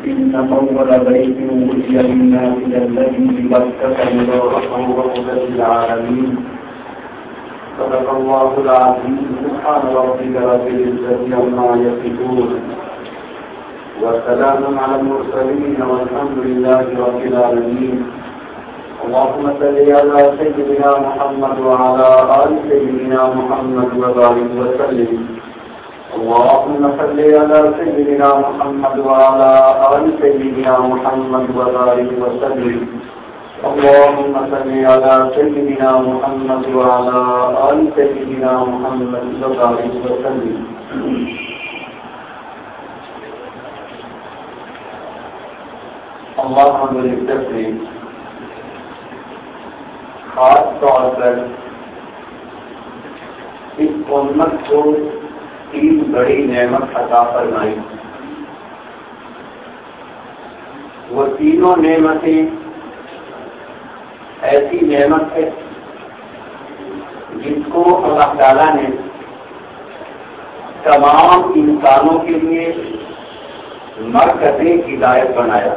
إن أول بيت وجد للناس الذي ببكة مباركا وهدى للعالمين. صدق الله العظيم. سبحان ربك رب العزة عما يصفون وسلام على المرسلين والحمد لله رب العالمين. اللهم صل على سيدنا محمد وعلى آل سيدنا محمد وبارك وسلم. اللهم صل على سيدنا محمد وعلى آل سيدنا محمد وبارك وسلم. اللهم صل على سيدنا محمد وعلى آل سيدنا محمد وبارك وسلم. اللہ رب العزت نے خاص طور پر اس امت کو 3 بڑی نعمت عطا فرمائی. وہ تینوں نعمتیں ایسی نعمت ہے جس کو اللہ تعالیٰ نے تمام انسانوں کے لیے مرکز ہدایت بنایا.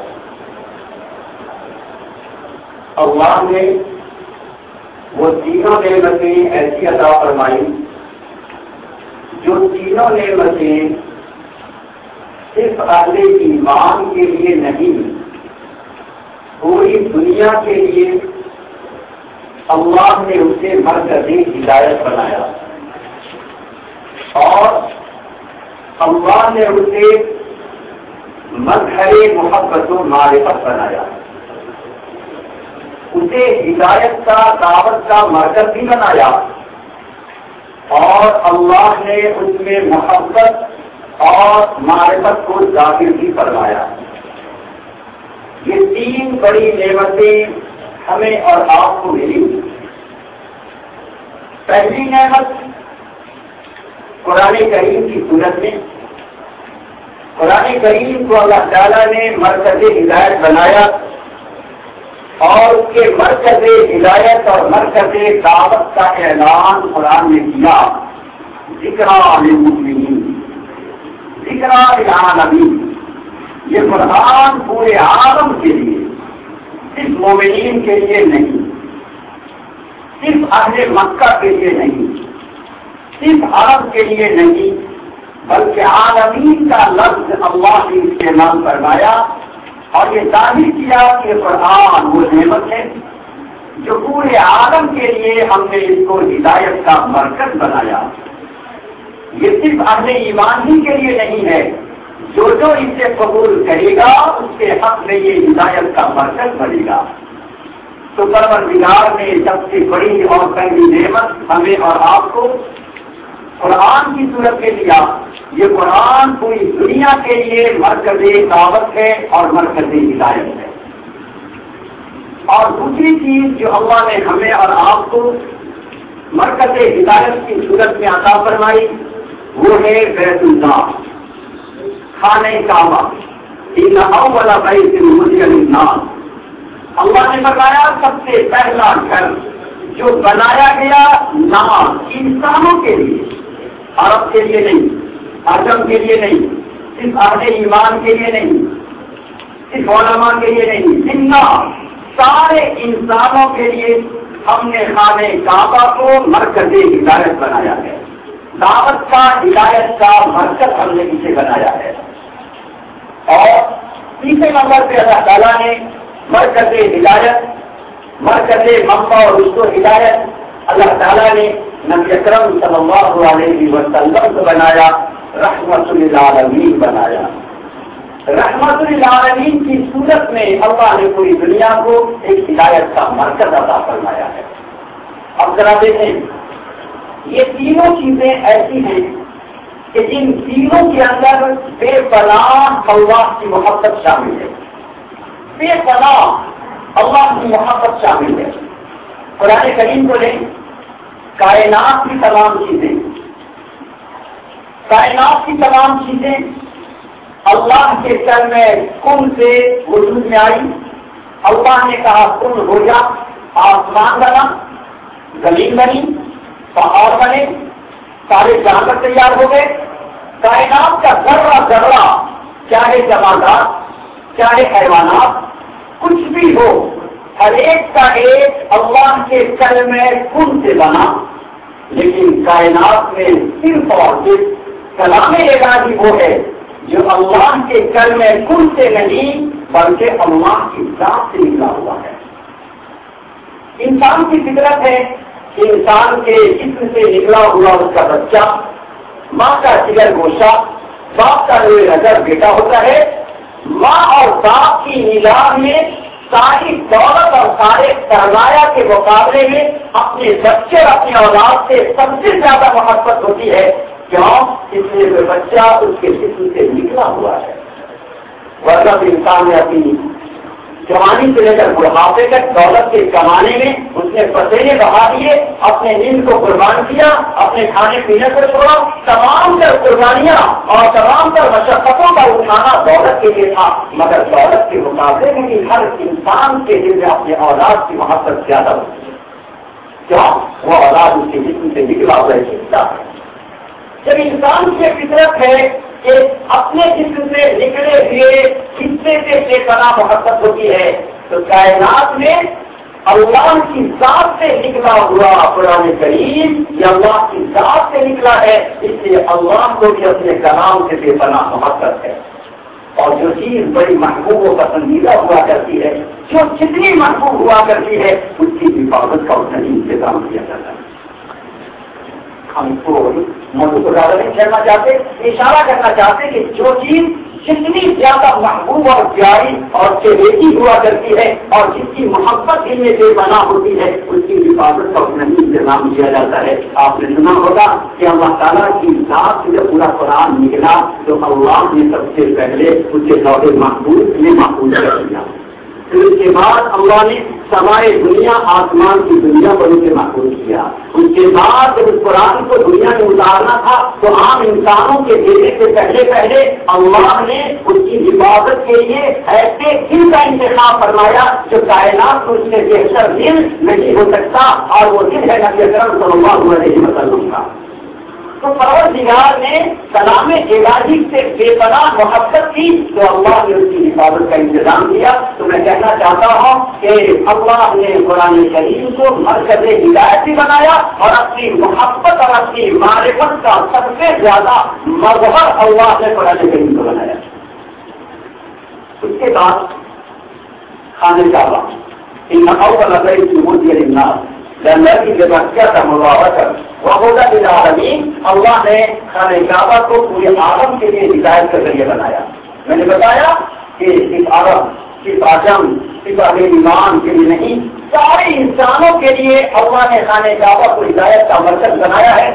اللہ نے وہ تینوں نعمتیں ایسی عطا فرمائی جو تینوں نعمتیں صرف اہل ایمان کے لیے نہیں، پوری دنیا کے لیے اللہ نے اسے مرکز ہدایت بنایا اور اللہ نے اسے مظہر محبت و معرفت بنایا. اسے ہدایت کا دعوت کا مرکز بھی بنایا اور اللہ نے اس میں محبت اور معرفت کو ظاہر بھی فرمایا. یہ 3 بڑی نعمتیں ہمیں اور آپ کو ملی. پہلی نعمت قرآن کریم کی صورت میں قرآن کریم کو اللہ تعالیٰ نے مرکز ہدایت بنایا اور اس کے مرکز ہدایت اور مرکز دعوت کا اعلان قرآن نے کیا. ذکر للمؤمنین، ذکر للعالمین. یہ قرآن پورے عالم کے لیے، صرف مومنین کے لیے نہیں، صرف اہل مکہ کے لیے نہیں، صرف عرب کے لیے نہیں، بلکہ عالمین کا لفظ اللہ نے استعمال فرمایا اور یہ ظاہر کیا کہ قرآن وہ نعمت ہے جو پورے عالم کے لیے ہم نے اس کو ہدایت کا مرکز بنایا. یہ صرف اہل ایمان ہی کے لیے نہیں ہے، جو اسے قبول کرے گا اس کے حق میں یہ ہدایت کا مرکز بنے گا. تو پروردگار نے سب سے بڑی اور پہلی نعمت ہمیں اور آپ کو قرآن کی صورت میں دیا. یہ قرآن پوری دنیا کے لیے مرکز دعوت ہے اور مرکز ہدایت ہے. اور دوسری چیز جو اللہ نے ہمیں اور آپ کو مرکز ہدایت کی صورت میں عطا فرمائی وہ ہے بیت اللہ، خانہ کعبہ. ان اول بیت وضع للناس، اللہ نے فرمایا سب سے پہلا گھر جو بنایا گیا ناس انسانوں کے لیے، عرب کے لیے نہیں، عجم کے لیے نہیں، صرف اہل ایمان کے لیے نہیں، صرف علماء کے لیے نہیں، سارے انسانوں کے لیے ہم نے خانہ کعبہ کو مرکز ہدایت بنایا ہے. دعوت کا ہدایت کا مرکز ہم نے اسے بنایا ہے. اور تیسرے نمبر پہ اللہ تعالیٰ نے مرکز ہدایت، مرکز مکہ اور اس کو ہدایت اللہ تعالیٰ نے نبی اکرم صلی اللہ علیہ وسلم کو بنایا، رحمت للعالمین بنایا. رحمت للعالمین کی صورت میں اللہ نے پوری دنیا کو ایک ہدایت کا مرکز عطا فرمایا ہے. اب ذرا دیکھیں، یہ تینوں چیزیں ایسی ہیں کہ جن تینوں کے اندر بے پناہ اللہ کی محبت شامل ہے. بے پناہ اللہ کی محبت شامل ہے. قرآن کریم کو لیں، کائنات کی تمام چیزیں اللہ کے کلمہ میں کن سے وجود میں آئی. اللہ نے کہا کن ہو جا، آسمان بنا، زمین بنی، پہاڑ بنے، سارے جانور تیار ہو گئے. کائنات کا ذرہ ذرہ چاہے جمادات، چاہے حیوانات، کچھ بھی ہو، ہر ایک کا ایک اللہ کے کلمہ کن سے بنا، لیکن کائنات میں صرف اور صرف کلام الہی وہ ہے جو اللہ کے کلمہ کن سے نہیں بلکہ اللہ کی ذات سے نکلا ہوا ہے۔ انسان کی فطرت ہے کہ انسان کے جسم سے نکلا ہوا اس کا بچہ ماں کا جگر گوشہ، باپ کا روئے نظر بیٹا ہوتا ہے۔ ماں اور باپ کی نگاہ میں ساری دولت اور سارے سرمایہ کے مقابلے میں اپنے بچے اور اپنی اولاد سے سب سے زیادہ محبت ہوتی ہے۔ کیوں؟ اس لیے وہ بچہ اس کے جسم سے نکلا ہوا ہے۔ ورنہ انسان نے اپنی جوانی سے لے کر بڑھاپے تک دولت کے کمانے میں اس نے پسینے بہا دیے، اپنے نیند کو قربان کیا، اپنے کھانے پینے کو چھوڑا، تمام تر قربانیاں اور تمام تر مشقتوں کا اٹھانا دولت کے لیے تھا، مگر دولت کے مقابلے میں بھی ہر انسان کے دل میں اپنے اولاد کی محبت زیادہ ہوتی ہے۔ کیوں؟ وہ اولاد اس کے جسم سے نکلا ہوا حصہ ہے۔ جب انسان کی فطرت ہے کہ اپنے جسم سے نکلے ہوئے حصے سے بے پناہ محبت ہوتی ہے، تو کائنات میں اللہ کی ذات سے نکلا ہوا قرآن کریم یا اللہ کی ذات سے نکلا ہے، اس لیے اللہ کو بھی اپنے کلام سے بے پناہ محبت ہے۔ اور جو چیز بڑی محبوب و پسندیدہ ہوا کرتی ہے، جو جتنی محبوب ہوا کرتی ہے، اس کی حفاظت کا اتنا ہی انتظام کیا جاتا ہے۔ ہم کو موضوع کو زیادہ نہیں چھیڑنا چاہتے، اشارہ کرنا چاہتے کہ جو چیز جتنی زیادہ محبوب اور پیاری اور چہیتی ہوا کرتی ہے اور جس کی محبت دل میں بے پناہ ہوتی ہے، اس کی حفاظت کا اتنا ہی انتظام کیا جاتا ہے۔ آپ نے سنا ہوگا کہ اللہ تعالیٰ کی ذات سے جب پورا قرآن نکلا تو اللہ نے سب سے پہلے اسے لوح محفوظ میں محفوظ کر دیا، پھر اس کے بعد اللہ نے سمائے دنیا آسمان کی دنیا پر اسے محفوظ کیا۔ اس کے بعد جب اس قرآن کو دنیا میں اتارنا تھا تو عام انسانوں کے دینے سے پہلے اللہ نے اس کی حفاظت کے لیے ایسے دل کا انتخاب فرمایا جو کائنات میں اس سے بہتر دل نہیں ہو سکتا، اور وہ دل ہے نبی اکرم صلی اللہ علیہ وسلم کا۔ تو پروردگار نے کلام الہی سے بے پناہ محبت کی تو اللہ نے اس کی حفاظت کا انتظام کیا۔ تو میں کہنا چاہتا ہوں کہ اللہ نے قرآن کریم کو مرکز ہدایت بھی بنایا اور اپنی محبت اور اپنی معرفت کا سب سے زیادہ مظہر اللہ نے قرآن کریم کو بنایا۔ اس کے بعد خانہ کعبہ ان اول بیت وضع للناس الذي ببكة مباركا وهدى للعالمين، اللہ نے خانہ کعبہ کو پورے عالم کے لیے ہدایت کا ذریعہ بنایا۔ میں نے بتایا کہ صرف عرب، صرف عجم، صرف اہل ایمان کے لیے نہیں، سارے انسانوں کے لیے اللہ نے خانہ کعبہ کو ہدایت کا مرکز بنایا ہے۔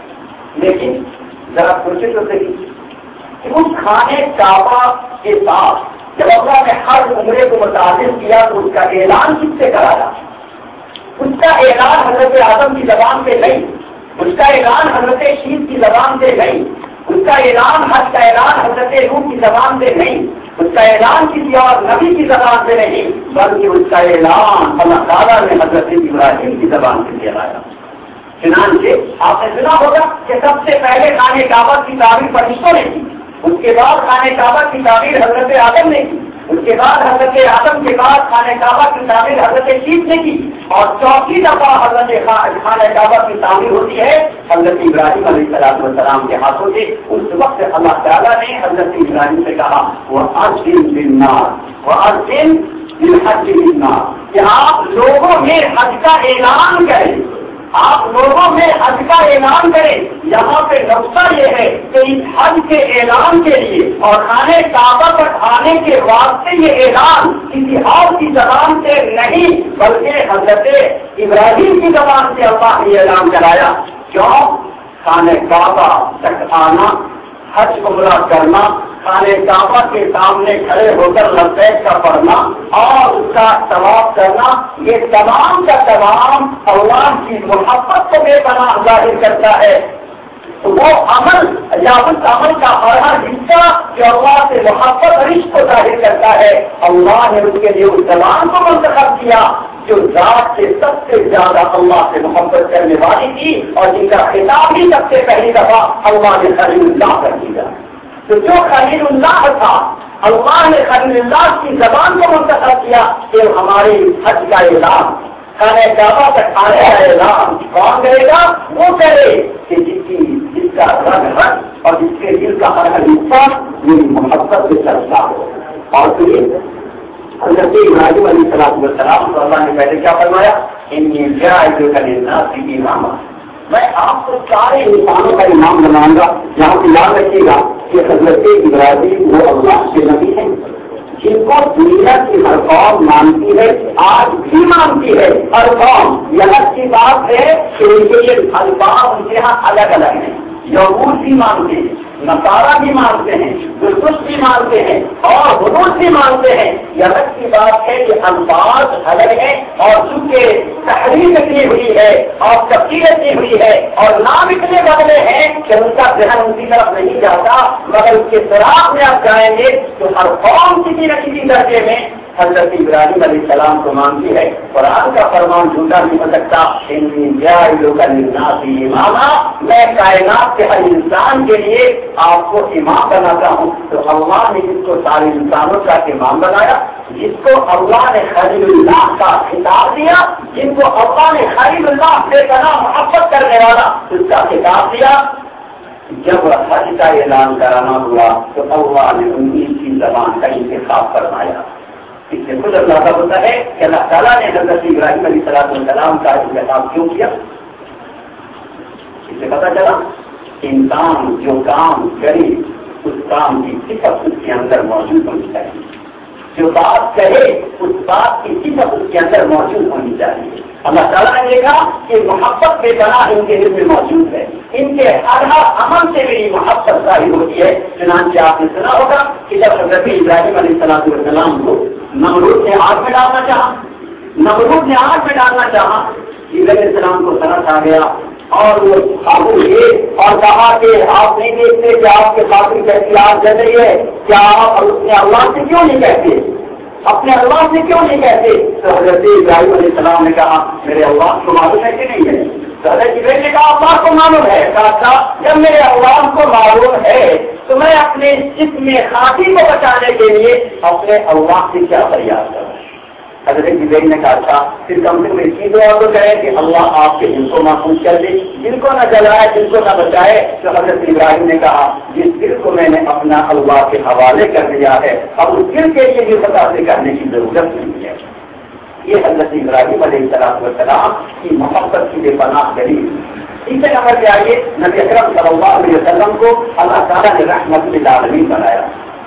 لیکن ذرا سوچے تو صحیح کہ اس خانہ کعبہ کے ساتھ جب اللہ نے ہر عمرے کو متعلق کیا تو اس کا اعلان کس سے کرایا؟ اس کا اعلان حضرت آدم کی زبان سے نہیں، اس کا اعلان حضرت شیش کی زبان سے نہیں، اس کا اعلان حج کا اعلان حضرت روح کی زبان سے نہیں، اس کا اعلان کسی اور نبی کی زبان سے نہیں، بلکہ اس کا اعلان اللہ تعالیٰ نے حضرت ابراہیم کی زبان سے کرایا۔ چنانچہ آپ نے سنا ہوگا کہ سب سے پہلے خانہ کعبہ کی تعمیر فرشتوں نے کی، اس کے بعد خانہ کعبہ کی تعمیر حضرت آدم نے کی، اس کے بعد حضرت آدم کے بعد خانہ کعبہ کی تعمیر حضرت شیش نے کی، اور چوتھی دفعہ حضرت خانہ کعبہ کی تعمیر ہوتی ہے حضرت ابراہیم علیہ السلام کے ہاتھوں سے۔ اس وقت اللہ تعالیٰ نے حضرت ابراہیم سے کہا وَأَذِّن بِالنَّاسِ وَأَذِّن بِالْحَجِّ لِلنَّاسِ، کہ آپ لوگوں میں حج کا اعلان کریں، آپ لوگوں میں حج کا اعلان کریں۔ یہاں پہ نقطہ یہ ہے کہ اس حج کے اعلان کے لیے اور خانہ کعبہ پر آنے کے واسطے یہ اعلان کسی اور کی زبان سے نہیں بلکہ حضرت ابراہیم کی زبان سے اللہ نے اعلان کرایا۔ کیوں؟ خانہ کعبہ تک آنا، حج عمرہ کرنا، خانہ کعبہ کے سامنے کھڑے ہو کر لبیک کا پڑھنا اور اس کا طواف کرنا، یہ تمام کا تمام اللہ کی محبت کو بے پناہ ظاہر کرتا ہے۔ وہ عمل یا اس عمل کا ہر حصہ جو اللہ سے محبت اور عشق کو ظاہر کرتا ہے، اللہ نے اس کے لیے اس زبان کو منتخب کیا جو ذات سے سب سے زیادہ اللہ سے محبت کرنے والی تھی اور جن کا خطاب بھی سب سے پہلی دفعہ اللہ نے خلیل اللہ کر دیا۔ تو جو خلیل اللہ تھا اللہ نے خلیل اللہ کی زبان کو منتخب کیا کہ ہمارے حج کا اعلان خانہ کعبہ تک آنے کا اعلان کون کرے گا؟ وہ کرے کہ جس کا رنگ اور جس کے دل کا ہر حصہ میری محبت سے چلتا ہو. اور پھر حضرت ابراہیم علیہ السلام اللہ نے پہلے کیا فرمایا؟ انی جاعلک للناس اماما، میں آپ کو سارے انسانوں کا امام بناؤں گا. یہاں پہ یاد رکھیے گا کہ حضرت ابراہیم وہ اللہ کے نبی ہیں جن کو دنیا کی ہر قوم مانتی ہے، آج بھی مانتی ہے ہر قوم. یہاں کی بات ہے کہ ان کے یہ الفاظ ان کے یہاں الگ الگ ہیں. یہود بھی مانتے ہیں، نصارہ بھی مانتے ہیں، کرسچ بھی مانتے ہیں اور حدود بھی مانتے ہیں. یہاں کی بات ہے کہ الفاظ الگ ہیں اور چونکہ تحریر اتنی ہوئی ہے اور تفصیل اتنی ہوئی ہے اور نام اتنے بدلے ہیں کہ ان کا ذہن ان کی طرف نہیں جاتا، مگر اس کے سراغ میں آپ جائیں گے تو ہر قوم کسی نہ کسی درجے میں حضرت ابراہیم علیہ السلام کو مانتی ہے. قرآن کا فرمان جھوٹا نہیں ہو سکتا. اماما، میں کائنات کے ہر انسان کے لیے آپ کو امام بناتا ہوں. تو اللہ نے جس کو سارے انسانوں کا امام بنایا، جس کو اللہ نے خلیل اللہ کا خطاب دیا، جن کو اللہ نے خلیل اللہ سے کہا محبت کرنے والا اس کا خطاب دیا، جب حج کا اعلان کرانا ہوا تو اللہ نے انہیں کی زبان کا انتخاب فرمایا. اس سے خود اللہ کا ہوتا ہے کہ اللہ تعالیٰ نے حضرت ابراہیم علیہ السلام کا انتخاب کیوں کیا. اس سے پتا چلا انسان جو کام کرے اس کام کی صفت اس کے اندر موجود ہونی چاہیے، جو بات کہے اس بات کی صفت اس کے اندر موجود ہونی چاہیے. اللہ تعالیٰ نے دیکھا کہ محبت بے پناہ ان کے دل میں موجود ہے، ان کے ہر عمل سے میری محبت ظاہر ہوتی ہے. چنانچہ آپ نے سنا ہوگا کہ جب حضرت ابراہیم علیہ السلام کو نمرود نے آگ میں ڈالنا چاہا، ابراہیم علیہ السلام کو سرس آ گیا اور وہ خاموش ہوئے اور کہا کہ آپ نہیں دیکھتے کہ آپ کے خاطر کیسی آگ جل رہی ہے، کیا آپ اپنے اللہ سے کیوں نہیں کہتے، اپنے اللہ سے کیوں نہیں کہتے؟ تو حضرت ابراہیم علیہ السلام نے کہا میرے اللہ کو معلوم ہے کہ نہیں ہے؟ تو حضرت ابراہیم نے کہا اللہ کو معلوم ہے. کہا جب میرے اللہ کو معلوم ہے تو میں اپنے جسم خاطی کو بچانے کے لیے اپنے اللہ سے کیا فریاد کروں. حضرت ابراہیم نے کہا تھا پھر کم سے کم اس کی دعا تو کرے کہ اللہ آپ کے دل کو محفوظ کر دے، جن کو نہ جلائے، جن کو نہ بچائے. تو حضرت ابراہیم نے کہا جس دل کو میں نے اپنا اللہ کے حوالے کر دیا ہے اب اس دل کے لیے بھی متاثر کرنے کی ضرورت نہیں ہے. یہ حضرت ابراہیم علیہ السلام کی محبت کی بے پناہ دلیل. تیسرے نمبر پہ آئیے نبی اکرم صلی اللہ علیہ وسلم کو اللہ تعالیٰ نے رحمت للعالمین بنایا.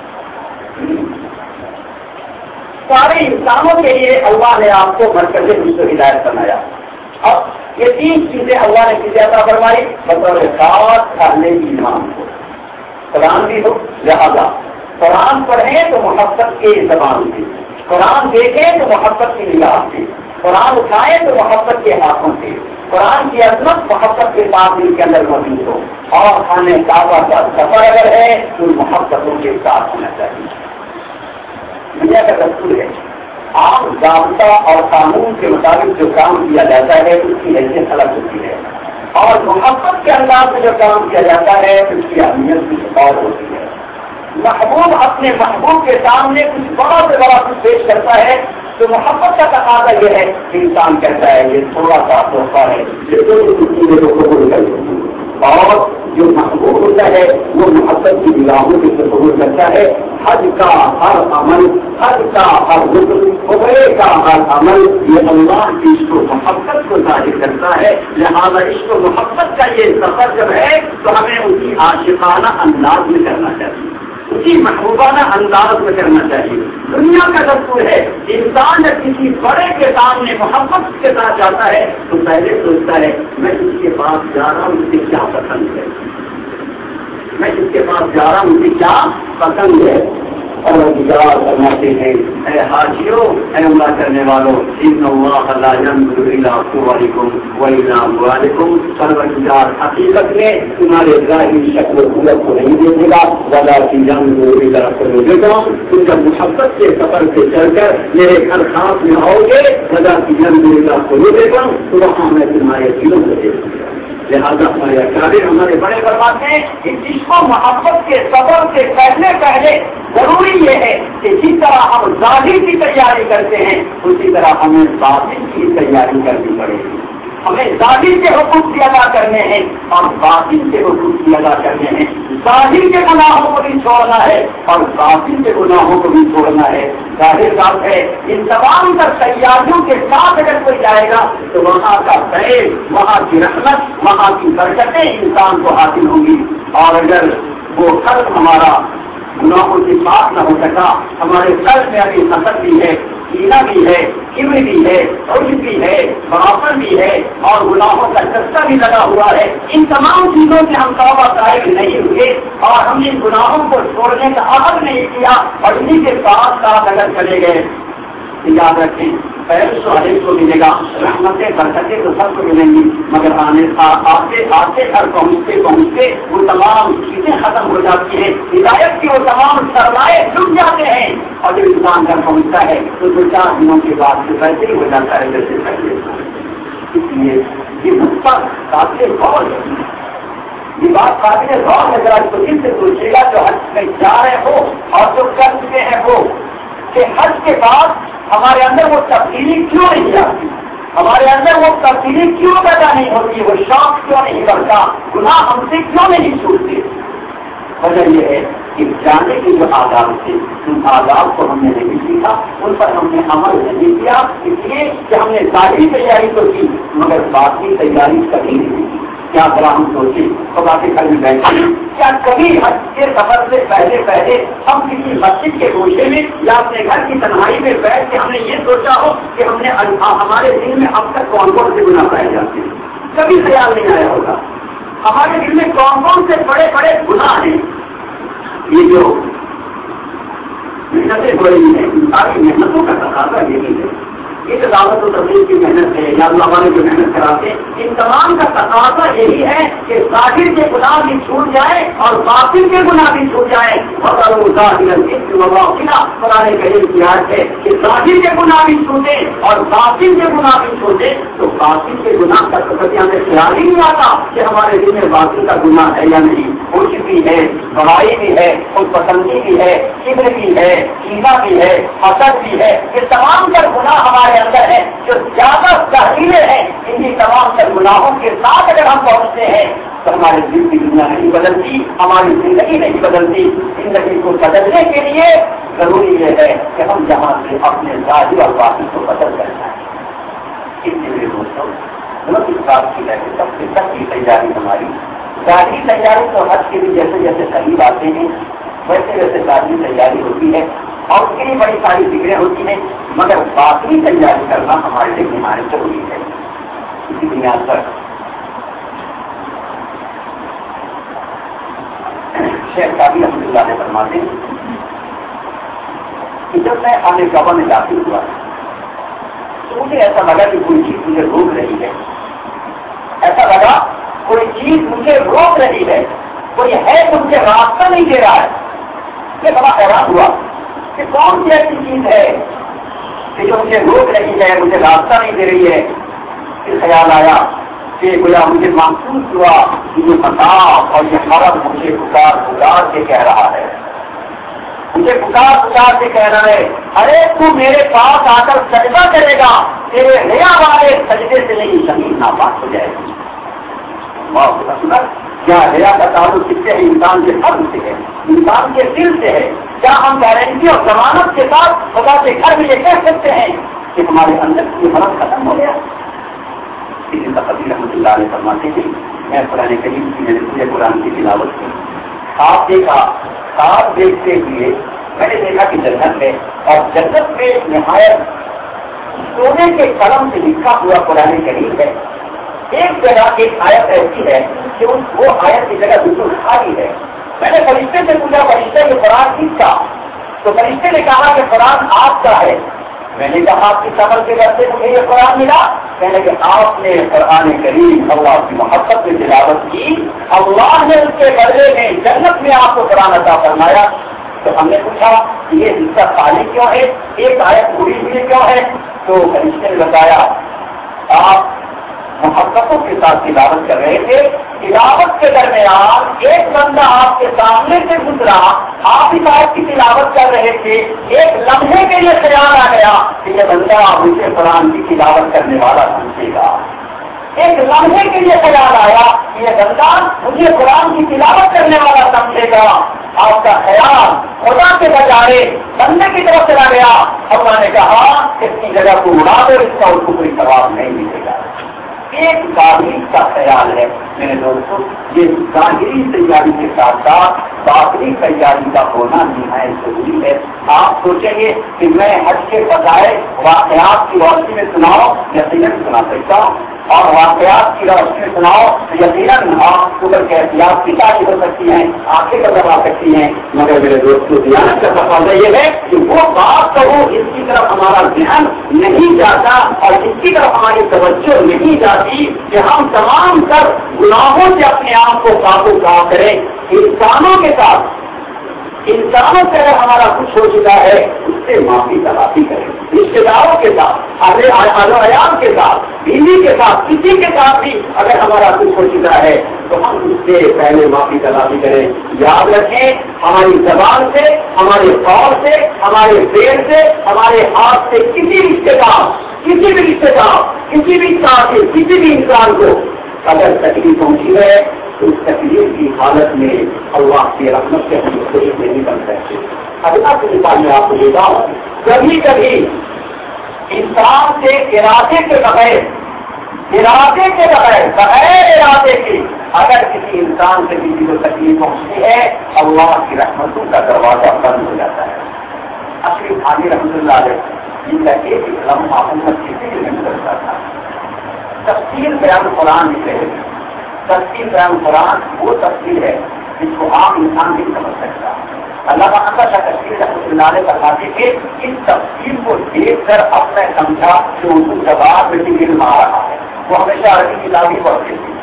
سارے انسانوں کے لیے اللہ نے آپ کو مرکز رشت و ہدایت بنایا. اب یہ تین چیزیں اللہ نے کسی عطا فرمائی بطور خاص کرنے کی ایمان کو. قرآن بھی ہو، لہذا قرآن پڑھیں تو محبت کے زبان سے، قرآن دیکھیں تو محبت کی نگاہ سے، قرآن اٹھائیں تو محبت کے ہاتھوں سے، قرآن کی عظمت محبت کے ساتھ دل کے اندر موجود ہو. اور خانہ کعبہ کا سفر اگر ہے تو محبتوں کے ساتھ ہونا چاہیے. دنیا کا دستور ہے عام ضابطہ اور قانون کے مطابق جو کام کیا جاتا ہے اس کی حیثیت الگ ہوتی ہے، اور محبت کے انداز میں جو کام کیا جاتا ہے اس کی اہمیت کچھ اور ہوتی ہے. محبوب اپنے محبوب کے سامنے کچھ بڑا سے بڑا کچھ پیش کرتا ہے تو محبت کا تقاضا یہ ہے کہ انسان کہتا ہے یہ تھوڑا سا تحفہ ہے، اور جو محبوب ہوتا ہے وہ محبت کی نگاہوں سے قبول کرتا ہے. حج کا ہر عمل، حج کا ہر حکم، عمرے کا ہر عمل یہ اللہ کی عشق و محبت کو ظاہر کرتا ہے. لہٰذا عشق و محبت کا یہ سفر جب ہے تو ہمیں اسی عاشقانہ انداز میں کرنا چاہیے، اسی محبوبانہ انداز میں کرنا چاہیے. دنیا کا دستور ہے انسان جب کسی بڑے کے سامنے محبت کے ساتھ جاتا ہے تو پہلے سوچتا ہے میں اس کے پاس جا رہا ہوں مجھے کیا پسند ہے، میں اس کے پاس جا رہا ہوں مجھے کیا پسند ہے. اور فرماتے ہیں اے حاجیوں، اے عمرہ کرنے والوں، ان اللہ لا ينظر الى صورکم والى اموالکم، پروردگار حقیقت میں تمہارے ظاہری شکل و صورت کو نہیں دیکھے گا، ولکن ينظر الى قلوبکم. تم جب محبت کے سفر سے چل کر میرے گھر خاص میں آؤ گے، ولکن ينظر الى قلوبکم، تو وہاں میں تمہارے دلوں کو دیکھوں گا. لہٰذا ہمارے بڑے فرماتے ہیں اس عشق و محبت کے سفر سے پہلے ضروری یہ ہے کہ جس طرح ہم ظاہر کی تیاری کرتے ہیں اسی طرح ہمیں باطن کی تیاری کرنی پڑے گی. ہمیں ظاہر کے حقوق بھی ادا کرنے ہیں اور باطن کے حقوق بھی ادا کرنے ہیں. ظاہر کے گناہوں کو بھی چھوڑنا ہے اور باطن کے گناہوں کو بھی چھوڑنا ہے. ظاہر بات ہے ان تمام تر تیاریوں کے ساتھ اگر کوئی جائے گا تو وہاں کا فیض، وہاں کی رحمت، وہاں کی برکتیں انسان کو حاصل ہوں گی. اور اگر وہ قلب ہمارا گناہوں سے پاک نہ ہو سکا، ہمارے قلب میں ابھی حسد بھی ہے، کینہ بھی ہے، کبر بھی ہے، عجب بھی ہے، بغاوت بھی ہے اور گناہوں کا چسکا بھی لگا ہوا ہے، ان تمام چیزوں سے ہم توبہ طائب نہیں ہوئے اور ہم ان گناہوں کو چھوڑنے کا عمل نہیں کیا اور انہیں کے ساتھ ساتھ اگر چلے گئے، یاد رکھیں پہلے تو ہر ایک کو ملے گا، رحمتیں برکتیں تو سب کو ملیں گی، مگر آتے گھر پہنچتے وہ تمام چیزیں ختم ہو جاتی ہیں، ہدایت کی وہ تمام سرمائے ڈوب جاتے ہیں اور جب انسان گھر پہنچتا ہے تو 2-4 دنوں کے بعد سے ویسے ہی ہو جاتا ہے جیسے پہلے. اس لیے یہ نقطہ قابل غور ہے، یہ بات قابل غور ہے. ذرا تو دل سے سوچے گا جو حج میں جا رہے ہو اور جو کر چکے ہیں وہ کہ حج کے بعد ہمارے اندر وہ تبدیلی کیوں نہیں آتی، ہمارے اندر وہ تبدیلی کیوں پیدا نہیں ہوتی، وہ شوق کیوں نہیں بڑھتا، گناہ ہم سے کیوں نہیں چھوٹتے. وجہ یہ ہے کہ جانے کے جو آداب تھے ان آداب کو ہم نے نہیں سیکھا، ان پر ہم نے عمل نہیں کیا، اس لیے کہ ہم نے ظاہری تیاری تو کی مگر باقی تیاری کبھی نہیں کی. کیا بڑا ہم سوچیں خدا کے گھر میں بیٹھے کیا کبھی حج کے سفر سے پہلے ہم کسی مسجد کے گوشے میں یا اپنے گھر کی تنہائی میں بیٹھ کے ہم نے یہ سوچا ہو کہ ہم نے ہمارے دل میں اب تک کون کون سے گناہ پائے جاتے ہیں؟ کبھی خیال نہیں آیا ہوگا. ہمارے دل میں کون کون سے بڑے بڑے گناہ ہیں. یہ جو محنتیں ہو رہی ہیں ان ساری محنتوں کا تقاضا یہی ہے. یہ دعوت و تبلیغ کی محنت ہے یا اللہ والے جو محنت کراتے ہیں ان تمام کا تقاضا یہی ہے کہ ظاہر کے گناہ بھی چھوٹ جائے اور باطن کے گناہ بھی چھوٹ جائے. قرآن کریم کی آیت ہے کہ ظاہر کے گناہ بھی چھوٹے اور باطن کے گناہ بھی چھوٹے تو باطن کے گناہ کا تو کبھی ہمیں خیال ہی نہیں آتا کہ ہمارے دل میں باطن کا گناہ ہے یا نہیں. خوش بھی ہے، بڑائی بھی ہے، خود پسندی بھی ہے، کبر بھی ہے، کینہ بھی ہے، حسد بھی ہے. یہ تمام کا گناہ ہمارے اندر ہے جو زیادہ ظاہرے ہیں. انہیں تمام تر گناہوں کے ساتھ اگر ہم پہنچتے ہیں تو ہمارے دل کی دنیا نہیں بدلتی، ہماری زندگی نہیں بدلتی. زندگی کو بدلنے کے لیے ضروری یہ ہے کہ ہم جہاں سے اپنے ظاہر اور باطن کو بدل کرنا ہے. اس لیے میرے دوستوں اس بات کی ہے کہ سب سے سخت تیاری ہماری ظاہری تیاری تو حج کے بھی جیسے جیسے قریب آتے ہیں ویسے ویسے ظاہری تیاری ہوتی ہے اور اس کے لیے بڑی ساری فکریں ہوتی ہیں مگر باقی تیاری کرنا ہمارے لیے نہایت ضروری ہے. اسی بنیاد پر شیخ قاضی رحمۃ اللہ علیہ فرماتے ہیں کہ جب میں خانہ کعبہ میں داخل ہوا تو مجھے ایسا لگا کہ کوئی چیز مجھے روک رہی ہے. ایسا لگا کوئی چیز مجھے روک رہی ہے، کوئی ہے جو مجھے راستہ نہیں دے رہا ہے. یہ بڑا حیران ہوا کہ کون سی ایسی چیز ہے کہ جو مجھے روک رہی ہے، مجھے راستہ نہیں دے رہی ہے. پھر خیال آیا کہ گویا مجھے محسوس ہوا کہ یہ مقام اور یہ حرم مجھے پکار کے کہہ رہا ہے، مجھے پکار کے کہہ رہا ہے ارے تو میرے پاس آ کر سجدہ کرے گا، تیرے ریا والے سجدے سے نہیں زمین ناپاک ہو جائے گی. کیا ریا کا تعلق کس سے ہے؟ انسان کے قلب سے ہے، انسان کے دل سے ہے. کیا ہم گارنٹی اور ضمانت کے ساتھ خدا کے گھر میں یہ کہہ سکتے ہیں کہ ہمارے اندر کی حرم ختم ہو گیا؟ اسی تقدیر رحمۃ اللہ علیہ فرماتے ہیں میں قرآن کریم کی میں نے پورے قرآن کی تلاوت کی. آپ دیکھا خواب دیکھتے ہوئے میں نے دیکھا کہ جنت ہے اور جنت میں نہایت سونے کے قلم سے لکھا ہوا قرآن کریم ہے. ایک جگہ ایک آیت ایسی ہے کہ وہ آیت کی جگہ بالکل خالی ہے. میں نے فرشتے سے پوچھا فرشتے یہ قرآن کس کا؟ تو فرشتے نے کہا کہ قرآن آپ کا ہے. میں نے کہا آپ کی سفر کے وجہ سے مجھے یہ قرآن ملا؟ کہنے کہ آپ نے قرآن کریم اللہ کی محبت میں تلاوت کی، اللہ نے اس کے بدلے میں جنت میں آپ کو قرآن عطا فرمایا. تو ہم نے پوچھا کہ یہ حصہ خالی کیوں ہے، ایک آیت پوری ہوئی کیوں ہے؟ تو فرشتے نے بتایا آپ محبتوں کے ساتھ تلاوت کر رہے تھے. تلاوت کے درمیان ایک بندہ آپ کے سامنے سے گزرا, آپ اس آیت کی تلاوت کر رہے تھے, ایک لمحے کے لیے خیال آ گیا کہ یہ بندہ مجھے قرآن کی تلاوت کرنے والا سمجھے گا. ایک لمحے کے لیے خیال آیا کہ یہ بندہ مجھے قرآن کی تلاوت کرنے والا سمجھے گا. آپ کا خیال خدا کے بجائے بندے کی طرف چلا گیا. اللہ نے کہا اس کی جگہ کو اڑا دو, اس کا اس کو کوئی ثواب نہیں ملے گا. ایک ظاہری کا خیال ہے میرے دوستوں, یہ ظاہری تیاری کے ساتھ ساتھ باطنی تیاری کا ہونا نہایت ضروری ہے. آپ سوچیں گے کہ میں حج کے بجائے واقعات کی روشنی میں سناؤ, یقیناً سنا سکتا ہوں, اور واقعات کی روشنی میں سناؤ تو یقیناً آپ اوپر کے احتیاط کی تاری ہو سکتی ہیں, آنکھیں قدر آ سکتی ہیں. مگر میرے دوستوں دیانت کا تقاضا یہ ہے کہ وہ بات کرو اس کی طرف ہمارا ذہن نہیں جاتا اور اس کی طرف ہماری توجہ نہیں جاتی کہ ہم تمام تر گناہوں سے اپنے آپ کو قابو کریں. انسانوں کے ساتھ, انسانوں سے اگر ہمارا کچھ ہو چکا ہے اس سے معافی تلافی کریں. رشتے داروں کے ساتھ, عیال کے ساتھ, بیوی کے ساتھ, کسی کے ساتھ بھی اگر ہمارا کچھ ہو چکا ہے تو ہم اس سے پہلے معافی تلافی کریں. یاد رکھیں, ہماری زبان سے, ہمارے قول سے, ہمارے پیر سے, ہمارے ہاتھ سے کسی رشتے دار, کسی بھی رشتے دار, کسی بھی ساتھی, کسی بھی انسان کو اگر تکلیف پہنچی ہے تو اس تکلیف کی حالت میں اللہ کی رحمت سے ہم کوئی نہیں بن سکتے. اگلا سے مثال میں آپ کو دیتا ہوں, کبھی کبھی انسان سے ارادے کے بغیر, بغیر ارادے کے اگر کسی انسان سے کسی کو تکلیف پہنچتی ہے اللہ کی رحمتوں کا دروازہ بند ہو جاتا ہے. اشرف خانی رحمۃ اللہ علیہ جن کا ایک لمحہ امت کسی بھی نہیں کرتا تھا. تفسیر بیان قرآن لکھ رہے ہیں. تفسیر بیان قرآن وہ تفسیر ہے جس کو عام انسان نہیں سمجھ سکتا. اللہ تعالیٰ کا تفسیر رحمۃ اللہ علیہ بتاتے کہ اس تفسیر کو دیکھ کر اب میں سمجھا کہ اردو زبان میں علم آ رہا ہے. وہ ہمیشہ عربی کتابیں پڑھتے تھے.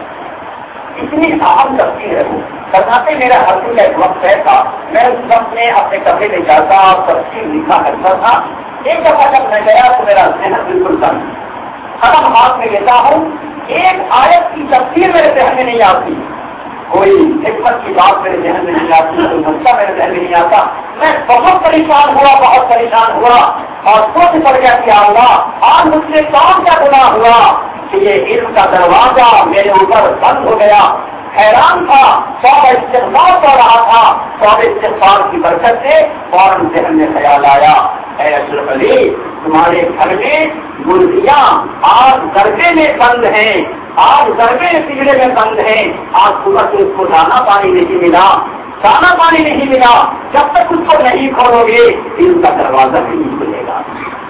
اتنی اہم تفسیر ہے وہ. بتاتے میرا حاصل کا ایک وقت ہے تھا, میں اس وقت میں اپنے کمرے میں جاتا اور تفسیر لکھا کرتا تھا. ایک دفعہ جب میں گیا تو میرا ذہن بالکل تنگ, قلم ہاتھ میں لیتا ہوں, ایک آیت کی تفسیر میرے ذہن میں نہیں آتی, کوئی حکمت کی بات میرے ذہن میں نہیں آتی, کوئی مسئلہ میرے ذہن میں نہیں آتا. میں بہت پریشان ہوا اور سوچ پڑ گیا کہ اللہ آج مجھ سے کون کیا گناہ ہوا کہ یہ علم کا دروازہ میرے اوپر بند ہو گیا. حیران تھا, سواب استغفار پڑھ رہا تھا, سواب استغفار کی برکت سے فوراً ذہن میں خیال آیا, اے اشرف علی تمہارے گھر میں مرغیاں آج گربے میں بند ہیں, آج گربے پگڑے میں بند ہیں, آج صبح سے اس کو دانا پانی نہیں ملا, دانا پانی نہیں ملا. جب تک اس کو نہیں کھولو گے ان کا دروازہ نہیں کھلے گا.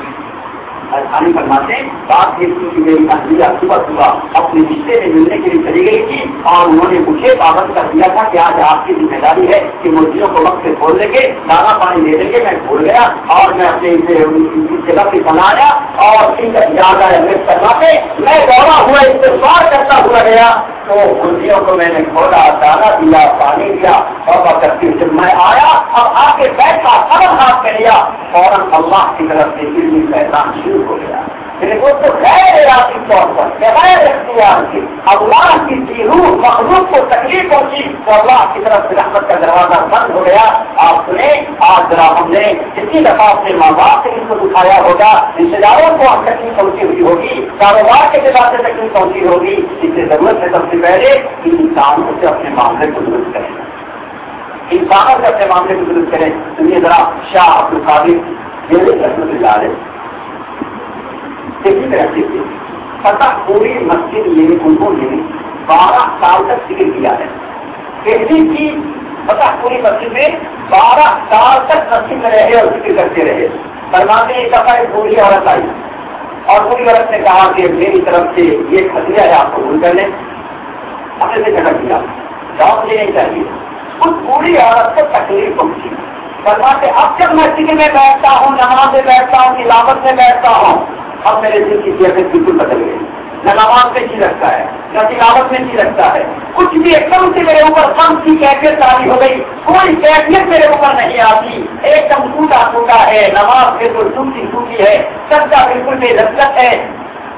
خانی فرماتے بات یہ تھی کہ میری اہلیہ صبح اپنے رشتے میں ملنے کے لیے چلی گئی تھی اور انہوں نے مجھے پابند کر دیا تھا کہ آج آپ کی ذمہ داری ہے کہ مرغیوں کو وقت سے کھول دیں گے, دانا پانی دے دیں گے. میں بھول گیا اور میں اپنے جگہ پہ بنایا اور زیادہ کرنا پہ میں دوڑا ہوا استغفار کرتا ہوا گیا تو مرغیوں کو میں نے کھولا, دانا دیا, پانی دیا اور کرتی جب میں آیا اب آ کے بیٹھا, قلم ہاتھ میں لیا, فوراً اللہ کی طرف سے علمی پہچان شروع ہو گیا. میرے کو تو غیر ارادی طور پر بغیر اختیار کے اللہ کی روح مخلوق کو تکلیف پہنچی تو اللہ کی طرف سے رحمت کا دروازہ بند ہو گیا. آپ نے آج ذرا ہم نے کسی دفعہ اپنے ماں باپ سے اس کو دکھایا ہوگا, رشتے داروں کو تکلیف پہنچی ہوئی ہوگی, کاروبار کے اعتبار سے تکلیف پہنچی ہوگی. اس سے ضرورت ہے سب سے پہلے انسانوں سے اپنے معاملے کو درست کریں, انسانوں سے اپنے معاملے کو درست کریں. سنیے ذرا شاہ عبد القادر رحمۃ اللہ علیہ رہتے تھے, پتہ پوری مسجد یہ انہوں نے 12 سال تک ذکر کیا ہے. پہلی چیز پتہ پوری مسجد میں 12 سال تک مسجد میں رہے اور ذکر کرتے رہے. فرماتے ایک دفعہ ایک بوڑھی عورت آئی اور بوڑھی عورت نے کہا کہ میری طرف سے یہ خطرہ ہے, آپ قبول کر لیں. ہم نے جھگڑ دیا, جواب مجھے نہیں چاہیے. اس بوڑھی عورت کو تکلیف پہنچی. فرماتے اب جب مسجد میں بیٹھتا ہوں, نماز میں بیٹھتا ہوں, تلاوت میں بیٹھتا ہوں, اب میرے دل کی کیفیت بالکل بدل گئی. نہ نماز میں جی لگتا ہے, نہ تلاوت میں جی لگتا ہے, کچھ بھی ایک دم سے میرے اوپر کم کی کیفیت تاری ہو گئی, کوئی کیفیت میرے اوپر نہیں آتی, ایک دم ٹوٹا ٹوٹا ہے, نماز بالکل ٹوٹی ٹوٹی ہے, سجدہ بالکل بے لذت ہے.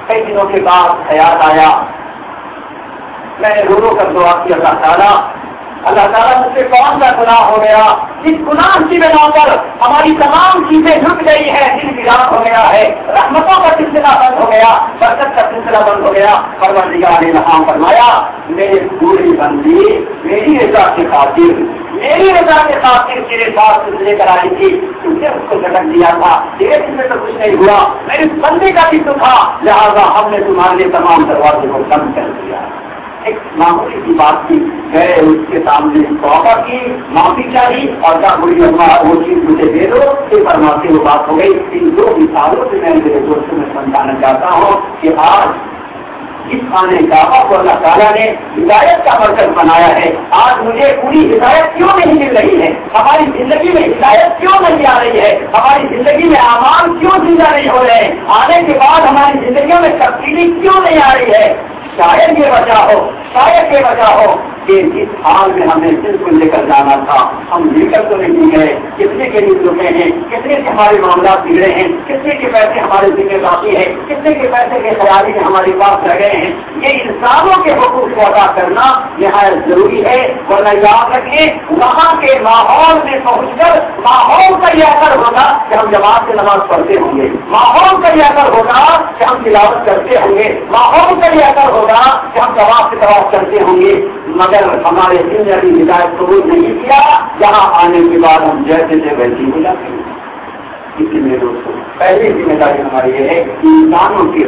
کئی دنوں کے بعد خیال آیا، میں نے رو رو کر دعا کی، اللہ تعالیٰ مجھ سے کون سا گناہ ہو گیا جس گناہ کی بنا پر ہماری تمام چیزیں رک گئی ہے، دل ویران ہو گیا ہے، رحمتوں کا سلسلہ بند ہو گیا، برکت کا سلسلہ بند ہو گیا۔ پروردگار نے وہاں فرمایا میرے پوری بندی میری رضا کی خاطر تیرے پاس لے کر آئی تھی، تم نے اس کو جھٹک دیا تھا، تیرے دل میں تو کچھ نہیں ہوا، میرے بندے کا بھی تو تھا، لہٰذا ہم نے تمہارے لیے تمام دروازے کو بند کر دیا۔ ایک معمولی سی بات کی، گئے اس کے سامنے توبہ کی، معافی چاہی اور کیا بڑی وہ چیز مجھے دے دو، پھر فرماتے وہ بات ہو گئی۔ ان 2 مثالوں سے میں میرے دوستوں میں سمجھانا چاہتا ہوں کہ آج اس خانہ کعبہ کو اللہ تعالیٰ نے ہدایت کا مرکز بنایا ہے، آج مجھے پوری ہدایت کیوں نہیں مل رہی ہے، ہماری زندگی میں ہدایت کیوں نہیں آ رہی ہے، ہماری زندگی میں اعمال کیوں زندہ نہیں ہو رہے ہیں، آنے کے بعد ہماری زندگیوں میں تبدیلی کیوں نہیں آ رہی ہے؟ شاید یہ وجہ ہو کہ جس حال میں ہمیں صرف لے کر جانا تھا ہم لے کر تو نہیں گئے، کتنے کے لیے رکے ہیں، کتنے کے ہمارے معاملات بگڑے ہیں، کتنے کے پیسے ہمارے ذمہ باقی ہے، کتنے کے پیسے کے خیالی میں ہمارے پاس رہ گئے ہیں۔ یہ انسانوں کے حقوق کو ادا کرنا نہایت ضروری ہے، ورنہ یاد رکھیں وہاں کے ماحول میں پہنچ کر ماحول کا یہ اثر ہوگا کہ ہم جماعت سے نماز پڑھتے ہوں گے، ماحول کا یہ اثر ہوگا کہ ہم تلاوت کرتے ہوں گے، ماحول کا یہ اثر ہوگا کہ ہم طواف سے طواف کرتے ہوں گے، مگر ہمارے دل نے ابھی ہدایت قبول نہیں کیا، جہاں آنے کے بعد ہم جیسے سے ویسے ہو جاتے ہیں۔ اس لیے دوستوں پہلی ذمہ داری ہماری یہ ہے کہ انسانوں کے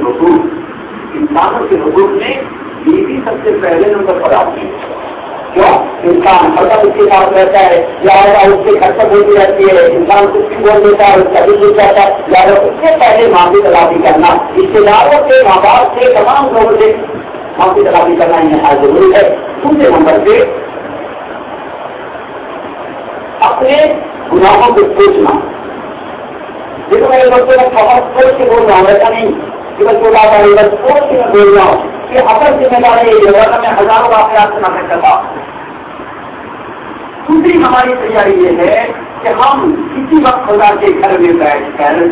حقوق میں بیوی سب سے پہلے نمبر پر آتی ہے۔ کیوں؟ انسان مطلب اس کے ساتھ رہتا ہے، لہٰذا اس سے خرچ ہوتی رہتی ہے، انسان کچھ بھی بول دیتا ہے، اس کا بھی دل چاہتا ہے، لہٰذا اس سے پہلے معافی تلافی کرنا، رشتے داروں سے، ماں باپ سے، تمام لوگوں سے معافی تلافی کرنا یہ ضروری ہے۔ دوسرے نمبر پہ اپنے گناہوں کو سوچنا، دیکھو میرے بچوں میں بہت سوچ کے بول رہا ہوں، ایسا نہیں کہ بس بولا بس سوچ کے میں بول رہا ہوں کہ اصل ذمہ داری یہ ہوگا میں ہزاروں واقعات سے نہ کرتا۔ دوسری ہماری تیاری یہ ہے کہ ہم کسی وقت خدا کے گھر میں بیٹھ کر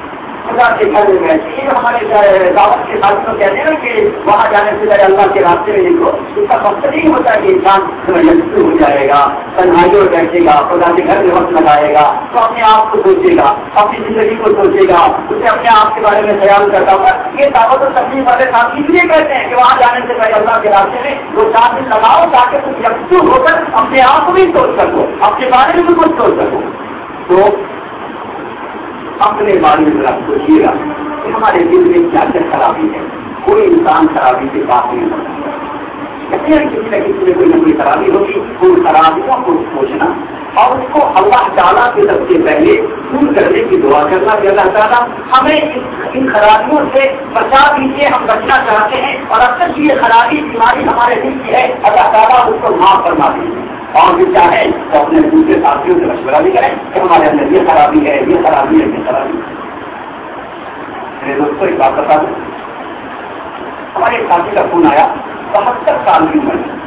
یہ ہمارے دعوت کے ساتھیوں کہتے ہیں کہ وہاں جانے سے پہلے اللہ کے راستے میں دیکھو، اس کا مقصد ہی ہوتا ہے کہ انسان ہو جائے گا، تنہائیوں میں بیٹھے گا، خدا کے گھر میں وقت لگائے گا تو اپنے آپ کو سوچے گا، اپنی زندگی کو سوچے گا، اسے اپنے آپ کے بارے میں خیال کرتا ہوگا۔ یہ دعوت و تقریب والے ساتھ اس لیے کہتے ہیں کہ وہاں جانے سے پہلے اللہ کے راستے میں 2-4 دن لگاؤ تاکہ تم یکسو ہو کر اپنے آپ کو بھی سوچ سکو، اپنے بارے میں بھی کچھ سوچ سکو۔ تو اپنے بارے میں ذرا سوچیے گا کہ ہمارے دل میں کیا کیا خرابی ہے۔ کوئی انسان خرابی سے بات نہیں ہوتا، کسی نہ کسی میں کوئی نہ کوئی خرابی ہوگی، ان خرابیوں کو سوچنا اور اس کو اللہ تعالیٰ کی طرف سے پہلے دور کرنے کی دعا کرنا کہ اللہ تعالیٰ ہمیں ان خرابیوں سے بچا دیجیے، ہم بچنا چاہتے ہیں اور اب تک یہ خرابی بیماری ہمارے دل کی ہے، اللہ تعالیٰ اس کو معاف فرما دیجیے۔ اور بھی چاہیں تو اپنے دوسرے ساتھیوں سے مشورہ بھی کریں کہ ہمارے اندر یہ خرابی ہے، یہ خرابی ہے، یہ خرابی ہے۔ میرے دوستوں ایک بات بتا دوں، ہمارے ایک ساتھی کا فون آیا، 72 سال کی عمر میں،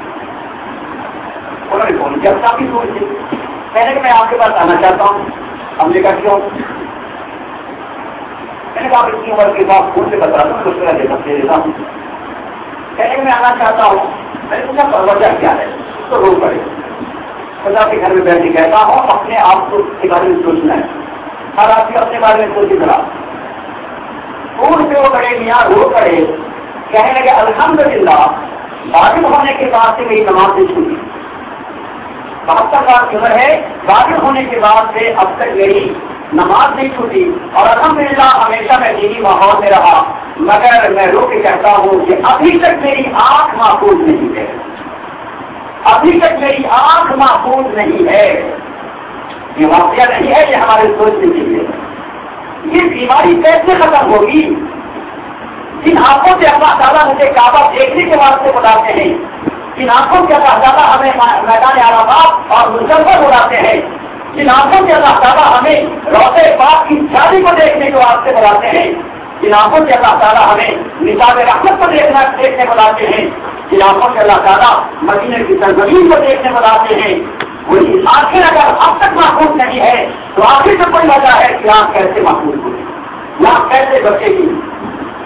انہوں نے فون کیا، کافی دور سے، کہنے کہ میں آپ کے پاس آنا چاہتا ہوں۔ ہم نے کہا کیوں؟ میں نے کہا اتنی عمر کے بعد فون سے بتا دوں، مشورہ دے دیتا ہوں۔ کہنے کہ میں آنا چاہتا ہوں۔ میں نے پوچھا وجہ کیا ہے؟ تو رو پڑے، خدا کے گھر میں بیٹھ کے کہتا ہوں اپنے آپ کو کے بارے میں سوچنا ہے، ہر آدمی اپنے بارے میں سوچے گا۔ پھول پہ وہ پڑے میاں رو پڑے، کہنے لگے الحمدللہ بالغ ہونے کے بعد سے میری نماز نہیں چھوٹی، 72 سال کی عمر ہے، بالغ ہونے کے بعد سے اب تک میری نماز نہیں چھوٹی اور الحمدللہ ہمیشہ میں دینی ماحول میں رہا، مگر میں رو کے کہتا ہوں کہ ابھی تک میری آنکھ محفوظ نہیں ہے، ابھی تک میری آنکھ محفوظ نہیں ہے۔ یہ واقعہ نہیں ہے، یہ ہمارے سوچنے کے لیے۔ یہ بیماری کیسے ختم ہوگی؟ جن آنکھوں سے اللہ تعالیٰ مجھے کعبہ دیکھنے کے واسطے بتاتے ہیں، جن آنکھوں سے اللہ تعالیٰ ہمیں میدان عرفات اور مظفر بلاتے ہیں، جن آنکھوں سے اللہ تعالیٰ ہمیں روضہ پاک کی شادی کو دیکھنے کے واسطے بلاتے ہیں، جن آنکھوں سے اللہ تعالیٰ ہمیں نصاب رحمت کو دیکھنے بلاتے ہیں، جن آنکھوں سے اللہ تعالیٰ مدینے کی سرزمین کو دیکھنے بلاتے ہیں، وہی آنکھیں اگر اب تک محفوظ نہیں ہے تو آخر سے کوئی وجہ ہے کہ آنکھ کیسے محفوظ ہوگی، آنکھ کیسے بچے گی؟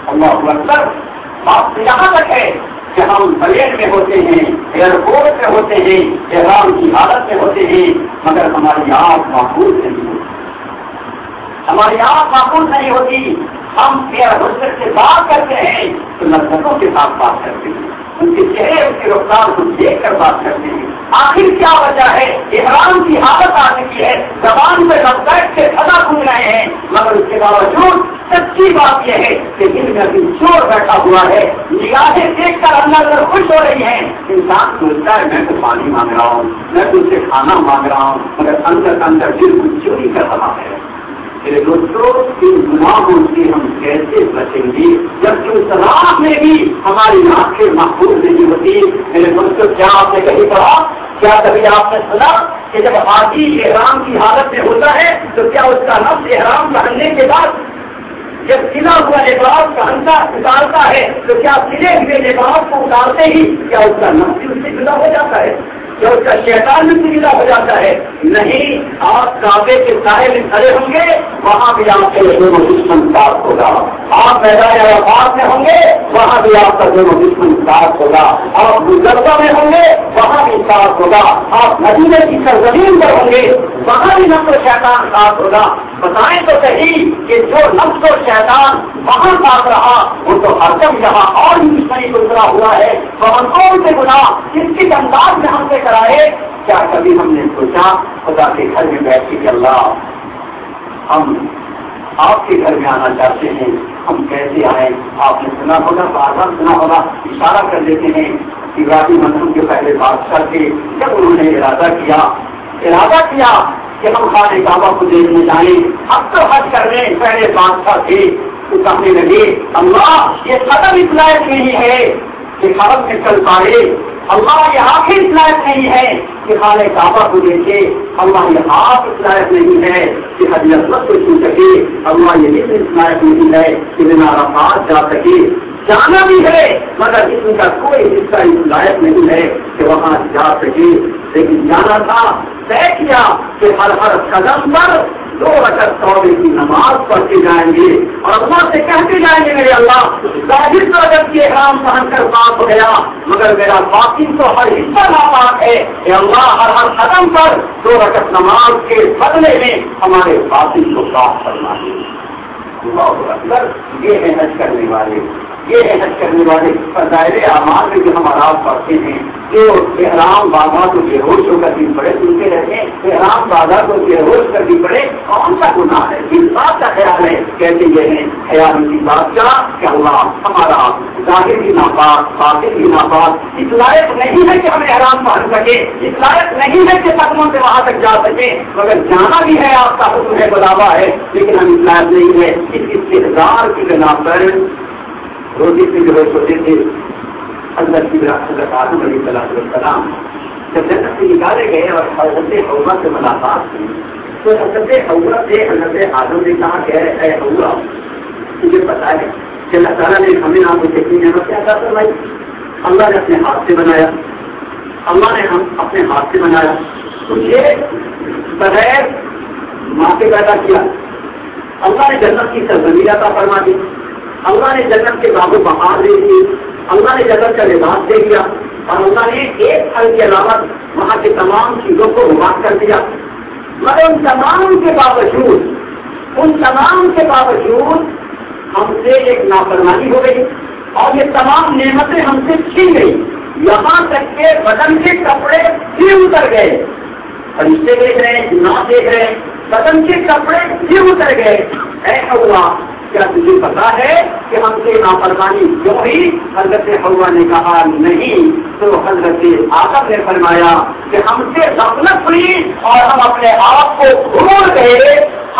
اللہ اکبر. بات یہاں تک ہے کہ ہم پلیٹ میں ہوتے ہیں, ایئرپورٹ میں ہوتے ہیں, احرام کی حالت میں ہوتے ہیں, مگر ہماری آنکھ محفوظ نہیں ہوتی, ہماری آنکھ محفوظ نہیں ہوتی. ہم ایئر ہوسٹس سے بات کرتے ہیں تو لذتوں کے ساتھ بات کرتے ہیں, ان کے چہرے ان کی رفتار کو دیکھ کر بات کرتے ہیں. آخر کیا وجہ ہے؟ احرام کی حالت آ چکی ہے, زبان پہ لبیک سے سزا سن رہے ہیں, مگر اس کے باوجود سچی بات یہ ہے کہ دل میں ابھی چور بیٹھا ہوا ہے, نگاہیں دیکھ کر اندر خوش ہو رہی ہیں. انسان سوچتا ہے میں تو پانی مانگ رہا ہوں, میں تو اس سے کھانا مانگ رہا ہوں, مگر اندر دل کو چوری کر رہا ہے. میرے دوستوں, ان گناہوں سے ہم کیسے بچیں گے جب اس رات میں بھی ہماری آنکھیں محفوظ نہیں ہوتی؟ میرے دوستوں, کیا آپ نے کہیں پڑھا, کیا کبھی آپ نے سنا کہ جب حاجی احرام کی حالت میں ہوتا ہے تو کیا اس کا نفس احرام پہننے کے بعد جب سلا ہوا لباس پہنتا اتارتا ہے تو کیا سلے ہوئے لباس کو اتارتے ہی کیا اس کا نفس اس سے جدا ہو جاتا ہے؟ کیا اس کا شیطان بھی جدا ہو جاتا ہے؟ نہیں. آپ کعبے کے سائے میں کھڑے ہوں گے, وہاں بھی آپ کے دونوں دشمن ساتھ ہوگا. آپ میدان عرفات میں ہوں گے, وہاں بھی آپ کا دونوں دشمن ساتھ ہوگا. آپ مزدلفہ میں ہوں گے, وہاں بھی ساتھ ہوگا. آپ مدینے کی سرزمین پر ہوں گے, وہاں بھی نفس و شیطان ساتھ ہوگا. بتائیں تو صحیح کہ جو نفس و شیطان وہاں ساتھ رہا وہ تو ہر دم یہاں اور بھی دشمنی کو اترا ہوا ہے. تو ہم کون سے گناہ کس انداز میں ہم سے کرائے؟ کیا کبھی ہم نے سوچا خدا کے گھر میں بیٹھ کے اللہ ہم آپ کے گھر میں آنا چاہتے ہیں, ہم کیسے آئیں؟ آپ نے سنا ہوگا, بار بار سنا ہوگا, اشارہ کر دیتے ہیں. ابراہیم مسلم کے پہلے بادشاہ تھے, جب انہوں نے ارادہ کیا کہ ہم خانہ کعبہ کو دیکھنے جائیں, اب تو حج کرنے پہلے بادشاہ تھے, تو کہنے لگے اللہ یہ قدم اس لائق نہیں ہے کہ خراب میں چل پائے, اللہ یہ آخر اس لائق نہیں ہے کہ خانہ کعبہ کو دیکھے, اللہ یہ ہاتھ اس لائق نہیں ہے کہ حج اسود کو چھو سکے, اللہ یہ دل اس لائق نہیں ہے کہ بنا عرفات جا سکے. جانا بھی ہے مگر اس کا کوئی حصہ اس لائق نہیں ہے کہ وہاں جا سکے. لیکن جانا تھا, طے کیا کہ ہر قدم پر 2 رکعت توبے کی نماز پڑھ کے جائیں گے اور اللہ سے کہتے جائیں گے میرے اللہ ظاہر تو رجب کے احرام پہن کر پاک ہو گیا مگر میرا باطن تو ہر حصہ ناپاک ہے. کہ اللہ ہر قدم پر 2 رکعت نماز کے بدلے میں ہمارے باطن کو صاف کرنا ہے. اللہ اکبر. یہ ہے حج کرنے والے, یہ ہے حج کرنے والے. فضائل اعمال میں جو ہم آرام پڑھتے ہیں, جو احرام بازا کو بے ہوش ہو کر بھی پڑے سنتے رہتے ہیں, احرام بازا کو بے ہوش کر بھی پڑے, کون سا گناہ ہے؟ کس بات کا خیال ہے؟ کہتے یہ ہے خیال کی بات کا کہ اللہ ہمارا ظاہر بھی ناپاک, باطن بھی ناپاک, اس لائق نہیں ہے کہ ہم احرام پہن سکے, اس لائق نہیں ہے کہ قدموں سے وہاں تک جا سکے, مگر جانا بھی ہے, آپ کا حکم ہے, بلاوا ہے, لیکن ہم اس لائق نہیں ہے. اس استحضار کی بنا پر روزی سے جو ہوتے تھے حضرت حضرت آدم علیہ السلام جب جنت سے نکالے گئے اور حضرت حوا سے ملاقات کی تو حضرت حوا سے حضرت آدم نے کہا کہ اے حوا تجھے پتا ہے کہ اللہ تعالیٰ نے ہمیں آپ کو کتنی نعمت کیا عطا فرمائی. اللہ نے اپنے ہاتھ سے بنایا, اللہ نے ہم اپنے ہاتھ سے بنایا, تجھے بغیر ماں سے پیدا کیا, اللہ نے جنت کی سرزمین عطا فرما دی, اللہ نے جنت کے باغ و بہار دے دی, اللہ نے جنت کا لباس دے دیا, اور اللہ نے ایک پھل کے علاوہ وہاں کے تمام چیزوں کو مباح کر دیا. مگر ان تمام کے باوجود ہم سے ایک نافرمانی ہو گئی اور یہ تمام نعمتیں ہم سے چھین گئی, یہاں تک کہ بدن کے کپڑے بھی اتر گئے. فرشتے دیکھ رہے ہیں, جنات دیکھ رہے ہیں, بدن کے کپڑے بھی اتر گئے. اے اللہ کیا تجھے پتا ہے کہ ہم سے نافرمانی کیوں ہوئی؟ حضرت حوا نے کہا نہیں. تو حضرت آدم نے فرمایا کہ ہم سے غفلت ہوئی اور ہم اپنے آپ کو بھول گئے,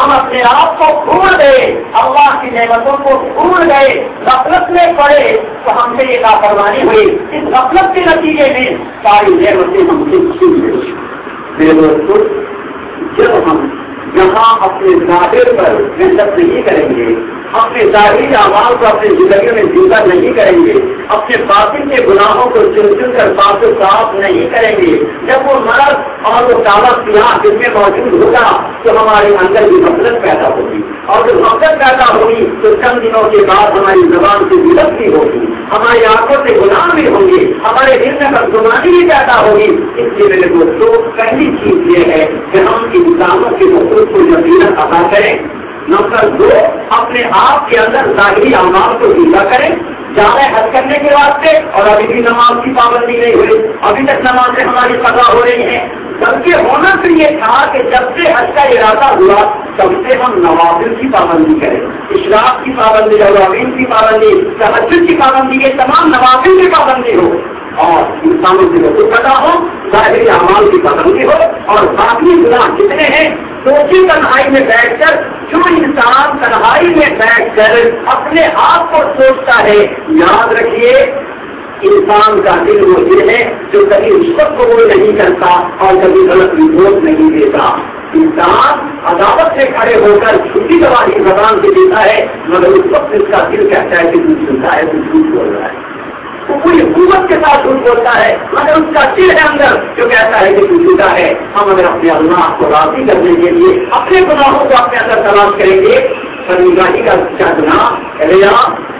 اللہ کی نعمتوں کو بھول گئے, غفلت میں پڑے تو ہم سے یہ نافرمانی ہوئی. اس غفلت کے نتیجے میں ساری نعمتیں ہم سے چھین گئی. میرے دوستوں, جب ہم یہاں اپنے ظاہر پر محنت نہیں کریں گے, اپنے ظاہری اعمال کو اپنی زندگی میں زندہ نہیں کریں گے، اپنے باطن کے گناہوں کو چن چن کر پاک و صاف نہیں کریں گے، جب وہ مرض اور وہ کالا سیاہ دل میں موجود ہوگا تو ہمارے اندر بھی غفلت پیدا ہوگی، اور جب غفلت پیدا ہوگی تو چند دنوں کے بعد ہماری زبان سے ضرورت بھی ہوگی، ہماری آنکھوں سے گناہ بھی ہوں گے، ہمارے دل میں بدگمانی بھی پیدا ہوگی۔ اس لیے میرے دوستوں پہلی چیز یہ ہے کہ ہم انسانوں کے حقوق کو یقیناً ادا کریں۔ نمبر 2، اپنے آپ کے اندر ظاہری اعمال کو زندہ کریں، جامع حج کرنے کے واسطے، اور ابھی بھی نماز کی پابندی نہیں ہوئی، ابھی تک نمازیں ہماری قضا ہو رہی ہیں، بلکہ ہونا تو یہ تھا کہ جب سے حج کا ارادہ ہوا تب سے ہم نوافل کی پابندی کریں، اشراق کی پابندی، الاوین کی پابندی، تہجد کی پابندی، یہ تمام نوافل کی پابندی ہو، اور انسانوں سے حقوق ادا ہو، ظاہری اعمال کی پابندی ہو، اور باقی گناہ جتنے ہیں سوچی تنہائی میں بیٹھ کر، جو انسان تنہائی میں بیٹھ کر اپنے آپ کو سوچتا ہے، یاد رکھیے انسان کا دل وہ دل ہے جو کبھی رشوت قبول نہیں کرتا اور کبھی غلط رپورٹ نہیں دیتا۔ انسان عدالت سے کھڑے ہو کر چھٹی گواہی زبان سے دیتا ہے، مگر اس وقت اس کا دل کہتا ہے کہ تو سنتا ہے، تو جھوٹ بول رہا ہے، وہ پوری حکومت کے ساتھ جھوٹ بولتا ہے، مگر اس کا دل ہے اندر جو کہتا ہے کہ تو جھوٹا ہے۔ ہم اگر اپنے اللہ کو راضی کرنے کے لیے اپنے گناہوں کو اپنے اندر تلاش کریں گے، شرمندگی کا گناہ، ریا،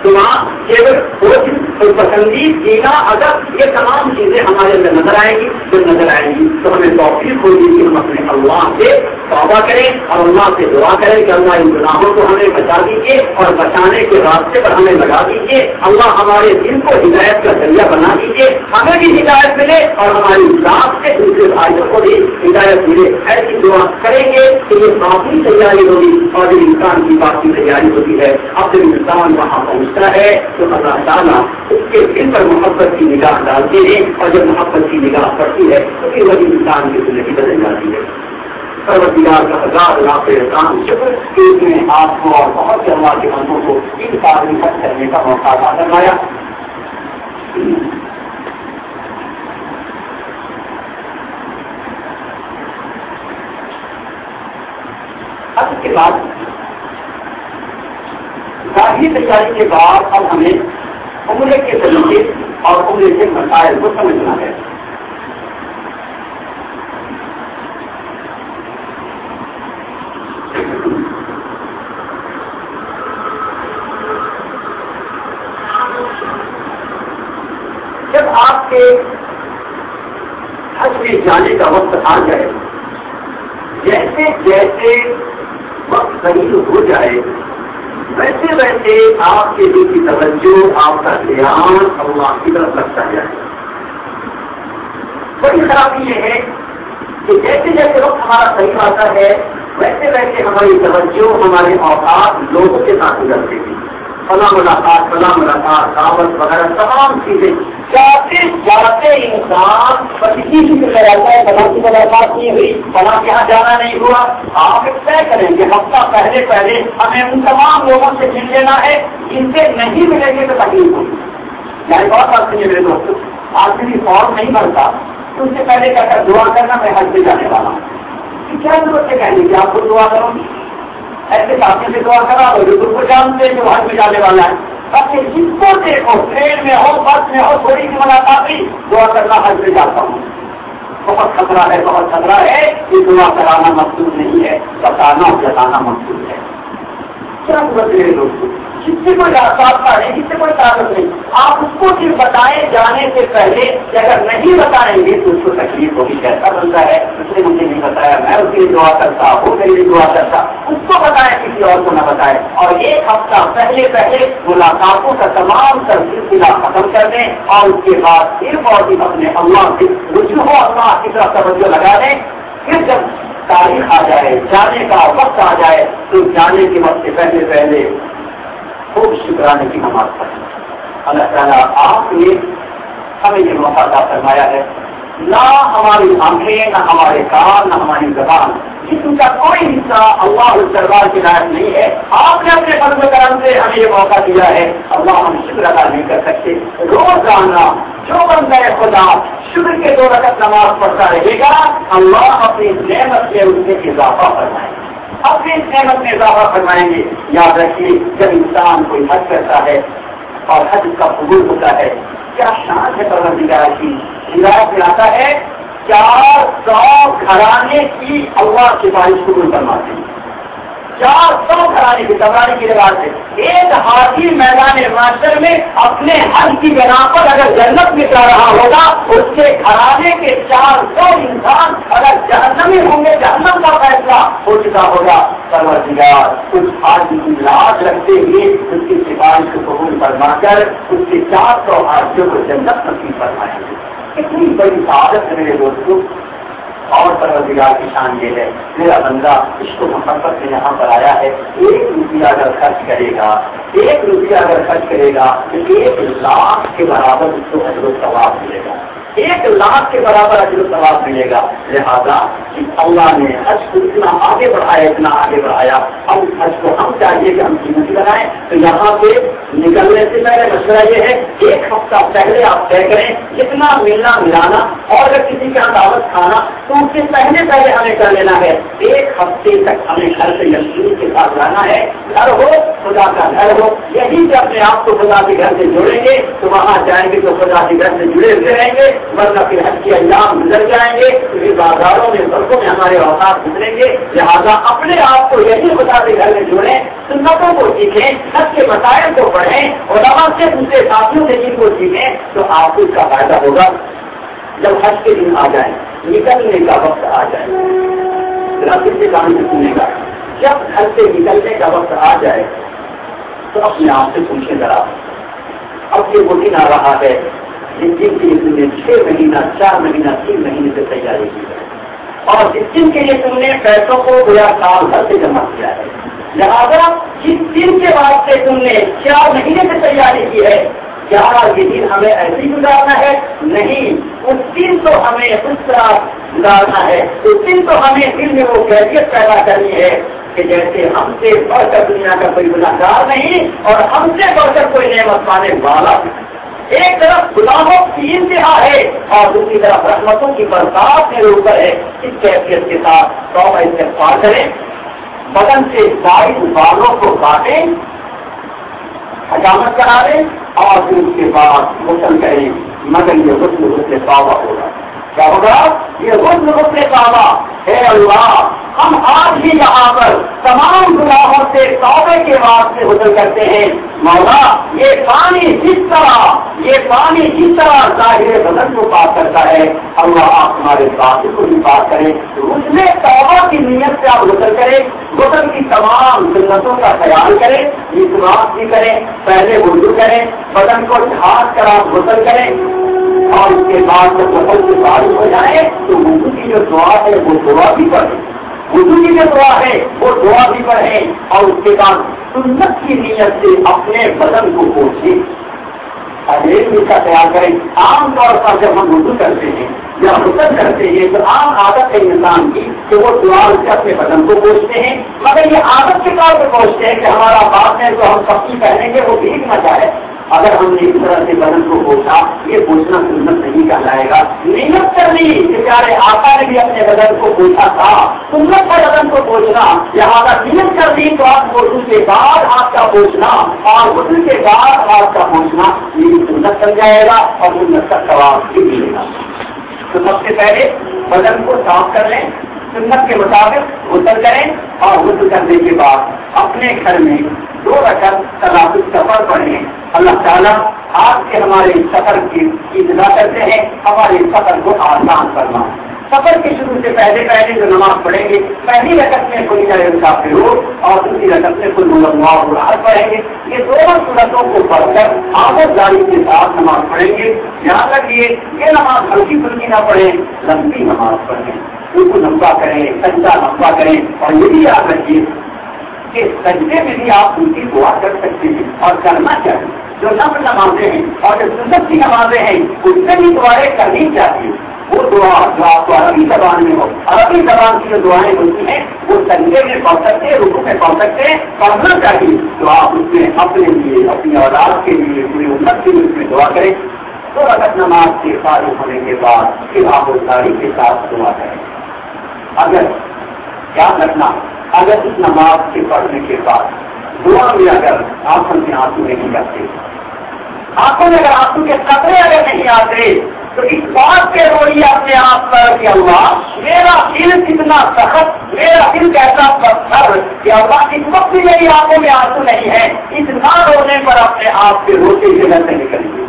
پسندید، جینا، ادب، یہ تمام چیزیں ہمارے اندر نظر آئیں گی، جب نظر آئیں گی تو ہمیں توفیق ہوگی کہ ہم اپنے اللہ سے توبہ کریں اور اللہ سے دعا کریں کہ اللہ ان گناہوں کو ہمیں بچا دیجیے اور بچانے کے راستے پر ہمیں لگا دیجیے، اللہ ہمارے دل کو ہدایت کا ذریعہ بنا دیجیے، ہمیں بھی ہدایت ملے اور ہماری ذات سے دوسرے بھائیوں کو بھی ہدایت ملے۔ ایسی دعا کریں گے کہ یہ باقی تیاری ہوگی، اور جب انسان کی باقی تیاری ہوتی ہے، اب جب انسان وہاں پہنچتا ہے تو اللہ تعالیٰ اس کے دل پر محبت کی نگاہ ڈالتے ہیں، اور جب محبت کی نگاہ پڑتی ہے تو پھر وہی انسان کی زندگی بدل جاتی ہے۔ پروردگار کا ہزار لاکھ احسان شکر کہ اس نے آپ کو اور بہت سے اللہ کے بندوں کو ان تعلیم کرنے کا موقع عطا فرمایا۔ اب اس کے بعد ظاہری تیاری کے بعد اب ہمیں عمرے کے طریقے اور عمرے کے مسائل کو سمجھنا ہے۔ جب آپ کے حج میں جانے کا وقت آ جائے، جیسے جیسے وقت قریب ہو جائے، ویسے ویسے آپ کے دل کی توجہ، آپ کا دھیان اللہ کی طرف لگتا جائے۔ بڑی خرابی یہ ہے کہ جیسے جیسے وقت ہمارا صحیح آتا ہے، ویسے ویسے ہماری توجہ، ہمارے اوقات لوگوں کے ساتھ گزرتے ہیں، فلاں ملاقات، دعوت وغیرہ تمام چیزیں، جاتے جاتے انسان کسی فکر میں رہتا ہے، فلاں کی ملاقات نہیں ہوئی، فلاں کے یہاں جانا نہیں ہوا۔ آپ طے کریں گے ہفتہ پہلے ہمیں ان تمام لوگوں سے مل لینا ہے، جن سے نہیں ملیں گے تو تکلیف ہوگی۔ یعنی بہت بات سنیے میرے دوست، آدمی فارم نہیں بھرتا تو اس سے پہلے کہہ کر دعا کرنا میں حج پہ جانے والا ہوں، کیا ضرورت ہے کہنے کی آپ کو دعا کروں گی؟ ایسے ساتھی سے دعا کرا ہو جو تم کو جانتے ہیں جو حج میں جانے والا ہے، تاکہ جس کو دیکھو ٹرین میں ہو، بس میں ہو، تھوڑی سی ملاقات بھی دعا کرنا حج میں جاتا ہوں۔ بہت خطرہ ہے، بہت خطرہ ہے، یہ دعا کرانا مقصود نہیں ہے، بتانا جتانا مقصود ہے۔ کیا ضرورت ہے دوستوں، جس سے کوئی راستہ نہیں، جس سے کوئی تعلق نہیں، آپ اس کو صرف بتائیں جانے سے پہلے کہ اگر نہیں بتائیں گے تو اس کو تکلیف ہوگی، کیسا بنتا ہے اس نے مجھے نہیں بتایا، میں اس لیے دعا کرتا، وہ میرے لیے دعا کرتا، اس کو بتائیں، کسی اور کو نہ بتائے، اور ایک ہفتہ پہلے ملاقاتوں کا تمام سلسلہ ختم کر دیں، اور اس کے بعد صرف اور صرف اپنے اللہ سے رجوع ہو، اللہ کی طرف توجہ لگا دیں۔ پھر جب تاریخ آ جائے، جانے کا وقت آ جائے، تو جانے کے وقت سے پہلے خوب شکرانے کی نماز پڑھیں۔ اللہ تعالیٰ آپ نے ہمیں یہ موقع عطا فرمایا ہے، نہ ہماری آنکھیں، نہ ہمارے کان، نہ ہماری زبان، جسم کا کوئی حصہ اللہ دربار کے لائق نہیں ہے، آپ نے اپنے فضل و کرم سے ہمیں یہ موقع دیا ہے، اللہ ہم شکر ادا نہیں کر سکتے۔ روزانہ جو بندہ خدا شکر کے 2 رکعت نماز پڑھتا رہے گا، اللہ اپنی نعمت سے اس میں اضافہ فرمائے۔ اپنی نعمت میں اضافہ فرمائیں گے. یاد رکھیے جب انسان کوئی حج کرتا ہے اور حج کا قبول ہوتا ہے کیا شان ہے پروردگار کی. ہدایت میں آتا ہے 400 گھرانے کی اللہ کی سفارش قبول فرماتے ہیں. 400 گھرانے کی سواری کی روایت ہے. ایک حاجی میدان معاشر میں اپنے حج کی بنا پر اگر جنت میں جا رہا ہوگا اس کے گھرانے کے 400 انسان اگر جہنمی ہوں گے جہنم کا فیصلہ ہو چکا ہوگا. پروردگار اس حاجی کی لاج رکھتے ہوئے اس کی سفارش کو قبول فرما کر اس کے 400 حاجیوں کو جنت نصیب فرمائیں گے. اتنی بڑی سعادت ہے میرے دوستوں. اور پروردگار کی شان یہ ہے میرا بندہ اس کو محبت میں یہاں پر آیا ہے. 1 روپیہ اگر خرچ کرے گا 1 روپیہ اگر خرچ کرے گا تو 1 لاکھ کے برابر اس کو اجر و ثواب ملے گا. 1 لاکھ کے برابر اجر و ثواب ملے گا. لہذا اللہ نے حج کو اتنا آگے بڑھایا. اب حج کو ہم چاہیے کہ ہم قیمتی بنائیں. تو یہاں سے نکلنے سے پہلے مشورہ یہ ہے 1 ہفتہ پہلے آپ طے کریں جتنا ملنا ملانا اور اگر کسی کا دعوت کھانا تو اس سے پہلے ہمیں کر لینا ہے. 1 ہفتے تک ہمیں گھر سے یقین کے ساتھ جانا ہے. گھر ہو خدا کا گھر ہو یہی سے اپنے آپ کو خدا کے گھر سے جوڑیں گے تو وہاں جائیں گے تو خدا کے گھر سے جڑے ہوئے رہیں گے. ورنہ پھر حج کے ایام گزر جائیں گے پھر بازاروں میں سڑکوں میں ہمارے اوقات گزریں گے. لہٰذا اپنے آپ کو یہی خدا کے گھر میں جوڑیں سنتوں کو سیکھیں حج کے مسائل کو پڑھیں اور سے دوسرے ساتھیوں سے جن کو سیکھیں تو آپ کو اس کا فائدہ ہوگا. جب حج کے دن آ جائیں نکلنے کا وقت آ جائے پھر سے کام سننے گا. جب گھر سے نکلنے کا وقت آ جائے تو اپنے آپ سے پوچھیں ذرا اب یہ وہ دن آ رہا ہے جن دن کے لیے تم نے 6 مہینہ 4 مہینہ 3 مہینے سے تیاری کی ہے اور جس دن کے لیے تم نے پیسوں کو گویا سال بھر سے جمع کیا ہے. لہٰذا جس دن کے بعد سے تم نے 4 مہینے سے تیاری کی ہے کیا یہ دن ہمیں ایسے ہی گزارنا ہے؟ نہیں. اس دن تو ہمیں اس طرح گزارنا ہے. اس دن تو ہمیں دل میں وہ کیفیت پیدا کرنی ہے کہ جیسے ہم سے بڑھ کر دنیا کا کوئی گناہگار نہیں اور ہم سے بڑھ کر کوئی نعمت پانے والا نہیں. ایک طرف گناہوں کی انتہا ہے اور دوسری طرف رحمتوں کی برسات میرے اوپر ہے. اس کیفیت کے ساتھ توبہ استغفار کریں بدن سے 22 بالوں کو کاٹیں حجامت کرا دیں اور پھر اس کے بعد غسل کریں. مگر یہ غسل توبہ ہوگا. کیا ہوگا؟ یہ غسل توبہ. اے اللہ ہم آج ہی یہاں پر تمام گناہوں سے توبے کے واسطے غسل کرتے ہیں. مولا یہ پانی جس طرح ظاہر بدن کو پاک کرتا ہے اللہ آپ ہمارے باطن کو بھی پاک کریں. اس میں توبہ کی نیت سے آپ غسل کریں. غسل کی تمام سنتوں کا خیال کریں. مسواک بھی کریں. پہلے وضو کریں. بدن کو ڈھانک کر آپ غسل کریں اور اس کے بعد جب غسل سے فارغ ہو جائے تو وضو کی جو دعا ہے وہ دعا بھی پڑھیں. وضو کی جو دعا ہے وہ دعا بھی پڑھیں اور اس کے بعد سنت کی نیت سے اپنے بدن کو پوچھیں. اس کا خیال کریں. عام طور پر جب ہم وضو کرتے ہیں یا غسل کرتے ہیں تو عام عادت ہے انسان کی کہ وہ دعا سے اپنے بدن کو پوچھتے ہیں. مگر یہ عادت کے طور پہ پوچھتے ہیں کہ ہمارا باپ نے جو ہم سبزی پہنیں گے وہ بھیگ نہ جائے. اگر ہم نے اس طرح سے بدن کو پوچھا یہ پوچھنا سنت نہیں کہلائے گا. نیت کرنی کہ پیارے آقا نے بھی اپنے بدن کو پوچھا تھا. سنت کا بدن کو پوچھنا لہٰذا نیت کر دی تو آپ وضو کے بعد آپ کا پوچھنا اور وضو کے بعد آپ کا پوچھنا یہ سنت بن جائے گا اور سنت کا ثواب بھی ملے گا. تو سب سے پہلے بدن کو صاف کر لیں. سنت کے مطابق غسل کریں اور غسل کرنے کے بعد اپنے گھر میں 2 رکعت صلاۃ السفر پڑھیں. اللہ تعالیٰ آج کے ہمارے سفر کی ابتدا کرتے ہیں ہمارے سفر کو آسان فرمائیں. سفر کے شروع سے پہلے جو نماز پڑھیں گے پہلی رکعت میں کوئی کافرون اور دوسری رکعت میں کوئی اللہ پڑھیں گے. یہ دونوں صورتوں کو پڑھ کر آمد داری کے ساتھ نماز پڑھیں گے. یہاں تک یہ نماز ہلکی پھلکی نہ پڑھیں لمبی نماز پڑھیں. ان کو لمبا کریں سجدہ لمبا کریں اور یہ بھی یاد رکھیے کہ سجدے میں بھی آپ ان کی دعا کر سکتے ہیں اور کرنا چاہیے. جو نفل نمازیں ہیں اور جو سنت کی نمازیں ہیں اس میں بھی دعائیں کرنی چاہیے. وہ دعا جو آپ کو عربی زبان میں ہو عربی زبان کی جو دعائیں ہوتی ہیں وہ سجدے میں پڑھ سکتے ہیں رکوع میں پڑھ سکتے ہیں پڑھنا چاہیے. تو آپ اس میں اپنے لیے اپنی اولاد کے لیے پوری امت کے لیے اس میں دعا کریں. 2 رکعت نماز سے فارغ ہونے کے بعد پھر آپ داری کے ساتھ دعا کریں. اگر یاد رکھنا اگر اس نماز کے پڑھنے کے بعد دعا میں اگر آنکھوں میں آنسو نہیں آتے، آنکھوں میں اگر آنسو کے قطرے اگر نہیں آتے، تو اس بات پہ روئیے اپنے آپ پر کہ اللہ میرا دل کتنا سخت، میرا دل کیسا پتھر کہ اللہ اس وقت بھی میری آنکھوں میں آنسو نہیں ہے، اس نہ رونے پر اپنے آپ کے روتے ہوئے گھر سے نکلیے۔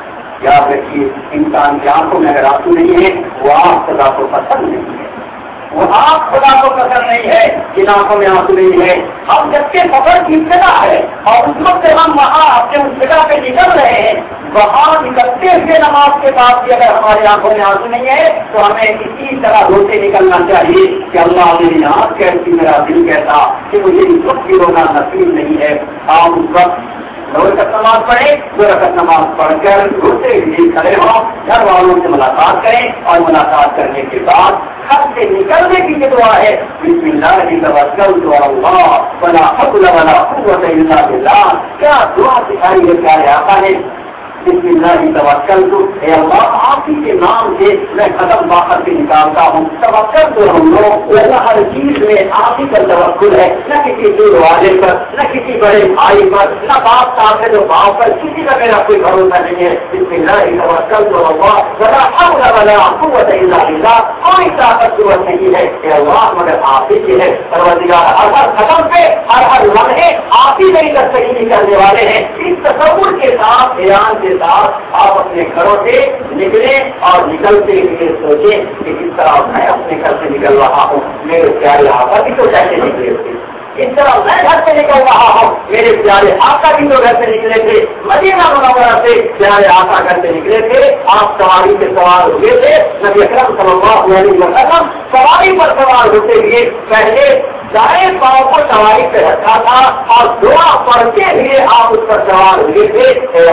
یاد رکھیے انسان کی آنکھوں میں اگر آنسو نہیں ہے وہ آپ خدا کو پسند نہیں ہے، وہ آپ خدا کو پسند نہیں ہے، جن آنکھوں میں آنسو نہیں ہے۔ اب جب کے سفر کی ابتدا ہے اور اس وقت ہم وہاں اپنے اس جگہ پہ نکل رہے ہیں، وہاں نکلتے ہوئے نماز کے بعد بھی اگر ہماری آنکھوں میں آنسو نہیں ہے تو ہمیں اسی طرح روتے نکلنا چاہیے کہ اللہ میری آنکھ کیسی، میرا دل کیسا کہ مجھے اس وقت بھی رونا نصیب نہیں ہے۔ آپ اس وقت دو رکعت نماز پڑھیں، دو رکعت نماز پڑھ کر روتے ہوئے کھڑے ہوں، گھر والوں سے ملاقات کریں اور ملاقات کرنے کے بعد گھر سے نکلنے کی جو دعا ہے بسم اللہ توکلت علی اللہ ولا حول ولا قوت الا باللہ، کیا دعا سکھائی ہے پیارے آقا نے۔ بسم اللہ توکلت، اے اللہ آپ ہی کے نام سے میں قدم باہر سے نکالتا ہوں۔ توکل تو ہم لوگ ہر چیز میں آپ ہی کا توکل ہے، نہ کسی دور والے پر، نہ کسی بڑے بھائی پر، نہ باپ صاحب ہے تو باپ پر، کسی کا میرا کوئی بھروسہ نہیں ہے۔ بسم اللہ توکلت علی اللہ ولا حول ولا قوت الا باللہ، کوئی طاقت قوت نہیں ہے اے اللہ مگر آپ ہی کی ہے۔ پروردگار ہر قدم پہ ہر لمحے آپ ہی میری دستگیری کرنے والے ہیں۔ اس تصور کے ساتھ بیان کے ساتھ آپ اپنے گھروں سے نکلیں اور نکلتے ہوئے سوچیں کہ اس طرح میں اپنے گھر سے نکل رہا ہوں، میرے پیارے آقا بھی تو کیسے نکلے تھے، اس طرح میں گھر سے نکل رہا ہوں، میرے پیارے آقا بھی تو گھر سے نکلے تھے، مدینہ منورہ سے پیارے آقا گھر سے نکلے تھے، آپ سواری سے سوار ہوئے تھے، نبی اکرم صلی اللہ علیہ وسلم سواری پر سوار ہوتے ہوئے پہلے دائیں پاؤں کو سواری پہ رکھا تھا اور دعا پڑھتے ہوئے آپ اس پر سوار ہوئے تھے۔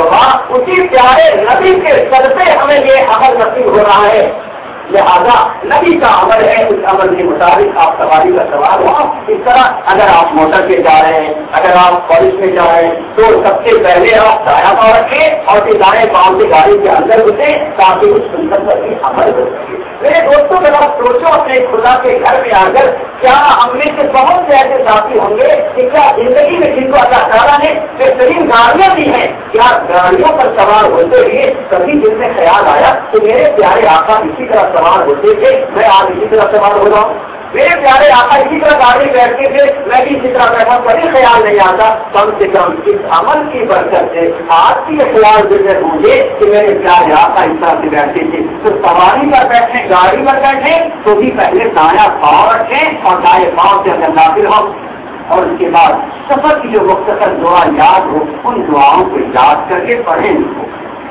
اسی پیارے نبی کے صدقے ہمیں یہ عمل نصیب ہو رہا ہے، لہذا نبی کا عمل ہے، اس عمل کے مطابق آپ سواری کا سوار ہو۔ اس طرح اگر آپ موٹر پہ جا رہے ہیں، اگر آپ کالج میں جا رہے ہیں تو سب سے پہلے آپ دایاں پاؤں رکھیں اور پھر دائیں پاؤں سے گاڑی کے اندر گھسیں تاکہ اس سنت پر بھی عمل ہو سکے۔ میرے دوستوں اگر آپ سوچو اپنے خدا کے گھر میں آ کر کیا ہم میں سے بہت سے ایسے ساتھی ہوں گے کہ کیا زندگی میں جن کو اللہ تعالیٰ نے بہترین گاڑیاں دی ہیں، کیا گاڑیوں پر سوار ہوتے ہوئے کبھی دل میں خیال آیا کہ میرے پیارے آقا اسی طرح سوار ہوتے تھے، میں آج اسی طرح سوار ہو رہا ہوں، میرے پیارے آقا اسی طرح گاڑی بیٹھتے تھے، میں بھی اسی طرح بیٹھا، کبھی خیال نہیں آتا۔ کم سے کم اس عمل کی برکت سے آج کی یہ خیال دل میں ہوں گے کہ میرے پیارے آقا اس طرح سے بیٹھتے تھے۔ تو سواری پر بیٹھے، گاڑی پر بیٹھے تو بھی پہلے دایاں پاؤں رکھیں اور دائیں پاؤں سے اندر داخل ہو، اور اس کے بعد سفر کی جو مختصر دعا یاد ہو ان دعاؤں کو یاد کر کے پڑھیں ان کو۔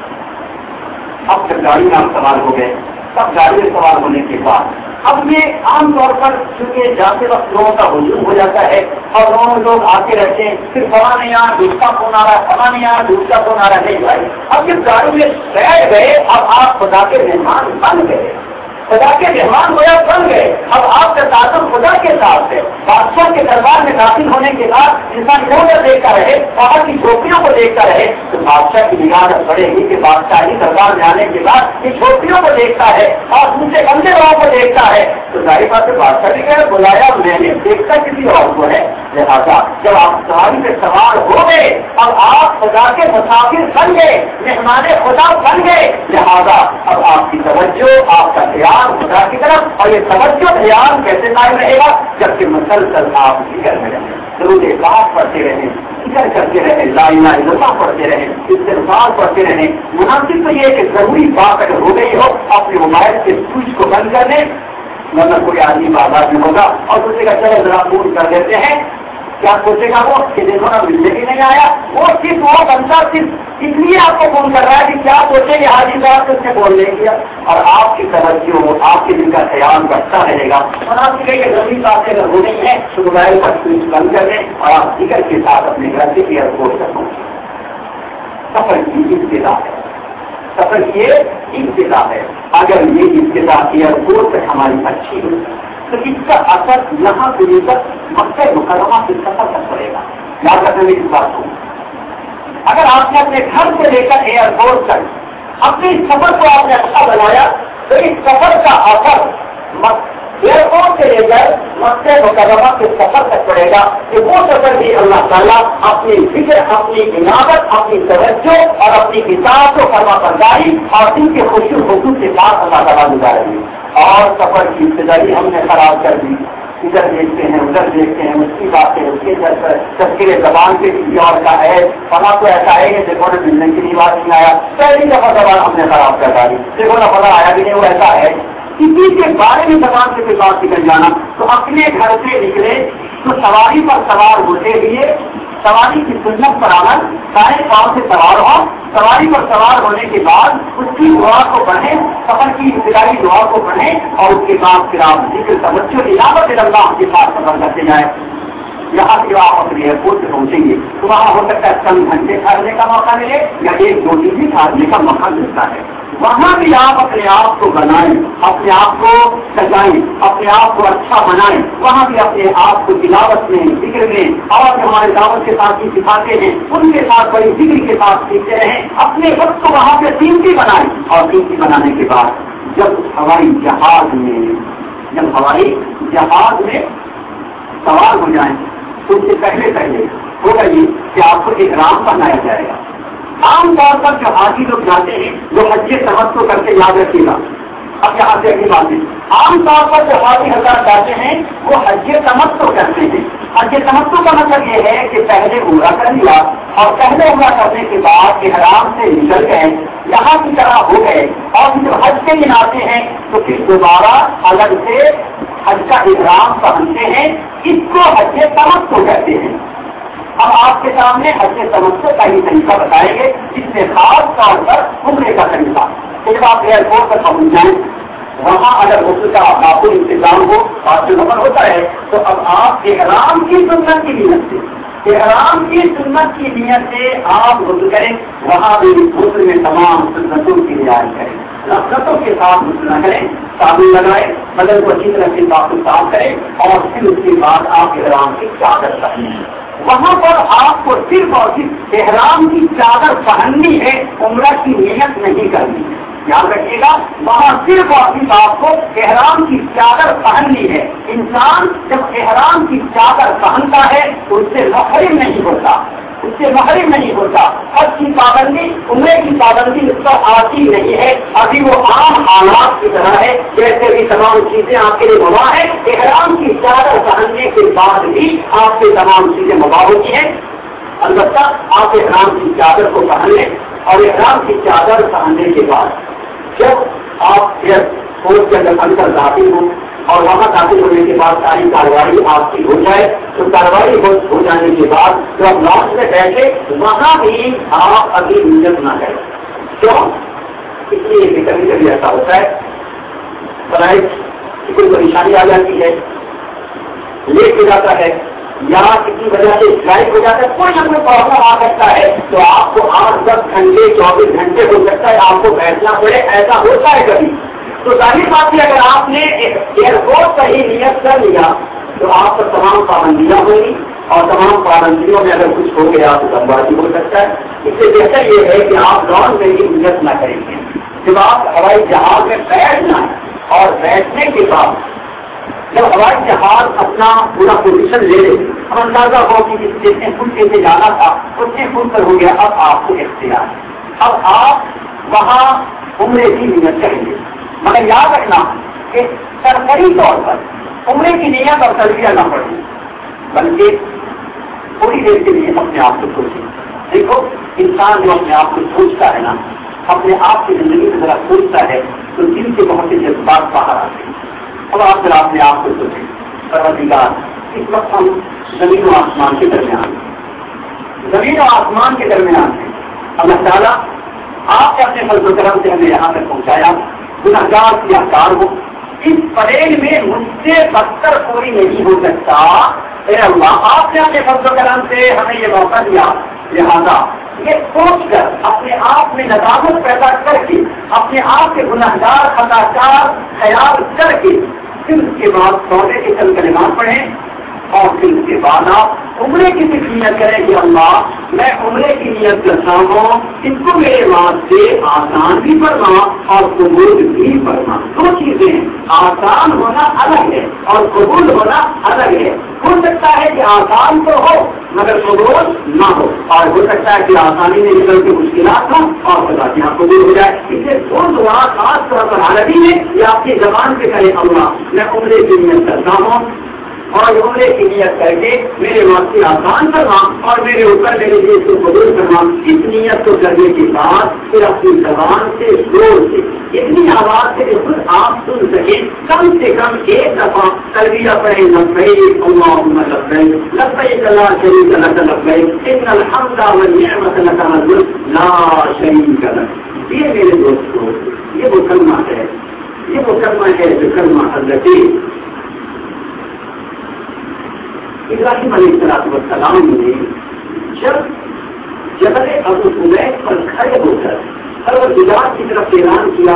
اب جب گاڑی میں آپ سوار ہو گئے، تب گاڑی میں سوار ہونے کے بعد اب یہ عام طور پر چونکہ جاتے وقت لوگوں کا ہجوم ہو جاتا ہے اور لوگ آتے رہتے ہیں، پھر فلاں نہیں آ دوسرا فون آ رہا ہے، فلاں نہیں آ دوسرا فون آ رہا ہے، نہیں بھائی اب جب گاڑی میں بیٹھ گئے اب آپ خدا کے مہمان بن گئے، خدا کے مہمان گویا بن گئے۔ اب آپ کا تعلق خدا کے ساتھ ہے۔ بادشاہ کے دربار میں داخل ہونے کے بعد انسان ادھر دیکھتا رہے، باہر کی جھوپڑیوں کو دیکھتا رہے تو بادشاہ کی نگاہ پڑے گی کہ بادشاہی دربار میں آنے کے بعد یہ جھوپڑیوں کو دیکھتا ہے اور دوسرے بندے لوگوں کو دیکھتا ہے تو ظاہر بات ہے بادشاہ نے کہا بلایا میں نے دیکھتا کسی اور کو ہے۔ لہٰذا جب آپ سواری پہ سوار ہو گئے اب آپ خدا کے مسافر بن گئے، مہمان خدا بن گئے، لہٰذا اب آپ کی توجہ، آپ کا خیال خدا کی طرف، اور یہ توجہ خیال کیسے قائم رہے گا جبکہ مسلسل آپ ذکر میں رہیں، درود پاک پڑھتے رہیں، ذکر کرتے رہیں، لا الہ الا اللہ پڑھتے رہیں، استغفار پڑھتے رہیں۔ مناسب تو یہ کہ ضروری بات اگر ہو گئی ہو اپنے موبائل کے سوئچ کو بند کر دیں، مطلب کوئی آدمی بازار میں ہوگا اور دوسرے کا چلو ذرا فون کر دیتے ہیں، کیا سوچے گا وہ کہ دیکھو نا ملنے بھی نہیں آیا، وہ صرف وہ بندہ صرف اس لیے آپ کو فون کر رہا ہے کہ کیا سوچیں گے حاجی صاحب سے اس نے فون نہیں کیا، اور آپ کی توجہ آپ کے دل کا خیال بڑھتا رہے گا۔ اور آپ کی کہیں ضروری باتیں اگر ہو رہی ہیں تو موبائل پر سوئچ بند کر دیں اور آپ ذکر کے ساتھ اپنے گھر سے ایئرپورٹ تک پہنچیں۔ سفر کی ابتدا ہے، سفر کی ابتدا ہے، اگر یہ ابتدا ایئرپورٹ تک ہماری اچھی ہو تو اس کا اثر یہاں سے لے کر مکہ مکرمہ سے سفر تک پڑے گا۔ یاد رکھنے کی بات ہو، اگر آپ نے اپنے گھر سے لے کر ایئرپورٹ تک اپنے سفر کو آپ نے اچھا بنایا تو اس سفر کا اثر ایئرپورٹ سے لے کر مکہ مکرمہ کے سفر تک پڑے گا کہ وہ سفر بھی اللہ تعالیٰ اپنی فکر، اپنی عنابت، اپنی توجہ اور اپنی کتاب کو فرما برداری اور ان کے خوشی خصوص کے ساتھ اللہ تعالیٰ گزارے گی. اور سفر کی ابتدائی ہم نے خراب کر دی، ادھر دیکھتے ہیں ادھر دیکھتے ہیں، اس کی باتیں اس کے تذکر زبان کے کسی اور کا ہے، فلاں تو ایسا ہے کہ دیکھو نا ملنے کی نہیں بات نہیں آیا، پہلی دفعہ زبان ہم نے خراب کر ڈالی، دیکھو نا فلاں آیا بھی نہیں وہ ایسا ہے. کسی کے بارے میں زبان سے کوئی بات نکل جانا تو اپنے گھر سے نکلے تو سواری پر سوار ہوتے ہوئے سواری کی سنت پر عمل، سارے پاؤں سے سوار ہو، سواری پر سوار ہونے کے بعد اس کی دعا کو پڑھیں، سفر کی ابتدائی دعا کو پڑھیں اور اس کے بعد پھر آپ ذکر توجہ عنابت اللہ کے ساتھ سفر کرتے جائیں. یہاں سے آپ اپنے ایئرپورٹ سے پہنچیں گے تو وہاں ہو سکتا ہے چند گھنٹے ٹھہرنے کا موقع ملے یا 1-2 دن بھی ٹھہرنے کا موقع ملتا ہے. وہاں بھی آپ اپنے آپ کو بنائیں، اپنے آپ کو سجائیں، اپنے آپ کو اچھا بنائیں. وہاں بھی اپنے آپ کو تلاوت میں، ذکر میں، اور ہمارے دعوت کے ساتھ بھی سکھاتے ہیں ان کے ساتھ بڑی ذکر کے ساتھ سیکھتے رہیں. اپنے وقت کو وہاں پہ قیمتی بنائیں اور قیمتی بنانے کے بعد جب ہوائی جہاز میں سوار ہو جائیں تو اس سے پہلے ہوگا یہ کہ آپ کو احرام بنایا جائے گا. عام طور پر جو حاجی لوگ جاتے ہیں وہ حج تمتع کر کے یاد رکھیے گا. اب یہاں سے اگلی بات ہے، عام طور پر جو حاجی حضرات جاتے ہیں وہ حج تمتع کرتے ہیں. حج تمتع کا مطلب یہ ہے کہ پہلے عمرہ کر لیا اور پہلے عمرہ کرنے کے بعد احرام سے نکل گئے، یہاں کی طرح ہو گئے اور جو حج کے دن آتے ہیں تو پھر دوبارہ الگ سے حج کا احرام پہنتے ہیں. اس کو حج تمتع کہتے ہیں. اب آپ کے سامنے حج تمتع کا ہی طریقہ بتائیں گے، جس میں خاص طور پر عمرے کا طریقہ. جب آپ ایئرپورٹ پر پہنچ جائیں وہاں اگر غسل کا معقول انتظام ہو اور جو نمبر ہوتا ہے تو اب آپ احرام کی سنت کی نیت سے آپ غسل کریں. وہاں بھی غسل میں تمام سنتوں کی رعایت کریں، رفقتوں کے ساتھ غسل نہ کریں، صابن لگائیں، بدن کو اچھی طرح سے صاف کریں اور پھر اس کے بعد آپ احرام کی چادر پہنیں. وہاں پر آپ کو صرف اور صرف احرام کی چادر پہننی ہے، عمرہ کی نیت نہیں کرنی ہے. یاد رکھیے گا، وہاں صرف اور صرف آپ کو احرام کی چادر پہننی ہے. انسان جب احرام کی چادر پہنتا ہے تو اس سے محرم نہیں ہوتا. حج کی پابندی، عمرے کی پابندی اس پر آتی نہیں ہے. ابھی وہ عام حالات کی طرح ہے جیسے بھی تمام چیزیں آپ کے لیے مباح ہے. احرام کی چادر پہننے کے بعد بھی آپ سے تمام چیزیں مباح ہوتی ہیں. البتہ آپ احرام کی چادر کو پہن لیں اور احرام کی چادر پہننے کے بعد جب آپ ایئرپورٹ کے اندر داخل ہوں اور وہاں داخل ہونے کے بعد ساری کارروائی آپ کی ہو جائے تو کارروائی ہو جانے کے بعد جو آپ لانچ میں بیٹھے وہاں بھی آپ ابھی نیت نہ کریں. کیوں؟ اس لیے کہ کبھی کبھی ایسا ہوتا ہے فلائٹ کی کوئی پریشانی آ جاتی ہے، لیٹ ہو جاتا ہے یا کسی وجہ سے فلائٹ ہو جاتا ہے، کوئی نہ کوئی پرابلم آ سکتا ہے تو آپ کو 8-10 گھنٹے 24 گھنٹے ہو سکتا ہے آپ کو بیٹھنا پڑے. ایسا ہوتا ہے کبھی. تو ظاہر بات ہے اگر آپ نے ایئرپورٹ پر ہی نیت کر لیا تو آپ پر تمام پابندیاں ہوگی اور تمام پابندیوں میں اگر کچھ ہو گیا تو بمباری ہو سکتا ہے. اس سے بہتر یہ ہے کہ آپ لانچ میں ہی نیت نہ کریں گے. جب آپ ہوائی جہاز میں بیٹھنا ہے اور بیٹھنے کے بعد جب ہوائی جہاز اپنا پورا پوزیشن لے لے، ہم اندازہ ہو کہ جتنے فٹ سے جانا تھا اتنے فٹ پر ہو گیا، اب آپ کو اختیار ہے. اب آپ وہاں عمرے کی نیت کریں گے. مگر یاد رکھنا کہ سرکاری طور پر عمرے کی نیت اور تلبیہ نہ پڑے بلکہ تھوڑی دیر کے لیے اپنے آپ کو سوچیں. دیکھو انسان جو اپنے آپ کو سوچتا ہے نا، اپنے آپ کی زندگی میں ذرا سوچتا ہے تو دل کے بہت سے جذبات باہر آتے ہیں. اب آپ ذرا اپنے آپ کو سوچیں، پروردگار اس وقت ہم زمین و آسمان کے درمیان ہیں. اللہ تعالیٰ آپ نے اپنے فضل و کرم سے ہمیں یہاں تک پہنچایا. گنہگار کیا کار ہو، اس پریڈ میں مجھ سے بدتر کوئی نہیں ہو سکتا. اے اللہ، آپ نے اپنے فضل و کرم سے ہمیں یہ موقع دیا، لہذا یہ سوچ کر اپنے آپ میں ندامت پیدا کر کے اپنے آپ کے گنہگار خطاکار خیال کر کے پھر اس کے بعد توبے کے چند کلمات پڑھیں اور پھر اس کے بعد آپ عمرے کی بھی نیت کریں کہ اللہ میں عمرے کی نیت کرتا ہوں، اس کو میرے واسطے آسان بھی فرما اور قبول بھی فرما. دو چیزیں، آسان ہونا الگ ہے اور قبول ہونا الگ ہے. ہو سکتا ہے کہ آسان تو ہو مگر قبول نہ ہو، اور ہو سکتا ہے کہ آسانی میں نکل کے مشکلات ہوں اور خدا کے یہاں قبول ہو جائے. اس لیے دو دعا خاص طور پر عربی میں یا آپ کی زبان سے کرے اللہ میں عمرے کی نیت کرتا ہوں اور عمرے کی نیت کر کے میرے واسطے آسان کرنا اور میرے اوپر میرے لیے اس کو قبول کرنا. اس نیت کو کرنے کے بعد پھر اپنی زبان سے زور سے اتنی آواز سے کہ خود آپ سن سکیں کم سے کم ایک دفعہ تلبیہ پڑھیں لبیک اللہم لبیک لبیک لا شریک لک لبیک ان الحمد والنعمت لک والملک لا شریک لک. یہ میرے دوستوں یہ وہ کلمہ ہے، یہ وہ کلمہ ہے جو کلمہ حضرت ابراہیم علیہ السلام نے جب جبل ابو قبیس پر کھڑے ہو کر پروردگار کی طرف اعلان کیا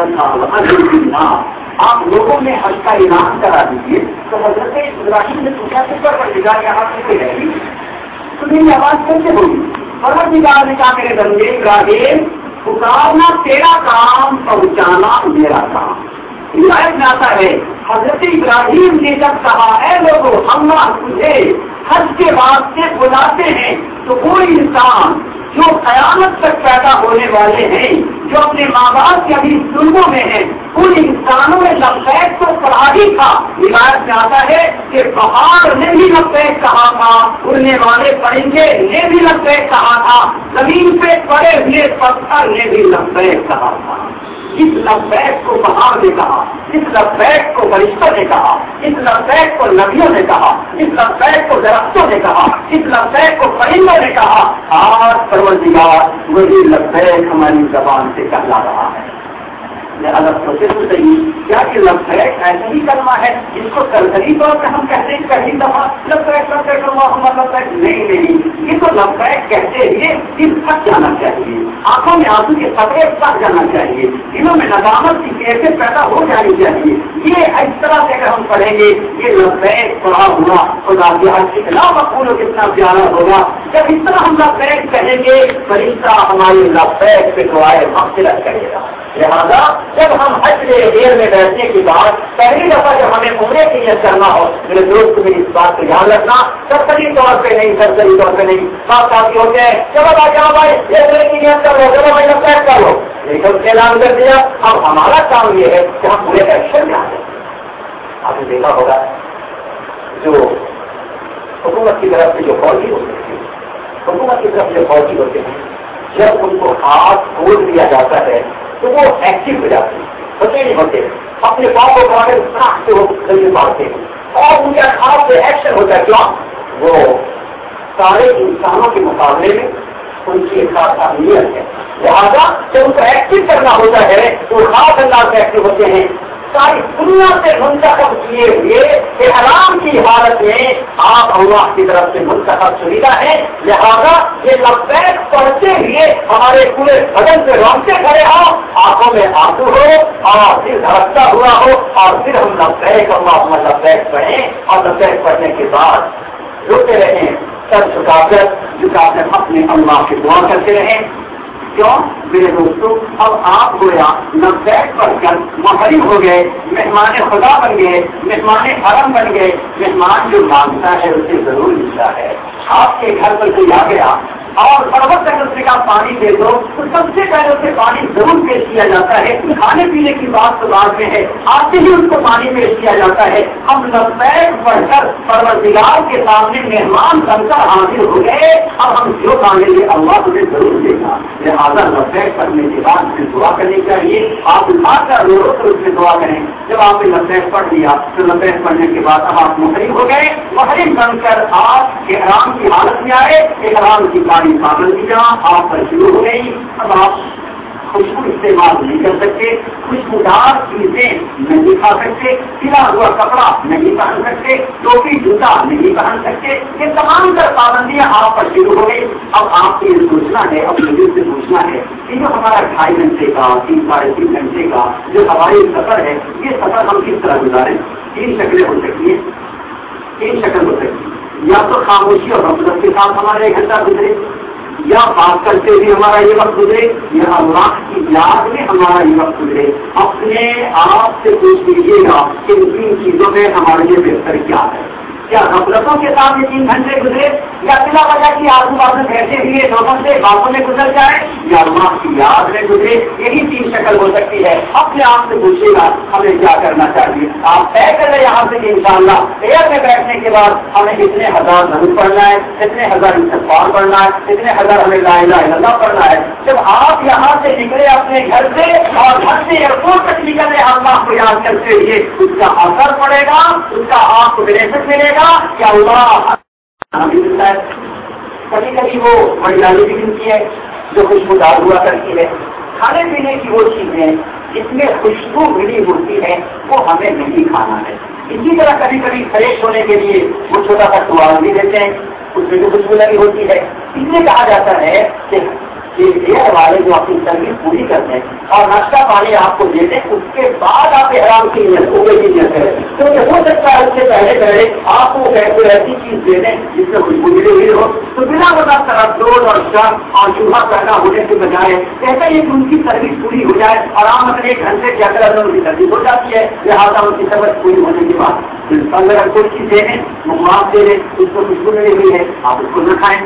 تھا آپ لوگوں میں حج کا اعلان کرا دیجیے، تو حضرت ابراہیم نے پوچھا کہ پروردگار یہاں سے رہے گی تو میری آواز کیسے ہوگی؟ پروردگار نے کہا میرے بندے ابراہیم پکارنا تیرا کام، پہنچانا میرا کام. روایت میں آتا ہے حضرت ابراہیم نے جب کہا اے لوگوں اللہ تجھے حج کے واسطے بلاتے ہیں، تو کوئی انسان جو قیامت تک پیدا ہونے والے ہیں، جو اپنے ماں باپ کے ابھی ظلموں میں ہیں، ان انسانوں نے لبیک کو پڑھا ہی تھا. روایت میں آتا ہے کہ پہاڑ نے بھی لبیک کہا تھا، اڑنے والے پرندے نے بھی لبیک کہا تھا، زمین پہ پڑے ہوئے پتھر نے بھی لبیک کہا تھا. اس لبیک کو پہاڑ نے کہا، اس لبیک کو فرشتوں نے کہا، اس لبیک کو نبیوں نے کہا، اس لبیک کو درختوں نے کہا، اس لبیک کو پرندوں نے کہا. آج پروردگار وہی لبیک ہماری زبان سے کہلا رہا ہے. الگ سوچے تو صحیح کیا کہ لبیک ایسا ہی کلمہ ہے جس کو سرسری طور پہ ہم کہتے ہیں پہلی دفعہ لبیک لبیک اللہم لبیک. نہیں، یہ تو لبیک کہتے ہوئے دل تھک جانا چاہیے، آنکھوں میں آنسو کے قطرے تک جانا چاہیے، دلوں میں ندامت کی کیفیت پیدا ہو جانی چاہیے. یہ اس طرح سے اگر ہم پڑھیں گے یہ لبیک پڑھا ہوا خدا کے حج کے خلاف مقبول کتنا پیارا ہوگا. جب اس طرح ہم لبیک کہیں گے فرشتہ ہماری لبیک پہ دعائے مغفرت کرے گا. لہٰذا جب ہم حج کے دیر میں بیٹھنے کے بعد پہلی دفعہ جب ہمیں عمرے کی نیت کرنا ہو، میرے دوست میری اس بات کو یاد رکھنا، سرسری طور پہ نہیں، سرسری طور پہ نہیں. بات ساتھی ہوتے ہیں چلو بھائی یہ عمرے کی نیت کر لو، چلو بھائی لبیک کر لو، لیکن اعلان کر دیا. اب ہمارا کام یہ ہے کہ ہم پورے ایکشن میں آ جائیں. آپ نے دیکھا ہوگا جو حکومت کی طرف سے جو فوجی ہوتے ہیں، حکومت کی طرف سے فوجی ہوتے ہیں، جب ان کو ہاتھ کھول دیا جاتا ہے تو وہ ایکٹیو ہو جاتے ہیں، ہوتے نہیں ہوتے، اپنے پاؤں کو پڑھا کر ساخ سے وہ جلدی مارتے ہیں اور ان کے ہاتھ سے ایکشن ہوتا ہے. کیوں؟ وہ سارے انسانوں کے مقابلے میں ان کی ایک خاص اہمیت ہے. لہٰذا جب ان کو ایکٹیو کرنا ہوتا ہے تو خاص انداز سے ایکٹیو ہوتے ہیں. ساری دنیا سے منتخب کیے ہوئے احرام کی حالت میں آپ اللہ کی طرف سے منتخب شدہ ہیں. لہٰذا یہ لبیک پڑھتے ہوئے ہمارے پورے بدن سے رونقیں کھڑے ہوں، آنکھوں میں آنسو ہو اور دل دھڑکتا ہوا ہو، اور پھر ہم لبیک اللہم لبیک پڑھیں اور لبیک پڑھنے کے بعد روتے رہیں، سر جھکا کر اپنے اللہ کی دعا کرتے رہیں. کیوں میرے دوستوں؟ اب آپ گویا لبیک پڑھ کر محرم ہو گئے، مہمان خدا بن گئے، مہمان حرم بن گئے. مہمان جو مانگتا ہے اسے ضرور ملتا ہے. آپ کے گھر پر کوئی آ گیا اور پروت سے کا پانی دے دو تو سب سے پہلے اسے پانی ضرور پیش کیا جاتا ہے. کھانے پینے کی بات تو بعد میں ہے، آتے ہی اس کو پانی پیش کیا جاتا ہے. ہم لبیک پڑھ کر پروردگار کے سامنے مہمان بن کر حاضر ہو گئے. اب ہم جو مانگیں گے اللہ تمہیں ضرور دے گا. لہٰذا لبیک پڑھنے کے بعد پھر دعا کرنی چاہیے. آپ کر رو کر اس سے دعا کریں. جب آپ نے لبیک پڑھ لیا تو لبیک پڑھنے کے بعد اب آپ محرم ہو گئے. محرم بن کر آپ احرام کی حالت میں آئے، احرام کی پابندیاں آپ پر شروع ہو گئی. اب آپ خوشبو استعمال نہیں کر سکتے، خوشبودار چیزیں نہیں کھا سکتے، سلا ہوا کپڑا نہیں پہن سکتے، ٹوپی جوتا نہیں پہن سکتے. یہ تمام تر پابندیاں آپ پر شروع ہو گئی. اب آپ کو یہ سوچنا ہے، اپنے دل سے پوچھنا ہے کہ جو ہمارا 2.5 گھنٹے کا 3 گھنٹے کا جو ہوائی سفر ہے، یہ سفر ہم کس طرح گزاریں. 3 شکلیں ہو سکتی ہیں، 3 شکل ہو سکتی ہے. یا تو خاموشی اور غفلت کے ساتھ ہمارا 1 گھنٹہ گزرے، یا بات کرتے ہوئے ہمارا یہ وقت گزرے، یا اللہ کی یاد میں ہمارا یہ وقت گزرے۔ اپنے آپ سے پوچھ لیجیے گا کہ ان 3 چیزوں میں ہمارے لیے بہتر کیا ہے؟ کیا غفلتوں کے ساتھ یہ 3 گھنٹے گزرے، یا بلا وجہ کی آزو بازو بیٹھے ہوئے لوگوں سے باتوں میں گزر جائے، یا اللہ کی یاد میں گزرے؟ یہی 3 شکل ہو سکتی ہے۔ اپنے آپ سے پوچھیے گا ہمیں کیا کرنا چاہیے۔ آپ طے کر لیں یہاں سے کہ انشاءاللہ ایئر میں بیٹھنے کے بعد ہمیں اتنے ہزار ضرور پڑھنا ہے، اتنے ہزار استغفار پڑھنا ہے، اتنے ہزار ہمیں لا الہ الا اللہ پڑھنا ہے۔ جب آپ یہاں سے نکلے اپنے گھر سے اور گھر سے ایئرپورٹ تک نکلے اللہ کو یاد کرتے ہوئے، اس کا اثر پڑے گا، اس کا آپ کو بینیفٹ ملے گا کہ اللہ ملتا ہے۔ کبھی کبھی وہ مریالی بھی ملتی ہے جو خوشبودار ہوا کرتی ہے۔ کھانے پینے کی وہ چیزیں جس میں خوشبو ملی ہوتی ہے وہ ہمیں نہیں کھانا ہے۔ اسی طرح کبھی کبھی فریش ہونے کے لیے وہ چھوٹا سا ٹوال بھی دیتے ہیں، اس میں جو خوشبو لگی ہوتی ہے۔ اس لیے کہا جاتا ہے کہ ایئر والے جو اپنی سروس پوری کرتے ہیں اور ناشتہ پانی آپ کو دیتے ہیں، اس کے بعد آپ احرام کی نیت کریں، کیونکہ ہو سکتا ہے اس سے پہلے آپ کو کوئی ایسی چیز دے دیں جس میں خوشبو ملی ہوئی ہو، تو بنا وجہ تردد اور شک اور چولہا پیدا ہونے کے بجائے کہتے ہیں کہ ان کی سروس پوری ہو جائے، آرام اپنے 1 گھنٹے کے اندر ان کی سروس ہو جاتی ہے، لہٰذا ان کی سروس پوری ہونے کے بعد اگر کوئی چیز دے دیں وہ معاف دے دیں، اس کو خوشبو ملی ہوئی ہے آپ اس کو نہ کھائیں۔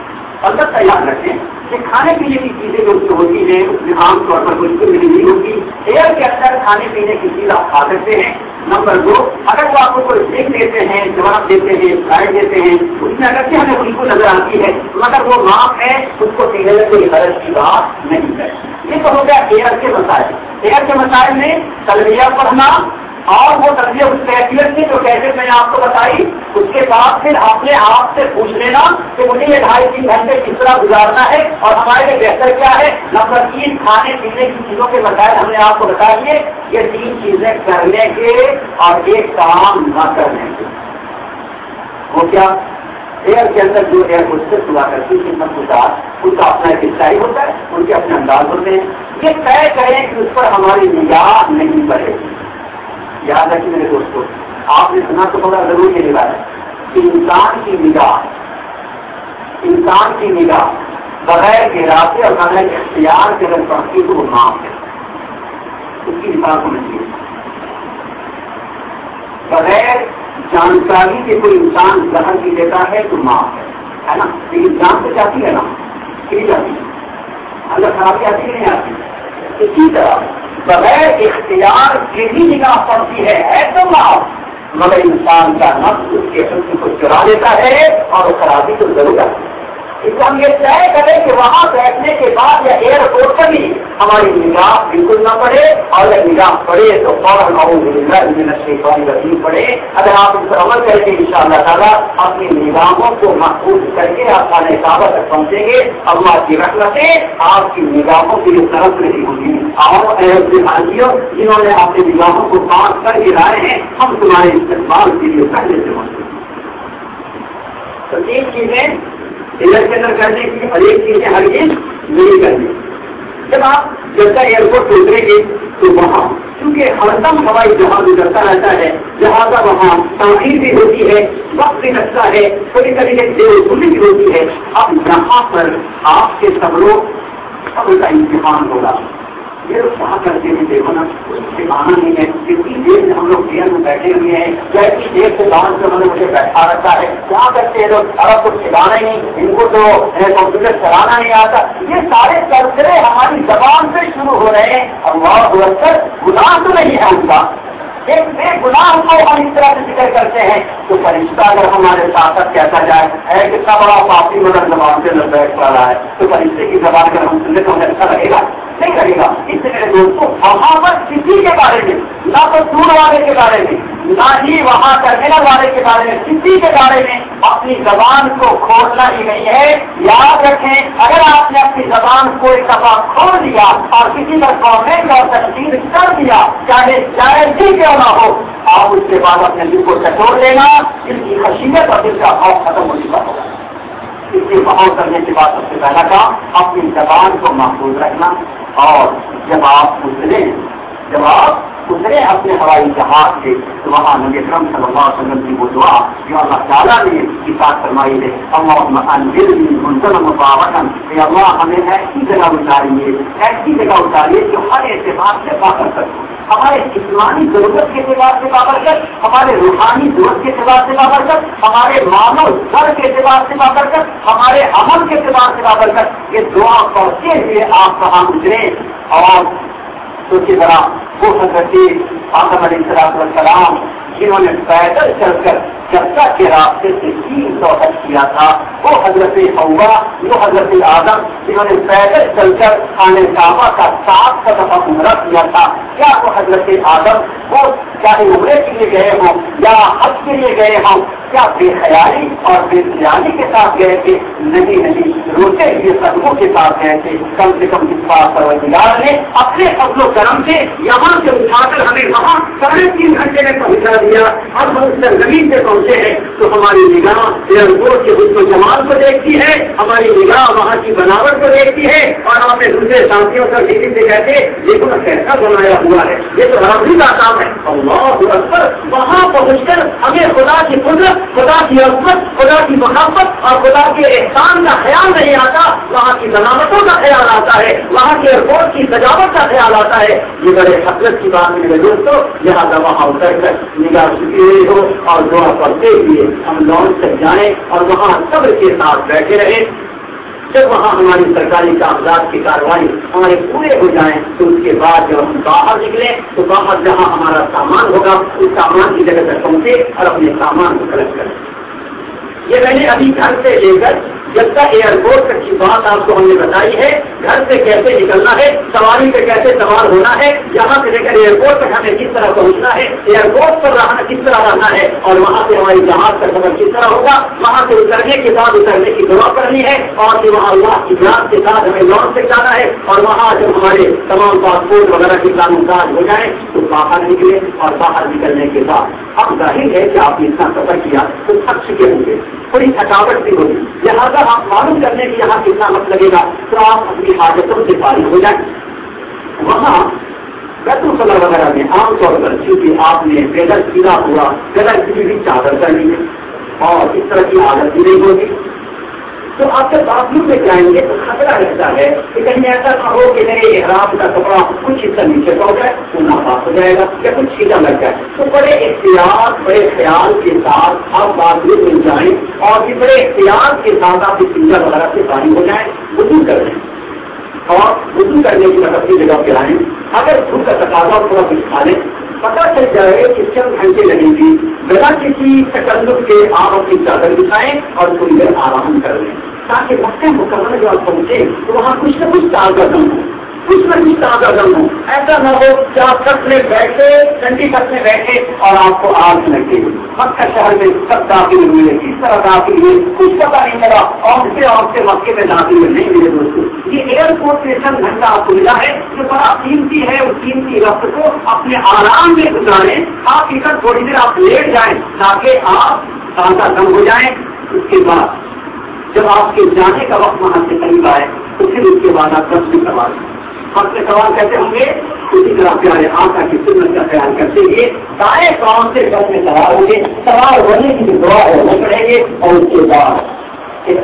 البتہ یاد رکھیں کہ کھانے پینے کی چیزیں جو ہوتی ہیں اس میں عام طور پر کچھ ملی نہیں ہوتی۔ ایئر کے اندر کھانے پینے کی چیز آپ کھا سکتے ہیں۔ نمبر 2، اگر وہ آپ کو کوئی دیکھ دیتے ہیں، جواب دیتے ہیں، فائد دیتے ہیں، اس میں اگرچہ ہمیں خوشبو نظر آتی ہے مگر وہ معاف ہے، اس کو پینے میں کوئی غلط کی بات نہیں ہے۔ یہ تو ہو گیا ایئر کے مسائل۔ ایئر کے مسائل میں تلبیہ پڑھنا اور وہ تربیت اس کیفیت کی جو کیفیت میں نے آپ کو بتائی، اس کے بعد پھر اپنے آپ سے پوچھ لینا کہ مجھے یہ 2.5-3 گھنٹے کس طرح گزارنا ہے اور ہمارے لیے بہتر کیا ہے۔ نمبر 3، کھانے پینے کی چیزوں کے مسائل ہم نے آپ کو بتا دیے۔ یہ 3 چیزیں کرنے کے اور ایک کام نہ کرنے کے۔ وہ کیا؟ ایئر کے اندر جو ایئر ہوسٹس ہوا کرتی خدمت گزار، ان کا اپنا ایک اسٹائل ہوتا ہے، ان کے اپنے انداز ہوتے ہیں۔ یہ طے کریں کہ اس پر ہماری نگاہ نہیں پڑے گی۔ یاد رکھیے میرے دوستوں، آپ نے سنا تو بڑا ضروری ہے کہ انسان کی نگاہ بغیر ارادے اور بغیر اختیار کے اگر پڑتی تو وہ معاف ہے، اس کی مثال ہونا چاہیے۔ بغیر جانکاری کے کوئی انسان زہر پی لیتا ہے تو معاف ہے نا، لیکن جان تو جاتی ہے نا، پی جاتی ہے، اگر خرابی آتی نہیں آتی۔ اسی طرح بغیر اختیار کے بھی نگاہ پڑتی ہے تو معاف، مگر انسان کا نفس اس کے حکم کو چرا لیتا ہے اور وہ خرابی تو ضرور آتی ہے۔ اس کو ہم یہ طے کریں کہ وہاں بیٹھنے کے بعد یا ایئرپورٹ پر بھی ہماری نگاہ بالکل نہ پڑے، اور اگر نگاہ پڑے تو فوراً اعوذ باللہ من الشیطان الرجیم پڑے۔ اگر آپ اس پر عمل کریں گے انشاءاللہ تعالیٰ اپنی نگاہوں کو محفوظ کر کے آپ خانہ کعبہ تک پہنچیں گے۔ اللہ کی رحمتیں آپ کی نگاہوں کی طرف نہیں ہوگی۔ اور بھائیوں جنہوں نے اپنی نگاہوں کو پاس کر کے لائے ہیں، ہم تمہارے استقبال کے لیے پہلے سے موجود ہیں۔ تو 3 چیزیں ایئر کے اندر کرنے کی اور ایک چیزیں ہر چیز نہیں کرنی۔ جب آپ جیسا ایئرپورٹ اتریں گے تو وہاں کیونکہ ہر دم ہوائی جہاز گزرتا رہتا ہے، لہٰذا وہاں تاخیر بھی ہوتی ہے، وقت بھی لگتا ہے، کبھی کبھی ایک دیر بھی ہوتی ہے۔ اب یہاں پر آپ کے صبر کا امتحان ہوگا۔ یہ کہاں کرتے ہیں دیکھو نا، ٹھکانا نہیں ہے، کتنی دیر سے ہم لوگ چیئر میں بیٹھے ہوئے ہیں، کتنی دیر سے دان سے مجھے بیٹھا رکھا ہے، کیا کرتے ہیں لوگ، اب کچھ ٹھکانا ہی نہیں، ان کو تو کمپیوٹر چلانا نہیں آتا۔ یہ سارے سلسلے ہماری زبان سے شروع ہو رہے ہیں۔ اللہ اکبر، گناہ تو نہیں ہے ان کا، ایک بے گناہ کو ہم اس طرح سے ذکر کرتے ہیں تو فرشتہ اگر ہمارے ساتھ کہتا جائے ہے کتنا بڑا پاپی مگر زبان سے بیٹھ پا رہا ہے، تو فرشتے کی زبان اگر ہم سننے تو ہمیں اچھا لگے گا؟ نہیں لگے گا۔ اس سے میرے دوستوں وہاں پر کسی کے بارے میں، نہ تو دور والے کے بارے میں، نہ ہی وہاں ٹرمینل والے کے بارے میں، کسی کے بارے میں اپنی زبان کو کھولنا ہی نہیں ہے۔ یاد رکھیں، اگر آپ نے اپنی زبان کو ایک دفعہ کھول دیا اور کسی پر کامنٹ اور تنقید کر دیا، چاہے جائز ہی کیوں نہ ہو، آپ اس کے بعد اپنے دل کو ٹٹول لینا، دل کی خشیت اور دل کا خوف ختم ہو چکا ہوگا۔ اس لیے بہاؤ کرنے کے بعد سب سے پہلا کام اپنی زبان کو محفوظ رکھنا، اور جب آپ اترے اپنے ہوائی جہاز سے تو وہاں نبی اکرم صلی اللہ علیہ وسلم کی وہ دعا جو اللہ تعالیٰ نے اتفاق فرمائی ہے، اللہم انزلنی منزلا مبارکا، کہ اللہ ہمیں ایسی جگہ اتاریے، ایسی جگہ اتاریے جو ہر اعتبار سے بابرکت ہو، ہمارے جسمانی ضرورت کے اعتبار سے بابرکت، ہمارے روحانی ضرورت کے اعتبار سے بابرکت، ہمارے معنی سر کے اعتبار سے بابرکت، ہمارے عمل کے اعتبار سے بابرکت۔ یہ دعا پڑھتے ہوئے آپ کہاں گزرے اور سوچے ذرا وہ حضرت آدم علیہ السلام جنہوں نے پیدل چل کر جدہ کے راستے سے 300 حج کیا تھا، وہ حضرت حوا، وہ حضرت آدم جنہوں نے پیدل چل کر خانہ کعبہ کا 700 دفعہ عمرہ کیا تھا، کیا وہ حضرت آدم وہ چاہے عمرے کے لیے گئے ہوں یا حج کے لیے گئے ہوں، کیا بے خیالی اور بے خیالی کے ساتھ گئے تھے؟ نہیں، روتے ہوئے قدموں کے ساتھ گئے تھے۔ کم سے کم اس بات پروردگار نے اپنے فضل و کرم سے یہاں سے اٹھا کر ہمیں وہاں 3.5 گھنٹے میں پہنچا دیا، اور ہم زمین سے پہنچے ہیں تو ہماری نگاہ ایئرپورٹ کے حسن و جمال کو دیکھتی ہے، ہماری نگاہ وہاں کی بناوٹ کو دیکھتی ہے، اور ہم اپنے دوسرے ساتھیوں سے کسی سے کہتے دیکھو نا کیسا بنایا ہوا ہے، یہ تو ربی کا کام ہے۔ اللہ اکبر، وہاں پہنچ کر ہمیں خدا کی قدرت، خدا کی عظمت، خدا کی محبت اور خدا کے احسان کا خیال نہیں آتا، وہاں کی بناوٹوں کا خیال آتا ہے، وہاں کے ایئرپورٹ کی سجاوٹ کا خیال آتا ہے۔ یہ بڑے حسرت کی بات میرے دوستوں، لہٰذا وہاں اتر کر نگاہ چکی ہو اور دعا پڑھتے ہوئے ہم لانچ تک جائیں اور وہاں صبر کے ساتھ بیٹھے رہیں۔ جب وہاں ہماری سرکاری کاغذات کی کارروائی ہمارے پورے ہو جائیں تو اس کے بعد جب ہم باہر نکلیں تو باہر جہاں ہمارا سامان ہوگا اس سامان کی جگہ تک پہنچے اور اپنے سامان کو کلیکٹ کریں۔ یہ میں نے ابھی گھر سے لے کر جب تک ایئرپورٹ تک کی بات آپ کو ہم نے بتائی ہے، گھر سے کیسے نکلنا ہے، سواری پہ کیسے سوار ہونا ہے، یہاں سے لے کر ایئرپورٹ تک ہمیں کس طرح پہنچنا ہے، ایئرپورٹ پر رہنا کس طرح رہنا ہے، اور وہاں سے ہماری جہاز کا سفر کس طرح ہوگا، وہاں سے اترنے کے بعد اترنے کی دعا کرنی ہے، اور پھر وہاں اللہ کی یاد کے ساتھ ہمیں لانچ سے جانا ہے، اور وہاں جب ہمارے تمام پاسپورٹ وغیرہ کی قانون کاج ہو جائیں تو باہر نکلے، اور باہر نکلنے کے بعد اب ظاہر ہے کہ آپ نے اتنا سفر کیا تو تھک چکے ہوں گے، تھوڑی تھکاوٹ بھی ہوگی، لہٰذا آپ معلوم کرنے کی یہاں کتنا وقت لگے گا تو آپ اپنی حاجتوں سے فارغ ہو جائیں۔ وہاں بیت الخلا وغیرہ میں عام طور پر چونکہ آپ نے پیدل سیدھا ہوا پیدل کی بھی چادر کر لی ہے اور اس طرح کی عادت بھی نہیں ہوگی، تو آپ جب باتھ روم میں جائیں گے تو خطرہ رہتا ہے کہ کہیں ایسا نہ ہو کہ میرے احرام کا کپڑا کچھ حصہ نیچے پڑ جائے تو ناپاک ہو جائے گا یا کچھ چھیٹا لگ جائے، تو بڑے احتیاط بڑے خیال کے ساتھ آپ باتھ روم میں جائیں اور پھر بڑے احتیاط کے ساتھ آپ سنجا وغیرہ سے پانی ہو جائیں، وضو کر لیں اور وضو کرنے کی اپنی جگہ پہ آئیں، اگر دھوپ کا تقاضا تھوڑا کچھ کھا لیں، پتہ چل جائے کہ چند گھنٹے لگیں گی، بنا کسی تکلف کے آپ اپنی چادر بچھائیں اور تھوڑی دیر آرام کر لیں تاکہ مکہ مکرمہ جو آپ پہنچے تو وہاں کچھ نہ کچھ تازہ دم ہو، کچھ نہ کچھ تازہ دم ہو، ایسا نہ ہو کہ آپ چھت میں بیٹھے ٹھنڈی چھت میں بیٹھے اور آپ کو آگ لگے۔ مکہ شہر میں سب داخل ہوئے، کس طرح داخل ہوئے کچھ پتا نہیں چلا، اور سے مکے میں داخل ہوئے نہیں ملے دوستوں۔ یہ ایئرپورٹ سے چند گھنٹہ آپ کو ملا ہے جو بڑا قیمتی ہے، اس قیمتی وقت کو اپنے آرام میں گزاریں، آپ ادھر تھوڑی دیر آپ لیٹ جائیں تاکہ آپ تازہ دم ہو جائیں۔ اس کے بعد جب آپ کے جانے کا وقت وہاں سے قریب آئے تو پھر اس کے بعد آپ دس میں سوال ہم سے سوال کہتے ہوں گے، اسی طرح پیارے آقا کی سنت کا خیال کرتے ہوئے دائیں پاؤں سے بس میں سوار ہوں گے، سوار ہونے کی جو دعا ہے وہ پڑھیں گے، اور اس کے بعد پھر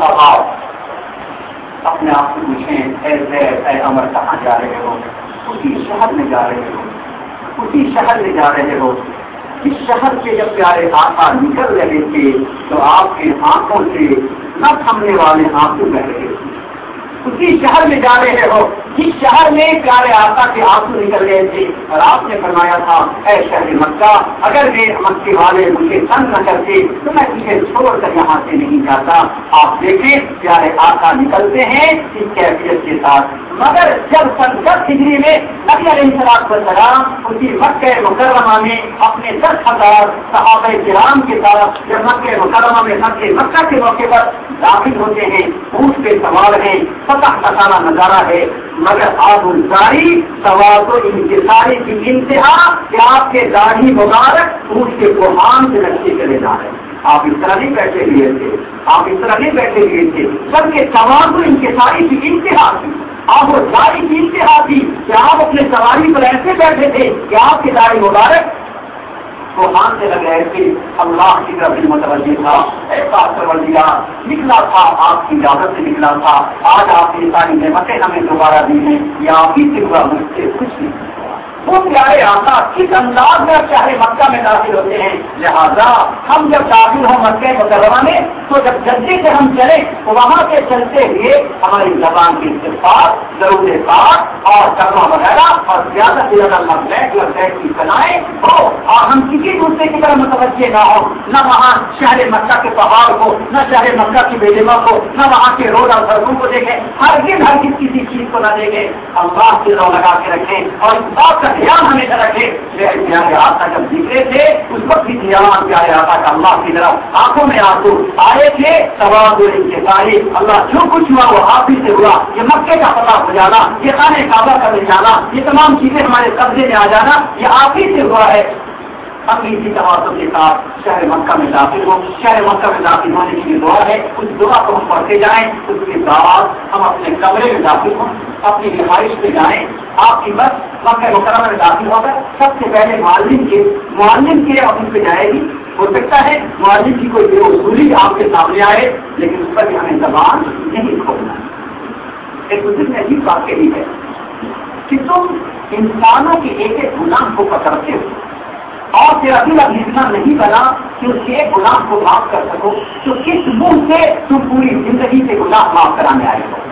آپ اپنے آپ کو پوچھیں اے امر کہاں جا رہے ہو؟ اسی شہر میں جا رہے ہو، اسی شہر میں جا رہے ہو اس شہر سے جب پیارے آقا نکل رہے تھے تو آپ کے آنکھوں سے نہ تھمنے والے آنسو بہ رہے تھے، اسی شہر میں جا رہے ہو جس شہر میں پیارے آقا کے آنسو نکل گئے تھے، اور آپ نے فرمایا تھا اے شہر مکہ اگر میرے مکے والے مجھے تنگ نہ کرتے تو میں تجھے چھوڑ کر یہاں سے نہیں جاتا۔ آپ دیکھیں پیارے آقا نکلتے ہیں اس کیفیت کے ساتھ، مگر جب 10 ہجری میں نبی علیہ السلام اسی مکہ مکرمہ میں اپنے 10,000 صحابہ کرام کے ساتھ جب مکہ مکرمہ میں مکہ کے موقع پر داخل ہوتے ہیں، اونٹ پہ سوار ہیں، فتح کا سارا نظارہ ہے، مگر آپ الزاری سوال تو انتصاری کی انتہا کہ آپ کے داڑھی مبارک اونٹ کے کوہان سے رکھتے چلے جا رہے ہیں۔ آپ اس طرح نہیں بیٹھے ہوئے تھے، آپ اس طرح نہیں بیٹھے ہوئے تھے، بلکہ سوال تو انتصاری کی انتہا تھی۔ آپ وہ داڑھی کی انتہا تھی کہ آپ اپنے سواری پر ایسے بیٹھے تھے کہ آپ کی داڑھی مبارک وہ مانتے لگ رہے تھے اللہ کی طرف بھی متوجہ تھا. ایسا پروردگار نکلا تھا آپ کی اجازت سے نکلا تھا. آج آپ کی ساری نعمتیں ہمیں دوبارہ دی ہیں یا آپ ہی سے ہوا مجھ سے کچھ نہیں. وہ پیارے آقا کس انداز میں چاہے مکہ میں داخل ہوتے ہیں. لہذا ہم جب داخل ہوں مکہ مکرمہ میں تو جب جلدی سے ہم چلیں تو وہاں سے چلتے ہوئے ہماری زبان کی استغفار ضرور پاک اور کلمہ وغیرہ اور زیادہ سے زیادہ لبیک کی بنائیں ہو اور ہم کسی دوسرے کی طرح متوجہ نہ ہو. نہ وہاں شہر مکہ کے پہاڑ کو نہ شہر مکہ کی بیلما کو نہ وہاں کے روڈ اور سڑکوں کو دیکھیں. ہر کسی چیز کو نہ دیکھیں. اللہ کی رو لگا کے رکھیں اور اس بات کا دھیان ہمیشہ رکھے. پیارے آقا جب نکلے تھے اس وقت بھی دھیان پیارے آقا کا اللہ کی طرف آنکھوں میں آنسو آئے تھے. تواضع کے سارے اللہ جو کچھ ہوا وہ آپ ہی سے ہوا. یہ مکے کا پتہ ہو جانا, یہ خانہ کعبہ کا مل جانا, یہ تمام چیزیں ہمارے قبضے میں آ جانا یہ آپ ہی سے ہوا ہے. ہم اسی تواضع کے ساتھ شہر مکہ میں داخل ہو. شہر مکہ میں داخل ہونے کی دعا ہے. اس دعا کو ہم پڑھتے جائیں. اس کے بعد ہم اپنے کمرے میں داخل ہوں, اپنی رہائش پہ جائیں. آپ کی بس مکہ مکرمہ میں داخل ہو کر سب سے پہلے معلم کے آفس پہ جائے گی. ہو سکتا ہے معلم کی کوئی بے اصولی آپ کے سامنے آئے لیکن اس پر بھی ہمیں زبان نہیں کھولنا. ایک بزرگ نے عجیب بات کہی ہے کہ تم انسانوں کے ایک ایک گناہ کو پکڑتے ہو اور پھر ابھی اب اتنا نہیں بنا کہ اس کے ایک گناہ کو معاف کر سکو تو کس منہ سے تم پوری زندگی سے گناہ معاف کرانے آئے ہو.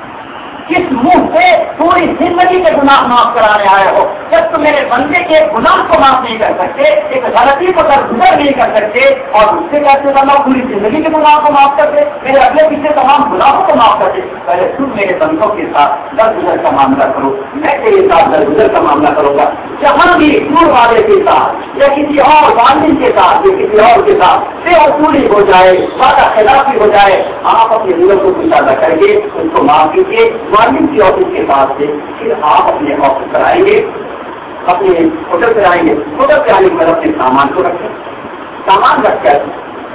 کس منہ سے پوری زندگی کے گناہ معاف کرانے آئے ہو. جب تم میرے بندے کے گناہ کو معاف نہیں کر سکتے, ایک غلطی کو درگزر نہیں کر سکتے اور اس سے کہتے بندہ پوری زندگی کے گناہ کو معاف کر دے, میرے اگلے پیچھے تمام گناہوں کو معاف کر دے. پہلے تم میرے بندوں کے ساتھ درگزر کا معاملہ کرو, میں تیرے ساتھ درگزر کا معاملہ کروں گا. جہاں بھی دور والے کے ساتھ یا کسی اور والد کے ساتھ یا کسی اور کے ساتھ بے اصولی ہو جائے, وعدہ خلافی ہو جائے, آپ اپنے دلوں کو مشاہدہ کر کے اس کو معاف کیجیے. والد کی آفس کے پاس سے پھر آپ اپنے آفس پر آئیں گے, اپنے ہوٹل پہ آئیں گے. ہوٹل پہ آنے کے بعد اپنے سامان کو رکھیں. سامان رکھ کر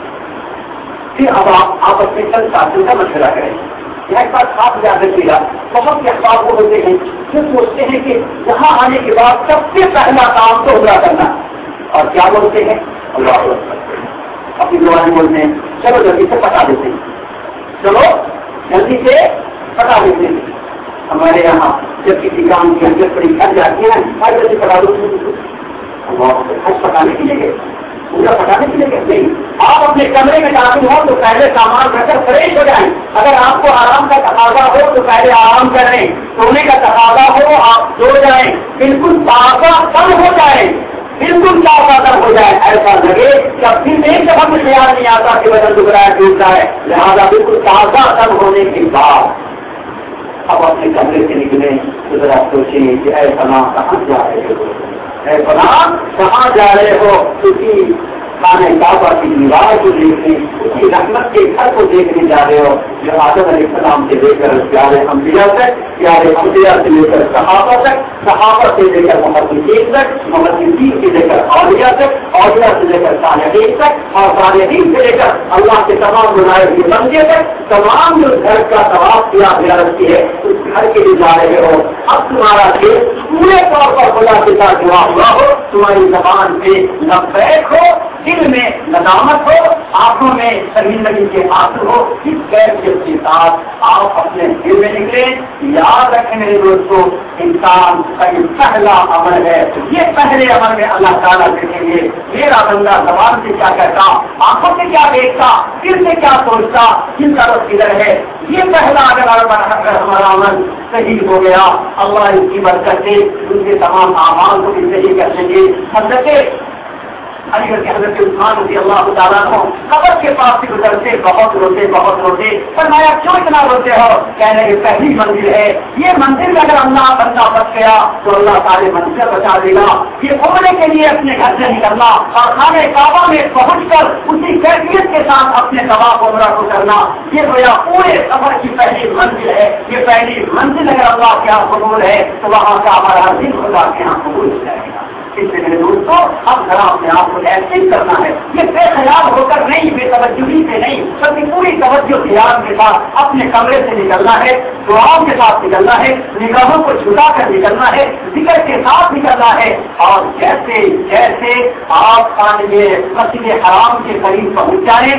پھر اب آپ اپنے چند ساتھیوں کا مشورہ کریں. ایک بات آپ یاد رکھیے گا, بہت سے اخبار وہ ہوتے ہیں جو سوچتے ہیں کہ یہاں آنے کے بعد سب سے پہلا کام تو عمرہ کرنا, اور کیا بولتے ہیں اللہ اپنی زبان بولتے ہیں چلو جلدی سے پٹا دیتے ہیں, چلو جلدی سے پٹا دیتے ہیں. ہمارے یہاں جب کسی کام کی حجت بڑی گھر جاتی ہے ہر جلدی پٹا دو. حج پکانے کے لیے پورا پٹانے کے لیے نہیں. آپ اپنے کمرے میں داخل ہو تو پہلے سامان رکھ کر فریش ہو جائیں. اگر آپ کو آرام کا تقاضا ہو تو پہلے آرام کریں. سونے کا تقاضا ہو آپ سو جائیں, بالکل تازہ کم ہو جائے, بالکل تازہ کم ہو جائے. ایسا لگے کہ اب پھر ایک دفعہ مجھے خیال نہیں آتا کہ بدن دبرایا ٹوٹتا ہے. لہٰذا بالکل تازہ کم ہونے کے بعد اب اپنے کمرے سے نکلیں تو ذرا سوچیں کہ اے فلاں کہاں جا رہے ہو, اے فلاں کہاں جا رہے ہو. کسی خانہ کعبہ کی دیوار کو دیکھنے, اسی رحمت کے گھر کو دیکھنے جا رہے ہو جو آدم علیہ السلام سے لے کر پیارے انبیاء تک, پیارے انبیاء سے لے کر صحابہ تک, صحابہ سے لے کر محدثین تک, محدثین سے لے کر اولیاء تک, اولیاء سے لے کر صالحین تک, اور صالحین سے لے کر اللہ کے تمام بنائے ہوئے بندے تک, تمام جو گھر کا طواف کیا زیارت کی ہے اس گھر کے لیے جا رہے ہو. اب تمہارا دل پورے طور پر خدا کے ساتھ جڑا ہوا ہو, تمہاری زبان پہ لبیک ہو, دل میں ندامت ہو, آنکھوں میں شرمندگی کے آنسو ہو. اس کیفیت کے ساتھ آپ اپنے دل میں نکلے. یاد رکھیں میرے دوستوں, انسان کا یہ پہلا عمل ہے. یہ پہلے عمل میں اللہ تعالیٰ دیکھیں گے میرا بندہ زبان سے کیا کہتا, آنکھوں سے کیا دیکھتا, دل سے کیا سوچتا, جن کا رخ کدھر ہے. یہ پہلا اگر ہمارا عمل صحیح ہو گیا, اللہ اس کی برکت سے ان کے تمام اعمال کو بھی صحیح کر دیں گے. حضرت علی گڑھ کے حضرت عثمان رضی اللہ تعالیٰ عنہ قبر کے پاس سے گزرتے بہت روتے. فرمایا کیوں اتنا روتے ہو؟ کہنے کی پہلی منزل ہے, یہ منزل میں اگر اللہ بندہ بچ گیا تو اللہ تعالی منزل بچا دے گا. یہ عمرے کے لیے اپنے گھر سے نکلنا اور خانہ کعبہ میں پہنچ کر اسی کیفیت کے ساتھ اپنے طواف عمرہ کو کرنا, یہ گویا پورے سفر کی پہلی منزل ہے. یہ پہلی منزل اگر اللہ کے یہاں قبول ہے تو وہاں کا ہمارا دل خدا کے یہاں قبول ہو جائے گا. اس لیے میرے دوستوں اب ذرا اپنے آپ کو ایسے ہی کرنا ہے، یہ بے خیال ہو کر نہیں، بے توجہی سے نہیں، بلکہ پوری توجہ خیال کے ساتھ اپنے کمرے سے نکلنا ہے، دعاؤں کے ساتھ نکلنا ہے، نگاہوں کو جھکا کر نکلنا ہے، ذکر کے ساتھ نکلنا ہے، اور جیسے جیسے آپ مسجد حرام کے قریب پہنچ جائیں،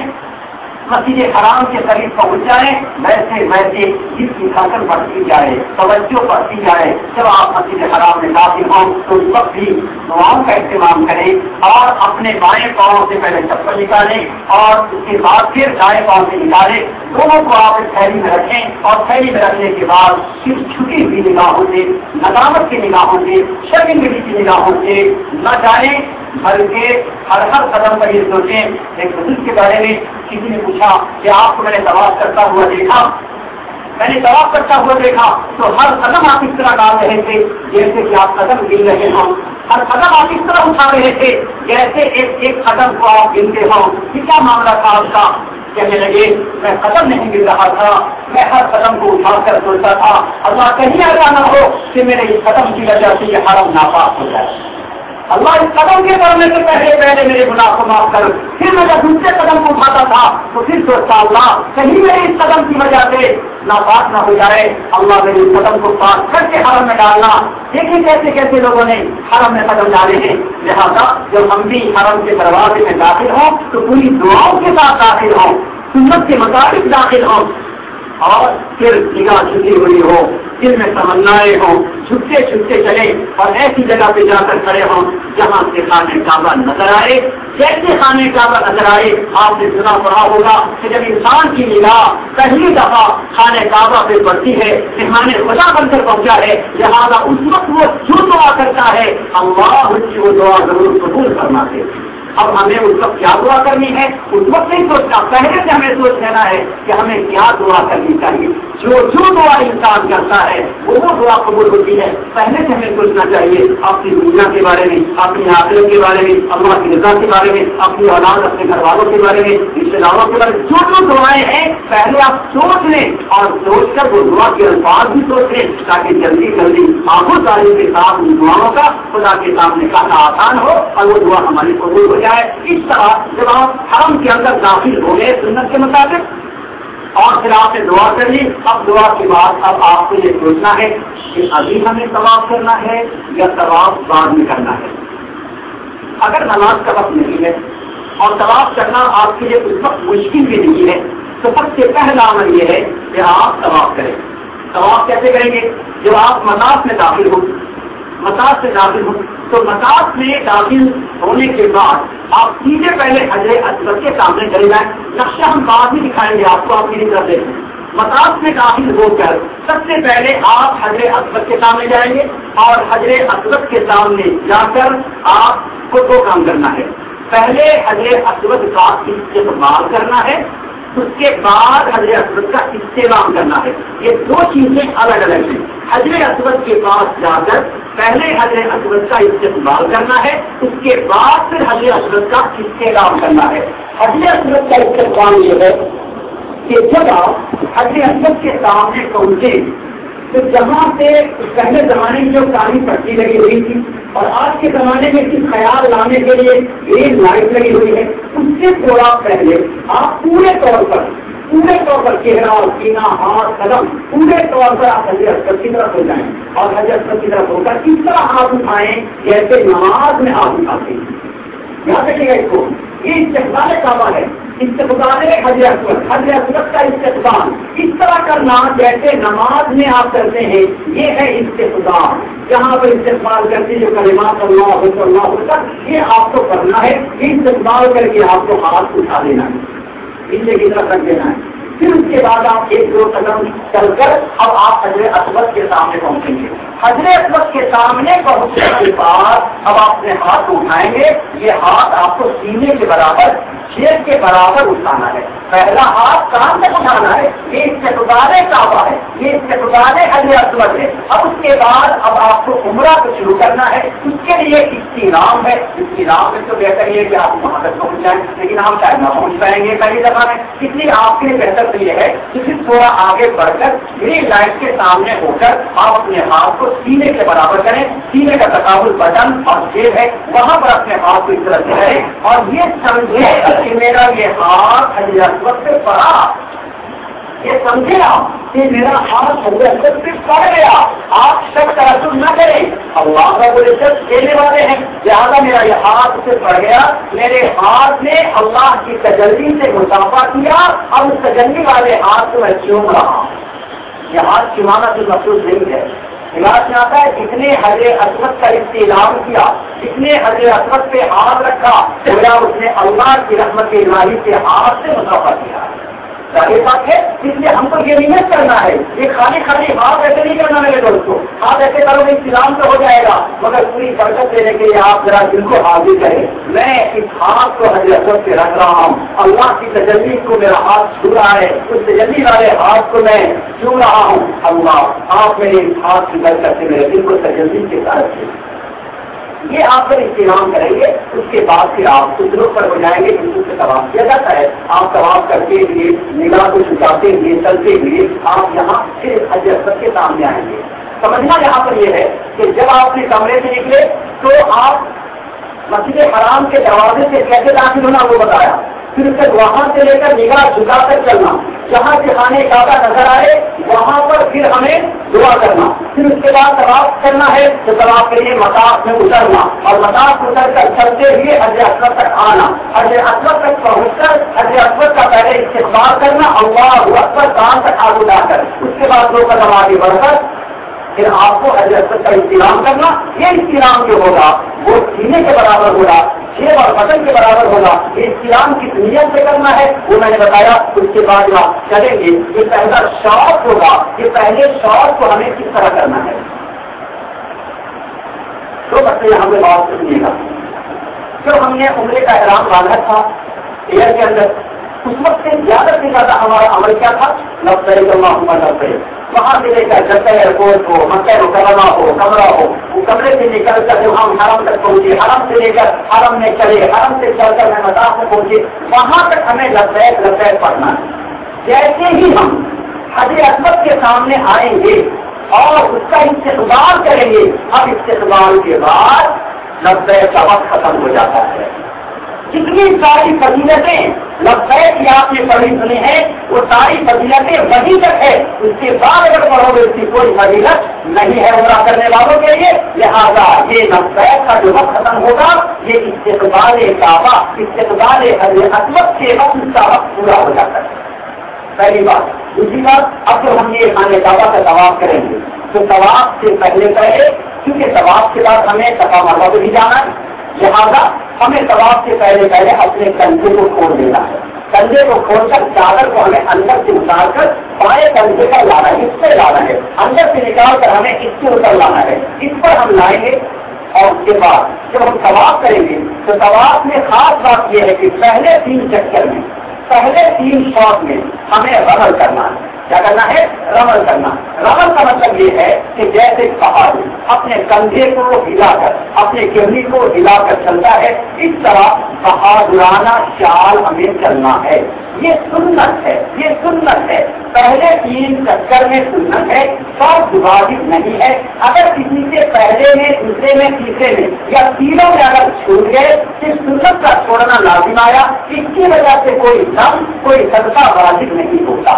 مسجد حرام کے قریب پہنچ جائیں، ویسے ویسے جس کی خاطر بڑھتی جائے، توجہ بڑھتی جائے، جب آپ مسجد حرام میں داخل ہوں تو اس وقت بھی دعاؤں کا اہتمام کریں اور اپنے بائیں پاؤں سے پہلے چپل نکالیں اور اس کے بعد پھر دائیں پاؤں سے نکالیں، دونوں کو آپ تھیلی میں رکھیں اور تھیلی میں رکھنے کے بعد صرف چھٹی ہوئی نگاہوں سے، ندامت کی نگاہوں سے، شرمندگی کی نگاہوں سے نہ جائیں، بلکہ ہر قدم پر یہ سوچیں۔ ایک بزرگ کے بارے میں کسی نے پوچھا کہ آپ کو میں نے طواف کرتا ہوا دیکھا، میں نے طواف کرتا ہوا دیکھا تو ہر قدم آپ اس طرح ڈال رہے تھے جیسے کہ آپ قدم گن رہے ہوں، ہر قدم آپ اس طرح اٹھا رہے تھے جیسے ایک قدم کو آپ گنتے ہوں، یہ کیا معاملہ تھا آپ کا؟ کہنے لگے میں قدم نہیں گر رہا تھا، میں ہر قدم کو اٹھا کر سوچتا تھا اللہ کہیں ایسا نہ ہو کہ میرے اس قدم کی وجہ سے یہ حرم ناپاک ہو جائے، اللہ اس قدم کے کرنے سے پہلے میرے گناہ کو معاف کر۔ پھر میں جب دوسرے قدم کو اٹھاتا تھا تو پھر سوچتا اللہ کہیں میرے اس قدم کی وجہ سے ناپاک نہ ہو جائے، اللہ میرے اس قدم کو پاک کر کے حرم میں ڈالنا۔ دیکھیں کیسے کیسے لوگوں نے حرم میں قدم ڈالے ہیں، لہٰذا جب ہم بھی حرم کے دروازے میں داخل ہوں تو پوری دعاؤں کے ساتھ داخل ہوں، سنت کے مطابق داخل ہوں، اور پھر نگاہ جھکی ہوئی ہو، دل میں تمنائیں ہوں، چھٹتے چھٹتے چلے اور ایسی جگہ پہ جا کر کھڑے ہوں جہاں سے خانہ کعبہ نظر آئے، جیسے خانہ کعبہ نظر آئے۔ آپ نے سنا پڑھا ہوگا کہ جب انسان کی نگاہ پہلی دفعہ خانہ کعبہ پہ پڑتی ہے، مہمان خدا بن کر پہنچا ہے، لہٰذا اس وقت وہ جو دعا کرتا ہے اللہ اس کی وہ دعا ضرور قبول کرنا ہے۔ اب ہمیں اس وقت کیا دعا کرنی ہے اس وقت نہیں سوچنا، پہلے سے ہمیں سوچ لینا ہے کہ ہمیں کیا دعا کرنی چاہیے۔ جو دعا انسان کرتا ہے وہ دعا قبول ہوتی ہے، پہلے سے ہمیں سوچنا چاہیے اپنی دنیا کے بارے میں، اپنی آخرت کے بارے میں، اللہ کی رضا کے بارے میں، اپنی اولاد اپنے گھر والوں کے بارے میں، رشتے داروں کے بارے میں، جو دعائیں ہیں پہلے آپ سوچ لیں اور سوچ کر وہ دعا کے الفاظ بھی سوچ لیں تاکہ جلدی جلدی آنکھوں تاریخ کے ساتھ ان دعاؤں کا خدا کے سامنے کہنا آسان ہو اور وہ دعا ہماری قبول ہو جائے۔ اس طرح جب آپ حرم کے اندر داخل ہو گئے سنت کے مطابق اور پھر آپ نے دعا کر لی، اب دعا کے بعد اب آپ کو یہ سوچنا ہے کہ ابھی ہمیں طواف کرنا ہے یا طواف بعد میں کرنا ہے۔ اگر نماز کا وقت نہیں ہے اور طواف کرنا آپ کے لیے اس وقت مشکل بھی نہیں ہے تو سب سے پہلا عمل یہ ہے کہ آپ طواف کریں۔ طواف کیسے کریں گے؟ جب آپ مطاف میں داخل ہوں، مطاف سے داخل ہوں تو مطاف میں داخل ہونے کے بعد آپ سیدھے پہلے حجر اسود کے سامنے چلے جائیں، نقشہ ہم بعد میں دکھائیں گے آپ کو، آپ میری طرف دیکھیں۔ مطاف میں داخل ہو کر سب سے پہلے آپ حجر اسود کے سامنے جائیں گے اور حجر اسود کے سامنے جا کر آپ کو دو کام کرنا ہے، پہلے حجر اسود کا استقبال کرنا ہے، اس کے بعد حجر اسود کا استعلام کرنا ہے۔ یہ دو چیزیں الگ الگ ہیں۔ حجر اسود کے پاس جا کر پہلے حجر اسود کا استقبال کرنا ہے، اس کے بعد پھر حجر اسود کا استعلام کرنا ہے۔ حجر اسود کا استقبال یہ ہے کہ جب آپ حجر اسود کے سامنے پہنچے تو جہاں سے پہلے زمانے میں جو کالی پٹی لگی ہوئی تھی اور آج کے زمانے میں اس خیال لانے کے لیے گرین لائٹ لگی ہوئی ہے، اس سے تھوڑا پہلے آپ پورے طور پر چہرہ، سینہ، ہاتھ، قدم پورے طور پر آپ حجر اسود کی طرف ہو جائیں اور حجر اسود کی طرف ہو کر اس طرح ہاتھ اٹھائیں جیسے نماز میں ہاتھ اٹھاتے ہیں۔ یاد رکھیے گا اس کو، یہ استقبال کعبہ ہے، استقبال حجر اسود، حجر اسود کا استقبال اس طرح کرنا جیسے نماز میں آپ کرتے ہیں، یہ ہے استقبال۔ جہاں پر استقبال کرتے جو کلمات اللہ ہوتا یہ آپ کو کرنا ہے، یہ استقبال کر کے آپ کو ہاتھ اٹھا دینا ہے، نیچے کی طرف رکھ دینا ہے، پھر اس کے بعد آپ ایک دو قدم چل کر اب آپ حجر اسود کے سامنے پہنچیں گے۔ حجر اسود کے سامنے پہنچنے کے بعد اب آپ اپنے ہاتھ اٹھائیں گے، یہ ہاتھ آپ کو سینے کے برابر، شیر کے برابر اٹھانا ہے پہلا ہاتھ کام تک اٹھانا ہے، یہ استقبال کعبہ ہے، یہ استقبال حجر اسود ہے. اب اس کے بعد اب آپ کو عمرہ کو شروع کرنا ہے، اس کے لیے استعلام ہے. استعلام میں تو بہتر یہ ہے کہ آپ وہاں تک پہنچ جائیں، لیکن ہم شاید نہ پہنچ پائیں گے پہلی دفعہ میں، اس لیے آپ کے لیے بہتر تو یہ ہے کہ پھر تھوڑا آگے بڑھ کر گرین لائٹ کے سامنے ہو کر آپ اپنے ہاتھ کو سینے کے برابر کریں. سینے کا تقابل بٹن اور جیب ہے، وہاں پر اپنے ہاتھ کو اس طرح سے رہے اور یہ سمجھے کہ میرا یہ ہاتھ حجر اسود سے پڑا. یہ سمجھے آپ کہ میرا ہاتھ حجر اسود سے پڑ گیا. آپ شک ترسل نہ کریں، اللہ رب العزت دینے والے ہیں، لہٰذا میرا یہ ہاتھ سے پڑ گیا. میرے ہاتھ نے اللہ کی تجلی سے مسافہ کیا، اب اس تجلی والے ہاتھ کو میں چوم رہا ہوں. یہ ہاتھ چمانا تو محسوس نہیں ہے. علاج میں آتا ہے جتنے حجر اسود کا استعلام کیا، جتنے حجر اسود پہ ہاتھ رکھا، گویا اس نے اللہ کی رحمت الہی سے ہاتھ سے مسافہ کیا. ظاہر بات ہے، اس لیے ہم کو یہ نیت کرنا ہے، یہ خالی ہاتھ ایسے نہیں کرنا میرے دوستوں. ہاتھ ایسے کرو گے استعلام تو ہو جائے گا، مگر پوری برکت دینے کے لیے آپ ذرا دل کو حاضر کریں. میں اس ہاتھ کو حجر اسود پہ رکھ رہا ہوں، اللہ کی تجلی کو میرا ہاتھ چھو رہا ہے، اس تجلی والے ہاتھ کو میں چھو رہا ہوں. اللہ آپ میرے اس ہاتھ کی برکت سے میرے دل کو تجلی کے ساتھ یہ آپ پر استعمال کریں گے. اس کے بعد پھر آپ کچھ پر ہو جائیں گے جن سے طواف کیا جاتا ہے. آپ طواف کرتے ہوئے نگاہ کو جھکاتے ہوئے چلتے ہوئے آپ یہاں پھر حجر اسود کے سامنے آئیں گے. سمجھنا یہاں پر یہ ہے کہ جب آپ اپنے کمرے سے نکلے تو آپ مسجد حرام کے دروازے سے کیسے داخل ہونا وہ بتایا. پھر اس کے وہاں سے لے کر نگاہ جھکا کر چلنا، جہاں سے خانے کعبہ نظر آئے وہاں پر پھر ہمیں دعا کرنا. پھر اس کے بعد طواف کرنا ہے تو طواف کے لیے مطاف میں اترنا اور مطاف اتر کر چلتے ہوئے حجر اسود تک آنا. حجر اسود تک پہنچ کر حجر اسود کا پہلے استقبال کرنا، اللہ اکبر کان تک آگ اٹھا کر. اس کے بعد 2 قدم آگے بڑھ کر پھر آپ کو حجر اسود کا استعلام کرنا. یہ استعلام جو ہوگا وہ سینے کے برابر ہوگا، جیب اور بٹن کے برابر ہوگا. یہ استعلام کس نیت سے کرنا ہے وہ میں نے بتایا. اس کے بعد آپ چلیں گے. یہ پہلا شوق ہوگا، یہ پہلے شوق کو ہمیں کس طرح کرنا ہے. 2 بچے یہاں پہ بات سنیے گا. جو ہم نے عمرے کا احرام باندھا تھا ایئر کے اندر، اس وقت سے زیادہ ہمارا عمل کیا تھا؟ لبیک اللہم لبیک. وہاں سے لے کر جب ایئرپورٹ ہو، مکہ مکرمہ ہو، کمرہ ہو، وہ کمرے سے نکل کر جب ہم حرم تک پہنچے، حرم سے لے کر حرم میں چلے، حرم سے چل کر میں مطاف میں پہنچے، وہاں تک ہمیں لبیک لبیک پڑھنا ہے. جیسے ہی ہم حجر اسود کے سامنے آئیں گے اور اس کا استقبال کریں گے، اب استقبال کے بعد لبیک کا وقت ختم ہو جاتا ہے. جتنی ساری فضیلتیں لبیک کی آپ نے پڑھی سنی ہیں وہ ساری فضیلتیں وہیں تک ہے. اس کے بعد اگر پڑھو گے اس کی کوئی فضیلت نہیں ہے عمرہ کرنے والوں کے لیے. لہذا یہ لبیک کا جو وقت ختم ہوگا یہ استقبال کعبہ، استقبال حجر اسود کے وقت اس کا وقت پورا ہو جاتا ہے. پہلی بات. دوسری بات، اب جب ہم یہ خانہ کعبہ کا طواف کریں گے تو طواف سے پہلے کیونکہ طواف کے بعد ہمیں صفا مروہ بھی جانا ہے، لہٰذا ہمیں طواف سے پہلے اپنے کندھے کو کھول دینا ہے. کندھے کو کھول کر چادر کو ہمیں اندر سے اتار کر بائیں کندھے پر لانا ہے، اس سے لانا ہے. اندر سے نکال کر ہمیں اس سے اتر لانا ہے. اس پر ہم لائیں گے اور اس کے بعد جب ہم طواف کریں گے تو طواف میں خاص بات یہ ہے کہ پہلے 3 چکر میں، پہلے 3 شاٹ میں ہمیں رمل کرنا ہے. کیا کرنا ہے؟ رمل کرنا. رمل کا مطلب یہ ہے کہ جیسے پہاڑی اپنے کندھے کو ہلا کر، اپنے کمری کو ہلا کر چلتا ہے، اس طرح بہادرانہ چال ہمیں چلنا ہے. یہ سنت ہے، یہ سنت ہے. پہلے 3 چکر میں سنت ہے، فرض واجب نہیں ہے. اگر کسی سے پہلے میں، دوسرے میں، تیسرے میں یا تینوں میں اگر چھوٹ گئے تو سنت کا چھوڑنا لازم آیا. اس کی وجہ سے کوئی دم، کوئی صدقہ واجب نہیں ہوتا.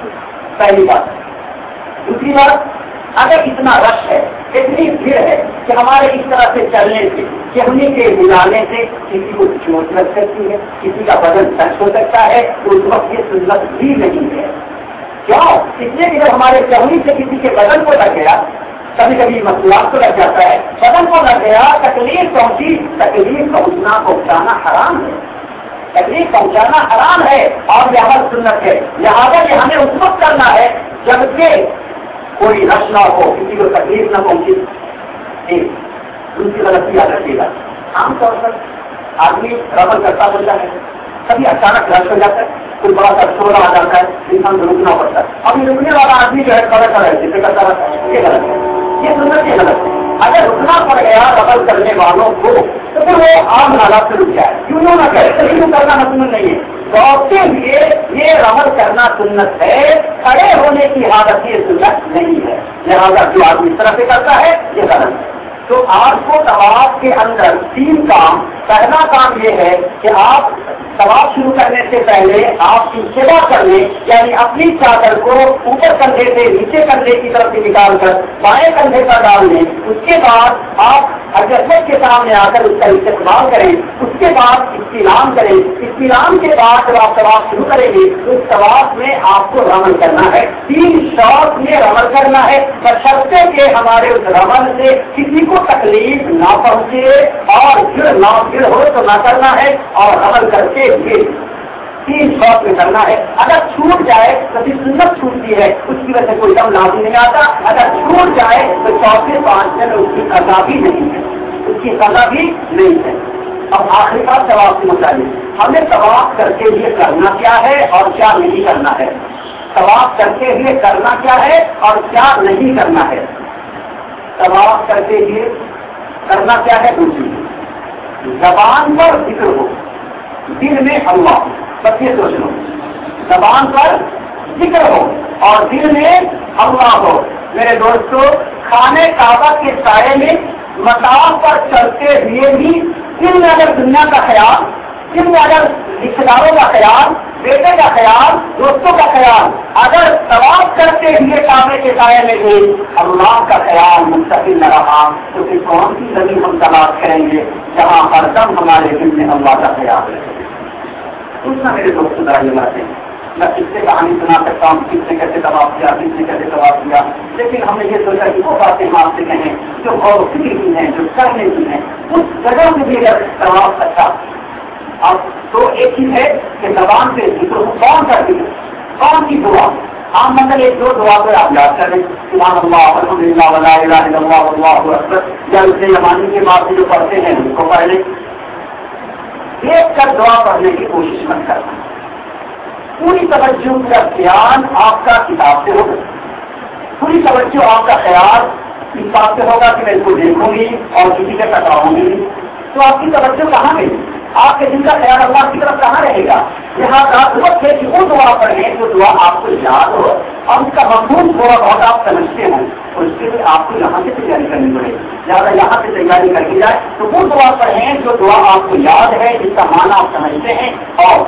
پہلی بات. دوسری بات، اگر اتنا رش ہے، اتنی بھیڑ ہے کہ ہمارے اس طرح سے چلنے سے، چہنے کے ہلانے سے کسی کو چوٹ لگ سکتی ہے، کسی کا بدن ٹچ ہو سکتا ہے، تو اس وقت یہ سنت بھی نہیں ہے. کیوں؟ اس لیے کہ جب ہمارے چہنی سے کسی کے بدن کو لگ گیا، کبھی کبھی مسئلات کو لگ جاتا ہے، بدن کو لگ گیا، تکلیف پہنچی، تکلیف پہنچانا حرام ہے. تکلیف پہنچانا حرام ہے اور یہ عمل سنت ہے. لہٰذا یہ ہمیں اس وقت کرنا ہے جبکہ کوئی رش نہ ہو، کسی کو تکلیف نہ پہنچے. دوسری غلطی یاد رکھیے گا، عام طور پر آدمی رمل کرتا بولتا ہے، کبھی اچانک رش ہو جاتا ہے، کوئی بڑا سا شور آ جاتا ہے، انسان کو رکنا پڑتا ہے. اب یہ رکنے والا آدمی جو ہے کھڑا کھڑا ہے جسے کرتا رہتا ہے، یہ غلط ہے، یہ سنت یہ غلط ہے. اگر رکنا پڑ گیا عمل کرنے والوں کو تو پھر وہ عام حالات سے رک جائے، کیوں نہ کرے، لیکن کرنا سنت نہیں ہے. دوڑتے ہوئے یہ عمل کرنا سنت ہے، کھڑے ہونے کی حالت یہ سنت نہیں ہے. لہٰذا جو آدمی اس طرح سے کرتا ہے یہ غلط ہے. تو آپ کو طواف کے اندر 3 کام. پہلا کام یہ ہے کہ آپ طواف شروع کرنے سے پہلے آپ کی سیوا کر لیں، یعنی اپنی چادر کو اوپر کندھے سے نیچے کندھے کی طرف سے نکال کر بائیں کندھے پر ڈال لیں. اس کے بعد آپ حضرت کے سامنے آ کر اس کا استقبال کریں. اس کے بعد استلام کریں. استلام کے بعد جب آپ طواف شروع کریں گے تو اس طواف میں آپ کو رمل کرنا ہے. 3 شوط میں رمل کرنا ہے، بشرطے کہ ہمارے اس رمل سے کسی کو تکلیف نہ پہنچے اور پھر نہ پھر ہو تو نہ کرنا ہے، اور عمل کرتے ہوئے 3 شوط میں کرنا ہے. اگر چھوٹ جائے تو پھر سنت چھوٹتی ہے، اس کی وجہ سے کوئی دم لازم نہیں آتا. اگر چھوٹ جائے تو 4 سے 5 دن اس کی سزا بھی نہیں ہے، اس کی سزا بھی نہیں ہے. اب آخری بات طواف کے متعلق، ہمیں طواف کرتے ہوئے کرنا کیا ہے اور کیا نہیں کرنا ہے. طواف کرتے ہوئے کرنا کیا ہے اور کیا نہیں کرنا ہے. طواف کرتے ہوئے کرنا کیا ہے؟ دوسری زبان پر ذکر ہو، دل میں اللہ، بس یہ سوچ لو. زبان پر ذکر ہو اور دل میں اللہ ہو. میرے دوستو، خانے کعبہ کے سائے میں مطاف پر چلتے ہوئے بھی دل میں اگر دنیا کا خیال، دل میں اگر رشتے داروں کا خیال، بیٹے کا خیال، دوستوں کا خیال، اگر طواف کرتے ہوئے کعبے کے سائے میں بھی اللہ کا خیال مستقل نہ رہا تو پھر کون سی زمین ہم تلاش کریں گے جہاں ہر دم ہمارے دل میں اللہ کا خیال ہے. اس میرے دوست ذرا باتیں میں کس سے کہانی سنا سکتا ہوں، کس نے کیسے طواف کیا، کس نے کیسے طواف کیا، لیکن ہم نے یہ سوچا کہ وہ باتیں ہم آپ سے کہیں جو غور و فکر کی ہیں، جو کرنے کی ہیں، اس جگہ سے بھی اگر طواف اچھا. اب تو ایک چیز ہے کہ زبان سے ذکر کون سا ذکر، کون سی دعا. عام مطلب ایک 2 دعا کو آپ یاد کریں، سبحان اللہ الحمدللہ ولا الہ الا اللہ واللہ اکبر، یا اسے یمانی کے بعد جو پڑھتے ہیں اس کو پڑھ لیں. ایک کر دعا پڑھنے کی کوشش مت کرنا. پوری توجہ کا دھیان آپ کا کتاب سے ہوگا، پوری توجہ آپ کا خیال اس بات سے ہوگا کہ میں اس کو دیکھوں گی اور کسی سے ٹکراؤں گی. تو آپ کی توجہ کہاں گئی؟ آپ کے دل کا خیال اللہ کی طرف کہاں رہے گا؟ یہاں کا وقت ہے کہ وہ دعا پڑھیں جو دعا آپ کو یاد ہو اور اس کا مضمون تھوڑا بہت آپ سمجھتے ہوں، اور اس کے لیے آپ کو یہاں سے تیاری کرنی پڑے. زیادہ یہاں سے تیاری کر کے جائے تو وہ دعا پڑھیں جو دعا آپ کو یاد ہے، جس کا معنی آپ سمجھتے ہیں. اور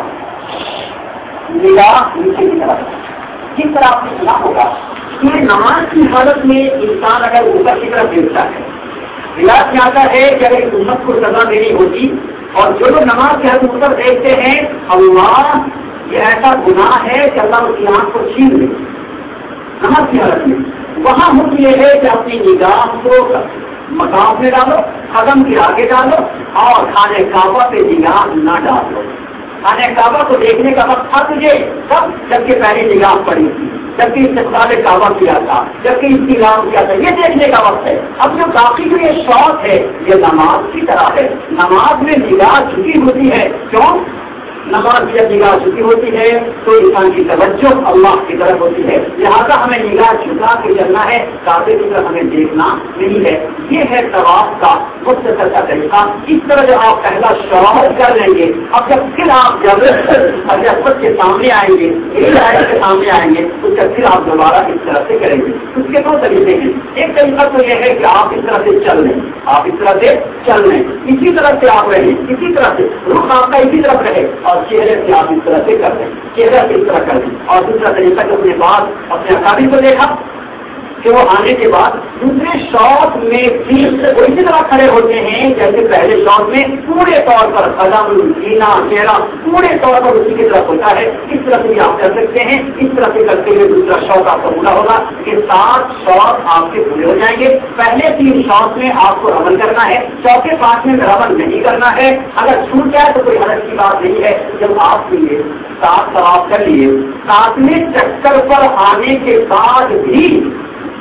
نگاہ نیچے کی طرف جس طرح آپ نے سنا ہوگا کہ نماز کی حالت میں انسان اگر اوپر کی طرف دیکھتا ہے، علاج کیا آتا ہے کہ اگر امت کو سزا دینی ہوتی اور جو لوگ نماز کے حد اوپر دیکھتے ہیں اللہ یہ ایسا گناہ ہے کہ اللہ اس کی آنکھ کو چھین لے نماز کی حالت میں. وہاں حکم یہ ہے کہ اپنی نگاہ کو مقام میں ڈالو، قدم کے آگے ڈالو اور خانے کعبہ پہ نگاہ نہ ڈالو. خانے کعبہ کو دیکھنے کا وقت تھا تجھے کب؟ جبکہ پہلی نگاہ پڑی تھی، جبکہ استقبال کعبہ کیا تھا، جبکہ استعلام کیا تھا، یہ دیکھنے کا وقت ہے. اب جو باقی جو یہ شوق ہے یہ نماز کی طرح ہے. نماز میں نگاہ جھکی ہوتی ہے. کیوں؟ نماز جب نگاہ جھکی ہوتی ہے تو انسان کی توجہ اللہ کی طرف ہوتی ہے. لہٰذا ہمیں نگاہ جھکا کے چلنا ہے، کعبے کی طرف ہمیں دیکھنا نہیں ہے. یہ ہے طواف کا مختصر کا طریقہ. اس طرح جب آپ پہلا شوق کر لیں گے، اب جب پھر آپ جب حضرت کے سامنے آئیں گے، کے سامنے آئیں گے تو جب پھر آپ دوبارہ اس طرح سے کریں گے. اس کے 2 طریقے ہیں. ایک طریقہ تو یہ ہے کہ آپ اس طرح سے چل لیں، آپ اس طرح سے چل لیں، اسی طرح سے آپ رہیں، اسی طرح سے رخ آپ کا اسی طرف رہے اور چہرے سے آپ اس طرح سے کر دیں، چہرہ سے اس طرح کر دیں. اور دوسرا طریقہ جو اپنے بعد اپنے اکابر کو دیکھا کہ وہ آنے کے بعد دوسرے شوق میں بھی وہ اسی طرح کھڑے ہوتے ہیں جیسے پہلے شوق میں پورے طور پر قدم، سینہ، چہرہ پورے طور پر اسی کی طرف ہوتا ہے. اس طرح سے بھی آپ کر سکتے ہیں. اس طرح سے کرتے ہوئے دوسرا شوق آپ کا پورا ہوگا کہ 7 شوق آپ کے پورے ہو جائیں گے. پہلے 3 شوق میں آپ کو عمل کرنا ہے، چوتھے 5 میں عمل نہیں کرنا ہے. اگر چھوٹ جائے تو کوئی حرج کی بات نہیں ہے. جب آپ لیے 7 طواف کر لیے، 7ویں چکر پر آنے کے بعد بھی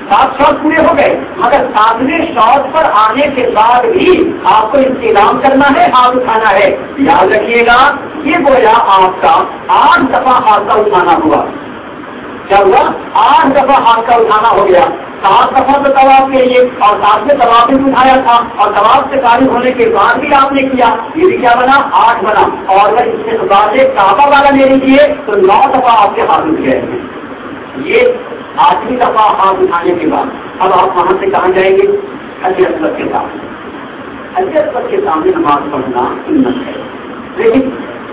7 شوط پورے ہو گئے، مگر 7ویں شوط پر آنے کے بعد بھی آپ کو انتظام کرنا ہے، ہاتھ اٹھانا ہے. یاد رکھیے گا یہ گویا آپ کا 8 دفعہ ہاتھ کا اٹھانا ہوا. کیا ہوا؟ 8 دفعہ ہاتھ کا اٹھانا ہو گیا. 7 دفعہ تو طواف کے لیے اور 7ویں طواف بھی اٹھایا تھا اور طواف سے فارغ ہونے کے بعد بھی آپ نے کیا، یہ بھی کیا بنا؟ 8 بنا. اور اگر اس کے بعد ایک کعبہ والا لے لیجیے تو 9 دفعہ آپ کے ہاتھ اٹھ گئے. یہ 8ویں دفعہ ہاتھ اٹھانے کے بعد اب آپ وہاں سے کہاں جائیں گے؟ حجر اسود کے سامنے. حجر اسود کے سامنے نماز پڑھنا سنت ہے، لیکن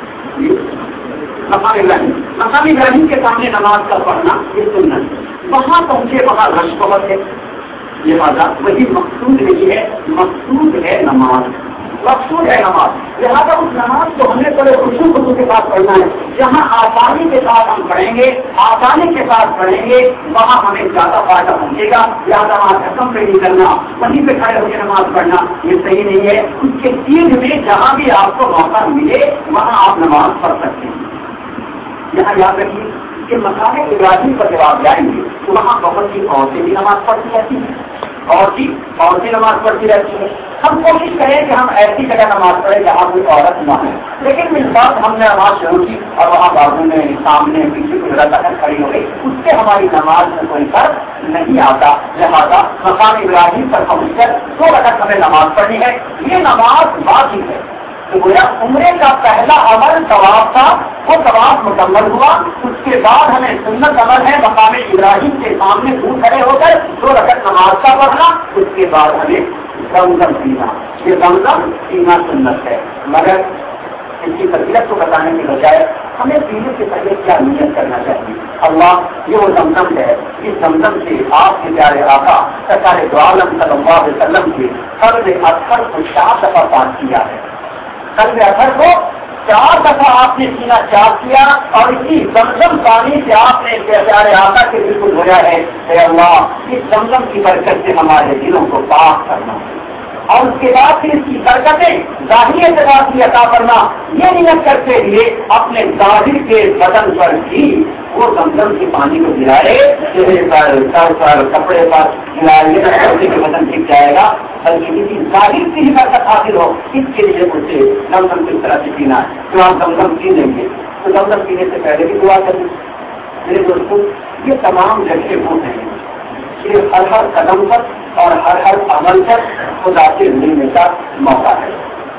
مقام ابراہیم کے سامنے نماز کا پڑھنا یہ سنت ہے. وہاں پہنچے وہاں رش بہت ہے، لہٰذا وہی مقصود نہیں ہے، مقصود ہے نماز، مقصود ہے نماز. لہٰذا اس نماز کو ہمیں بڑے خصوص کے ساتھ پڑھنا ہے. جہاں آسانی کے ساتھ ہم پڑھیں گے، آسانی کے ساتھ پڑھیں گے، وہاں ہمیں زیادہ فائدہ پہنچے گا. لہٰذا وہاں قسم پہ نہیں کرنا، وہیں پہ کھڑے ہو کے نماز پڑھنا یہ صحیح نہیں ہے. اس کے تین میں جہاں بھی آپ کو موقع ملے وہاں آپ نماز پڑھ سکتے ہیں. یہاں یاد رکھیے کہ مقام ابراہیم پر جب آپ جائیں گے تو وہاں بہت سی عورتیں بھی نماز پڑھتی رہتی ہیں، عورتیں نماز پڑھتی رہتی ہیں. ہم کوشش کریں کہ ہم ایسی جگہ نماز پڑھیں جہاں کوئی عورت نہ ہے. لیکن اس بات ہم نے نماز شروع کی اور وہاں بازو میں سامنے پیچھے کوئی رکعت کھڑی ہو گئی، اس سے ہماری نماز میں کوئی فرق نہیں آتا. لہٰذا مقام ابراہیم پر پہنچ کر 2 رکعت ہمیں نماز پڑھنی ہے. یہ نماز واجب ہے. تو گویا عمرے کا پہلا عمل طواف تھا، وہ طواف مکمل ہوا. اس کے بعد ہمیں سنت عمل ہے مقام ابراہیم کے سامنے دور کھڑے ہو کر 2 رکعت نماز کا پڑھنا. اس کے بعد ہمیں زمزم پینا. یہ زمزم پینا سنت ہے، مگر اس کی فضیلت کو بتانے کے بجائے ہمیں پینے سے پہلے کیا نیت کرنا چاہیے. اللہ یہ وہ زمزم ہے، اس زمزم سے آپ کے پیارے آقا سرکار دو عالم صلی اللہ علیہ وسلم کے قلب اطہر کو 4 دفعہ پاک کیا ہے. قلب اطہر کو 4 دفعہ آپ نے سینہ چاک کیا اور اسی زمزم پانی سے آپ نے پیارے آقا کے بالکل دھویا ہے. اے اللہ اس زمزم کی برکت سے ہمارے دلوں کو پاک کرنا اور اس کے بعد پھر اس کی برکتیں ظاہری اعتبار کی عطا کرنا. یہ نیت کرتے ہوئے اپنے ظاہر کے بدن پر بھی وہ زمزم کے پانی کو گرائے، چہرے پر، سر پر، کپڑے پر گرائے کے بدن ٹھیک جائے گا، بلکہ کسی ظاہر کی ہی برکت حاصل ہو. اس کے لیے اسے زمزم کس طرح سے پینا ہے. تو آپ زمزم پی لیں گے تو زمزم پینے سے پہلے بھی دعا کریں. میرے دوستوں یہ تمام جگہ وہ ہیں کہ ہر قدم پر اور ہر عمل پر خدا سے ملنے کا موقع ہے.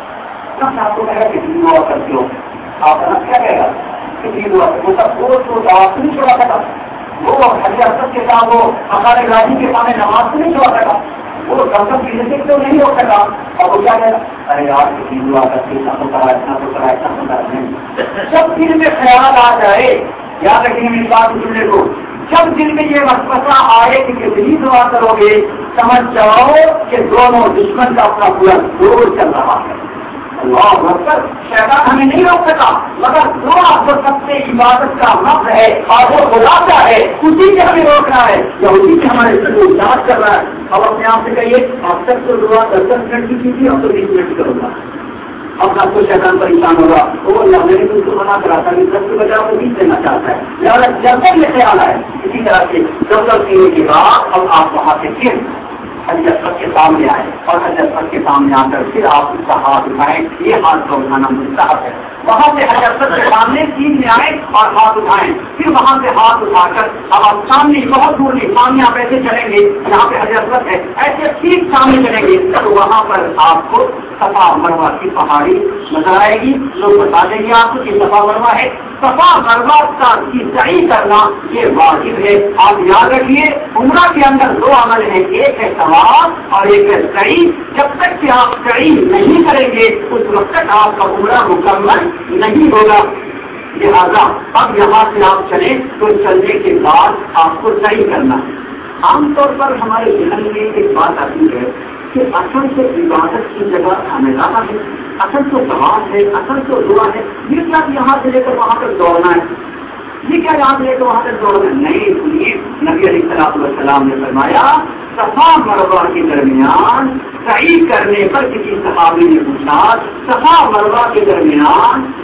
آپ کو کہا کہ دعا کرتے ہو، آپ کیا کہے گا کہ دعا وہ سب کو آپ نہیں چھوڑا سکا، وہ حضرت کے ساتھ وہ ہمارے راجی کے سامنے نماز کو نہیں چھوڑا سکا، وہ زمزم پینے سے تو نہیں ہو سکا. اور وہ کیا کہہ رہا؟ ارے یار کسی دعا کرتے اتنا تو کرا اتنا تو کرا اتنا تو کرا نہیں. جب دل میں خیال آ جائے، یاد رکھیں میری بات سننے کو، جب دل میں یہ مسئلہ آئے کہ کتنی دعا کرو گے سمجھ جاؤ کہ دونوں دشمن کا اپنا پورا دور چل رہا ہے. اللہ اکبر. شیطان ہمیں نہیں روک سکا، مگر دعا تو سب سے عبادت کا مقصد ہے اور وہ خدا کا ہے، اسی سے ہمیں روکنا ہے یا اسی سے ہمارے سر جانچ کر رہا ہے. اب اپنے آپ سے کہیے اب تک تو دعا 10 منٹ کی تھی اب تو 20 منٹ کی کروں گا. اب آپ کو شیطان پریشان ہوگا، وہ اللہ میں نے تم کو منع کرا تھا کہ سب سے بچاؤ کو 20 دینا چاہتا ہے. لہٰذا جب تک یہ خیال آئے اسی طرح سے زمزم پینے کے بعد اب آپ وہاں سے پھر حضرت کے سامنے آئے اور حضرت کے سامنے آ کر پھر آپ اس کا ہاتھ اٹھائیں. یہ ہاتھ کو اٹھانا مستحب ہے. وہاں سے حضرت کے سامنے سین میں آئے اور ہاتھ اٹھائیں. پھر وہاں سے ہاتھ اٹھا کر اب آپ سامنے بہت دور نہیں، سامنے آپ ایسے چلیں گے جہاں پہ حضرت ہے، ایسے ٹھیک سامنے چلیں گے تو وہاں پر آپ کو صفا مروہ کی پہاڑی نظر آئے گی. لوگ بتا دیں گے آپ کو کہ صفا مروہ ہے. صفا مروہ کا صحیح کرنا یہ واجب ہے. آپ یاد رکھیے عمرہ کے اندر 2 عمل ہیں، ایک ہے ثواب اور ایک ہے سعی. جب تک کہ آپ سعی نہیں کریں گے اس وقت تک آپ کا عمرہ مکمل نہیں ہوگا. لہٰذا اب یہاں سے آپ چلیں تو چلنے کے بعد آپ کو صحیح کرنا ہے. عام طور پر ہمارے ذہن میں ایک بات آتی ہے کہ اصل سے عبادت کی جگہ خانقاہ ہے، اصل تو ثواب ہے، اصل تو دعا ہے. یہ کیا یہاں سے لے کر وہاں تک دوڑنا ہے، یہ کیا یہاں سے لے کر وہاں تک دوڑنا ہے؟ نہیں سنیے، نبی علیہ الصلوۃ والسلام نے فرمایا صفا مروہ کے درمیان صحیح کرنے پر کسی صحابی نے پوچھا صفا مروہ کے درمیان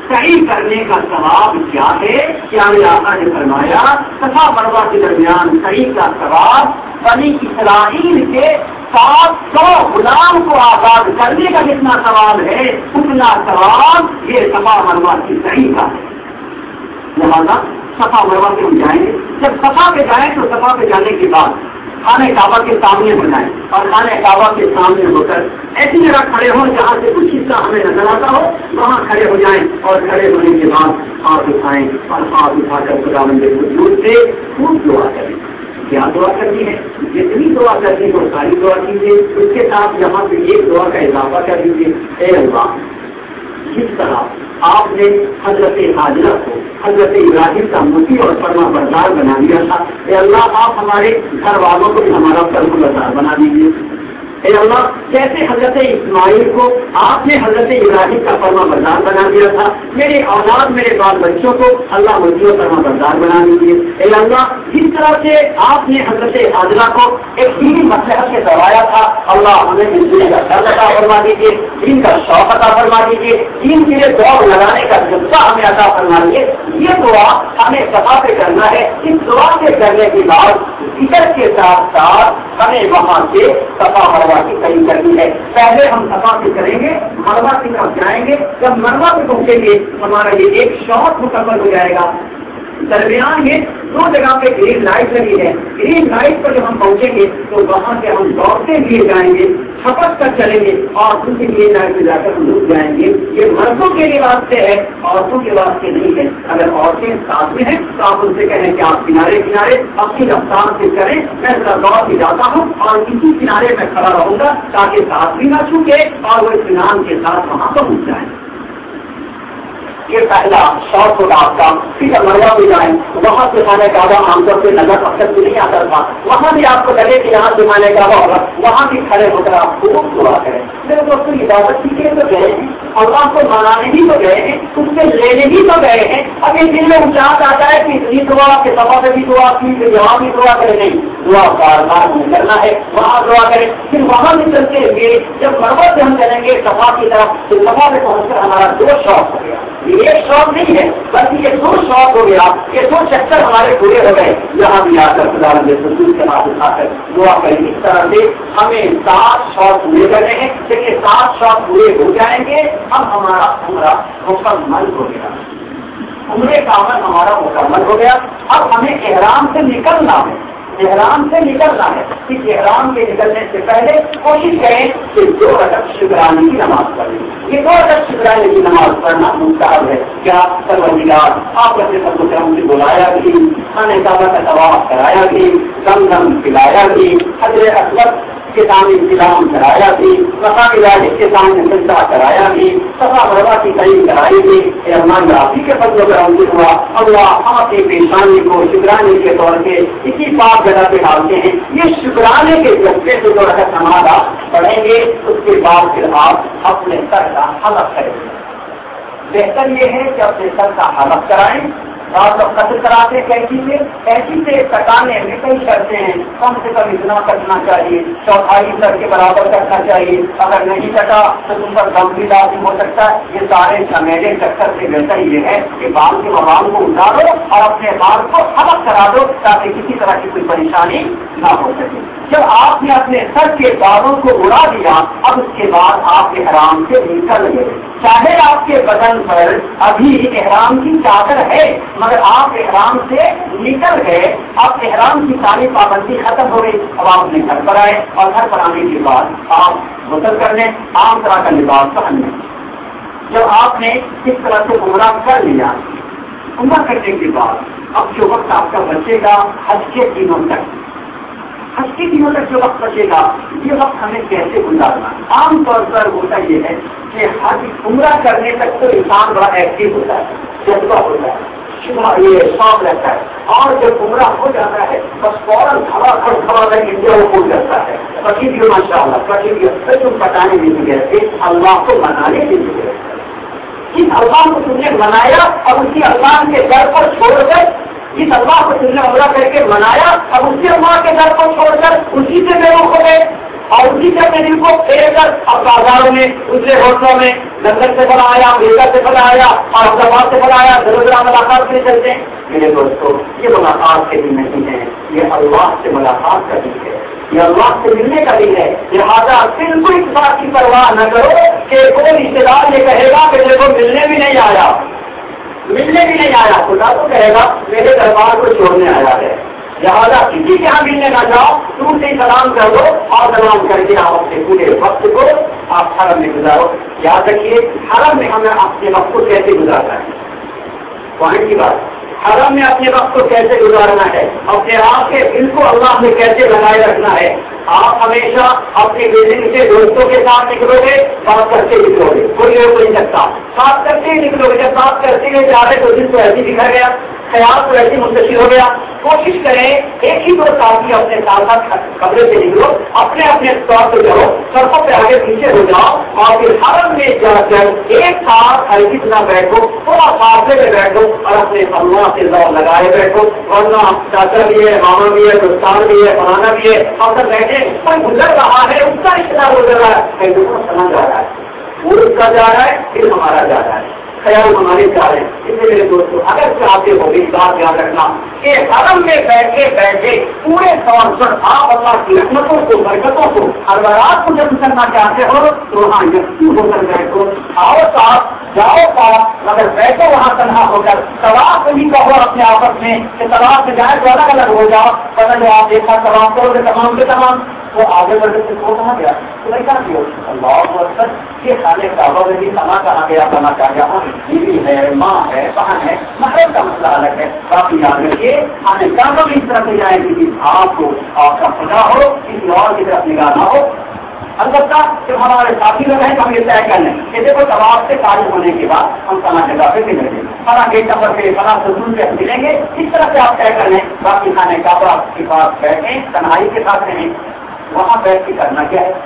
صحیح کرنے کا ثواب کیا ہے؟ کیا آقا نے فرمایا صفا مروہ کے درمیان صحیح کا ثواب بنی اسرائیل کے 700 غلام کو آزاد کرنے کا جتنا ثواب ہے اتنا ثواب یہ صفا مروہ کی صحیح کا ہے. لہٰذا صفا مروہ پہ ہم جائیں گے. جب صفا پہ جائیں تو صفا پہ جانے کے بعد خانہ کعبہ کے سامنے ہو جائیں اور خانہ کعبہ کے سامنے ہو کر ایسی جگہ کھڑے ہوں جہاں سے کچھ حصہ ہمیں نظر آتا ہو وہاں کھڑے ہو جائیں اور کھڑے ہونے کے بعد ہاتھ اٹھائیں اور ہاتھ اٹھا کر خداوند حضور سے خوب دعا کریں. کیا دعا کرنی ہے؟ جتنی دعا کرنی ہو ساری دعا کیجیے. اس کے ساتھ یہاں پہ ایک دعا کا اضافہ کر دیجیے. اے اللہ جس طرح آپ نے حضرت حاجرہ کو حضرت ابراہیم کا مطیع اور فرما بردار بنا دیا تھا، اے اللہ آپ ہمارے گھر والوں کو بھی ہمارا فرما بردار بنا دیجیے. اے اللہ جیسے حضرت اسماعیل کو آپ نے حضرت ابراہیم کا فرما بردار بنا دیا تھا، میرے اولاد میرے بال بچوں کو اللہ مطیع فرما بردار بنا دیجیے. اے اللہ جس طرح سے آپ نے حضرت حاجرہ کو ایک دینی مصلحت سے کروایا تھا، اللہ ہمیں اس دین کا ڈر عطا فرما دیجیے، دین کا شوق عطا فرما دیجیے، دین کے لیے دوڑ لگانے کا جذبہ ہمیں عطا فرما دیجیے. یہ دعا ہمیں صفا پہ کرنا ہے. اس دعا کے کرنے کے بعد ذکر کے ساتھ ساتھ ہمیں وہاں سے صفا مروہ کی صحیح کرنی ہے. پہلے ہم صفا پہ کریں گے، مروہ کی طرف جائیں گے. جب مروہ پہ پہنچیں گے ہمارا یہ ایک شوق مکمل ہو جائے گا. درمیان میں 2 جگہ پہ گرین لائٹ لگی ہے. گرین لائٹ پر جب ہم پہنچیں گے تو وہاں سے ہم دوڑتے ہوئے جائیں گے، چھپک کر چلیں گے اور دوسری گرین لائٹ پہ جا کر ہم رک جائیں گے. یہ مردوں کے لیے واسطے ہے، عورتوں کے واسطے نہیں ہے. اگر عورتیں ساتھ میں ہیں تو آپ ان سے کہیں کہ آپ کنارے کنارے اپنی رفتار سے کریں، میں ذرا دوڑ کے جاتا ہوں اور کسی کنارے میں کھڑا رہوں گا تاکہ ساتھ بھی نہ چھوٹے اور وہ اطمینان کے ساتھ وہاں پہنچ جائیں. یہ پہلا شوق ہوگا آپ کا. پھر مروہ پہ جائیں وہاں سے خانہ کعبہ عام طور پہ نظر اکثر بھی نہیں آتا تھا، وہاں بھی آپ کو لگے کہ یہاں سے خانہ کعبہ ہوگا، وہاں بھی کھڑے ہو کر آپ خوب دعا کریں. میرے دوستوں عبادت کے لیے تو گئے ہیں، اللہ کو منانے ہی تو گئے ہیں، اس سے لینے ہی تو گئے ہیں. اب یہ دل میں اچانت آتا ہے کہ اتنی دعا کے صفا سے بھی دعا کی پھر یہاں بھی دعا کرے. نہیں، دعا بار بار ہمیں کرنا ہے، وہاں دعا کریں. پھر وہاں بھی چلتے ہوئے جب مروہ سے ہم چلیں گے صفا کی طرف تو صفا پہ پہنچ کر ہمارا 2 شوق ہو گیا. یہ ایک شوق نہیں ہے بلکہ یہ 2 شوق ہو گیا. یہ 2 چکر ہمارے پورے ہو گئے. یہاں بھی آ کر خدا رسول کے ہاتھ اٹھا کر دعا کریں. اس طرح سے ہمیں 7 شوق پورے کرنے ہیں. جب یہ 7 شوق پورے ہو جائیں گے اب ہمارا عمرہ مکمل ہو گیا. عمرے کا عمل ہمارا مکمل ہو گیا. اب ہمیں احرام سے نکلنا ہے. احرام سے نکلنا ہے. اس احرام کے نکلنے سے پہلے کوشش کریں کہ 2 رکعت شکرانے کی نماز پڑھیں. یہ 2 رکعت شکرانے کی نماز پڑھنا مستحب ہے. کیا سروردگار آپ اپنے سب کرم سے بلایا بھی، خانہ کعبہ کا طواف کرایا بھی، زمزم پلایا بھی، حجر اسود کے سامنے سلام کرایا بھی، مقام ابراہیم کے سامنے سجدہ کرایا بھی، صفا مروہ کی صحیح کرائی بھی. رحمان رافی کے فضل و کرم سے ہوا. اللہ آپ کی پیشانی کو شکرانے کے طور پہ اسی پاک جگہ پہ ڈالتے ہیں. یہ شکرانے کے جذبے سے 2 رکعت نماز آپ پڑھیں گے. اس کے بعد پھر آپ اپنے سر کا حلق کریں گے. بہتر یہ ہے کہ اپنے سر کا حلق کرائیں. آپ لوگ قتل کراتے کیسی سے کٹانے میں کئی کرتے ہیں. کم سے کم اتنا کٹنا چاہیے، 4.5 سر کے برابر کٹنا چاہیے. اگر نہیں کٹا تو تم پر دم بھی لازم ہو سکتا ہے. یہ سارے سمیٹے چکر سے بہتر یہ ہے کہ بال کے مقام کو اتارو اور اپنے بال کو حلق کرا دو تاکہ کسی طرح کی کوئی پریشانی نہ ہو سکے. جب آپ نے اپنے سر کے بالوں کو اڑا دیا اب اس کے بعد آپ احرام سے نکل گئے. چاہے آپ کے بدن پر ابھی احرام کی چادر ہے مگر آپ احرام سے نکل گئے. اب احرام کی ساری پابندی ختم ہو گئی. اب آپ نے گھر پر آئے اور گھر پر آنے کے بعد آپ غسل کر لیں، عام طرح کا لباس پہن لیں. جب آپ نے اس طرح سے عمرہ کر لیا، عمرہ کرنے کے بعد اب جو وقت آپ کا بچے گا حج کے دنوں تک جو وقت بچے گا یہ وقت ہمیں کیسے گزارنا. عام طور پر ہوتا یہ ہے کہ حج عمرہ کرنے تک تو انسان بڑا ایکٹیو ہوتا ہے، جذبہ ہوتا ہے، یہ شوق رہتا ہے. اور جب عمرہ ہو جاتا ہے بس فوراً کھڑا رہ انڈیا وہ بھول جاتا ہے. پتی بھی ماشاء اللہ تم پتانے نہیں گئے تھے، اللہ کو منانے نہیں گئے. جس اللہ کو تم نے منایا اور اسی اللہ کے در پر چھوڑ کر، جس اللہ کو تم نے عمرہ کر کے منایا اور اسی اللہ کے در کو چھوڑ کر اسی سے بے رخ ہو گئے. اور اسی سے اپنے دل کو پھیر کر اب بازاروں میں دوسرے ہوٹلوں میں لندن سے بنا آیا, امریکہ سے بنا آیا, اور آباد سے بنا آیا, دروازہ ملاقات کے لیے چلتے ہیں. میرے دوستوں, یہ ملاقات کے دن نہیں ہے, یہ اللہ سے ملاقات کا دن ہے, یہ اللہ سے ملنے کا دن ہے. لہٰذا بالکل اس بات کی پرواہ نہ کرو کہ کوئی رشتے دار یہ کہے گا کہ میرے کو ملنے بھی نہیں آیا, ملنے بھی نہیں آیا. خدا تو کہے گا میرے دربار کو چھوڑنے آیا ہے. لہٰذا کسی کے یہاں ملنے نہ جاؤ, دور سے سلام کر دو اور سلام کر کے آپ اپنے پورے وقت کو آپ حرم میں گزارو. یاد رکھیے حرم میں ہمیں اپنے وقت کو کیسے گزارنا ہے, پوائنٹ کی بات. حرم میں اپنے وقت کو کیسے گزارنا ہے, اپنے آپ کے دل کو اللہ میں کیسے لگائے رکھنا ہے. آپ ہمیشہ اپنی بلڈنگ سے دوستوں کے ساتھ نکلو گے, بات کرتے نکلو گے, کوئی روک نہیں سکتا. بات کرتے ہی نکلو گے, جب بات کرتے ہوئے جا رہے تو دل تو ایسے دکھا گیا, خیال تو ایسے منتشر ہو گیا. کوشش کریں ایک ہی دو ساتھی اپنے ساتھ ساتھ کمرے سے نکلو, اپنے اپنے طور پہ چلو, سڑکوں پہ آگے پیچھے ہو جاؤ, اور پھر حرم میں جا کر ایک ساتھ ہر کتنا بیٹھو, تھوڑا فاصلے میں بیٹھو اور اپنے اللہ سے دور لگائے بیٹھو. ورنہ چاچا بھی ہے, ماما بھی ہے, دوستان بھی ہے, فلانا بھی ہے, اور سب بیٹھے کوئی گزر رہا ہے, اس کا رشتہ گزر رہا ہے, کہیں دوسرا سمجھ جا رہا ہے, وہ اس کا جا رہا ہے, پھر ہمارا جا رہا ہے, خیال ہمارے جا رہے ہیں. اس لیے میرے دوستوں اگر چاہتے ہو بھی بات یاد رکھنا کہ حرم میں بیٹھے بیٹھے پورے طور پر آپ اللہ کی رحمتوں کو, برکتوں کو, حربرات کو جب کرنا چاہتے ہو تو وہاں یقین ہو کر بیٹھو. آؤ صاحب جاؤ صاحب, مگر بیٹھو وہاں تنہا ہو کر. طواف نہیں کہو اپنے آپس میں کہ طواف سے جائے تو الگ الگ ہو جاؤ, پتہ جو آپ دیکھا طواف کرو گے تمام کے تمام, وہ آگے بڑھتے سے وہ کہاں گیا, تو نہیں کہاں کیا اللہ اکبر, یہ خانے کعبہ میں بھی کہاں گیا کرنا چاہیے. بیوی ہے, ماں ہے, بہن ہے, محرم کا مسئلہ الگ ہے. باقی یاد رکھیے خانے کعبہ بھی اس طرح سے جائے کہ آپ کو آپ کا خدا ہو, کسی اور کی طرف نگاہ نہ ہو. البتہ جب ہمارے ساتھی لوگ ہیں تو ہم یہ طے کر لیں کہ دیکھو طواف سے فارغ ہونے کے بعد ہم فلاں جگہ پہ ملیں گے, فلاں گیٹ نمبر پہ, فلاں سکون پہ ملیں گے. اس طرح سے آپ طے کر لیں. باقی خانے کعبہ کے پاس بیٹھیں, تنہائی کے ساتھ رہیں. وہاں بیٹھ کے کرنا کیا ہے,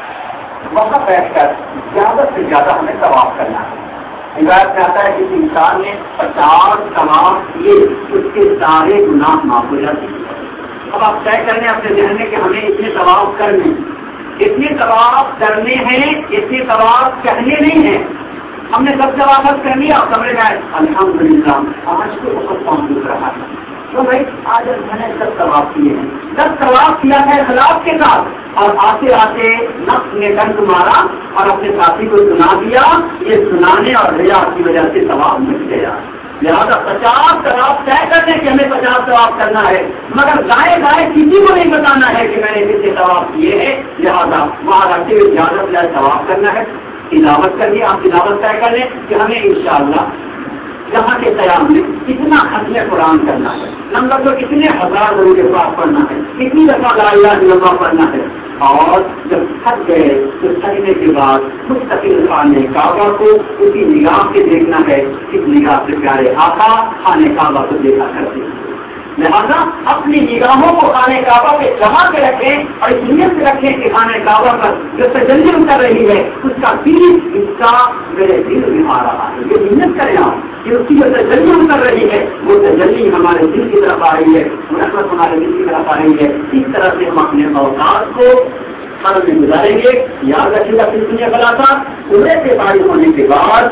وہاں بیٹھ کر زیادہ سے زیادہ ہمیں طواف کرنا ہے. روایت میں آتا ہے کہ انسان نے 50 طواف کیے, اس کے سارے گناہ معاف ہو جاتے ہیں. اب آپ طے کرنے اپنے ذہن میں کہ ہمیں اتنے طواف کرنے, اتنے طواف کرنے ہیں, اتنے طواف کرنے نہیں ہیں. ہم نے سب طواف کر لیا اور کمرے میں الحمدللہ آج تو بہت پہنچ رہا ہے. تو بھائی آج میں نے 10 طواف کیے ہیں, 10 طواف کیا ہے اخلاق کے ساتھ, اور آتے آتے نفس نے ڈنک مارا اور اپنے ساتھی کو سنا دیا. یہ سنانے اور ریا کی وجہ سے طواف مٹ گیا. لہٰذا 50 طواف طے کرنے کہ ہمیں 50 طواف کرنا ہے, مگر دائیں دائیں کسی کو نہیں بتانا ہے کہ میں نے کتنے طواف کیے ہیں. لہٰذا وہاں رکھتے ہوئے زیادہ سے زیادہ طواف کرنا ہے. تلاوت کر لیا, آپ تلاوت طے کر لیں کہ ہمیں انشاءاللہ یہاں کے قیام میں کتنا ختم قرآن کرنا ہے, نمبر 2 کتنے ہزار درود پاک پڑھنا ہے, کتنی دفعہ لا الہ الا اللہ پڑھنا ہے. اور جب تھک گئے تو تھکنے کے بعد مستقل خانے کعبہ کو اسی نگاہ سے دیکھنا ہے, اس نگاہ سے پیارے آقا خانے کعبہ کو دیکھا کرتے ہیں. لہٰذا اپنی نگاہوں کو خانے کعبہ پہ جما کے رکھیں اور اس نیت سے رکھیں کہ خانے کعبہ پر جو تجلی اتر رہی ہے اس کا بیج حصہ میرے دل میں آ رہا ہے. یہ نیت کریں آپ کہ اس کی جو تجلی اتر رہی ہے وہ تجلی ہمارے دل کی طرف آ رہی ہے, رحمت ہمارے دل کی طرف آ رہی ہے. اس طرح سے ہم اپنے اوقات کو حرم میں گزاریں گے. یاد رکھیے گا پھر دنیا خلاصہ پورے سے فارغ ہونے کے بعد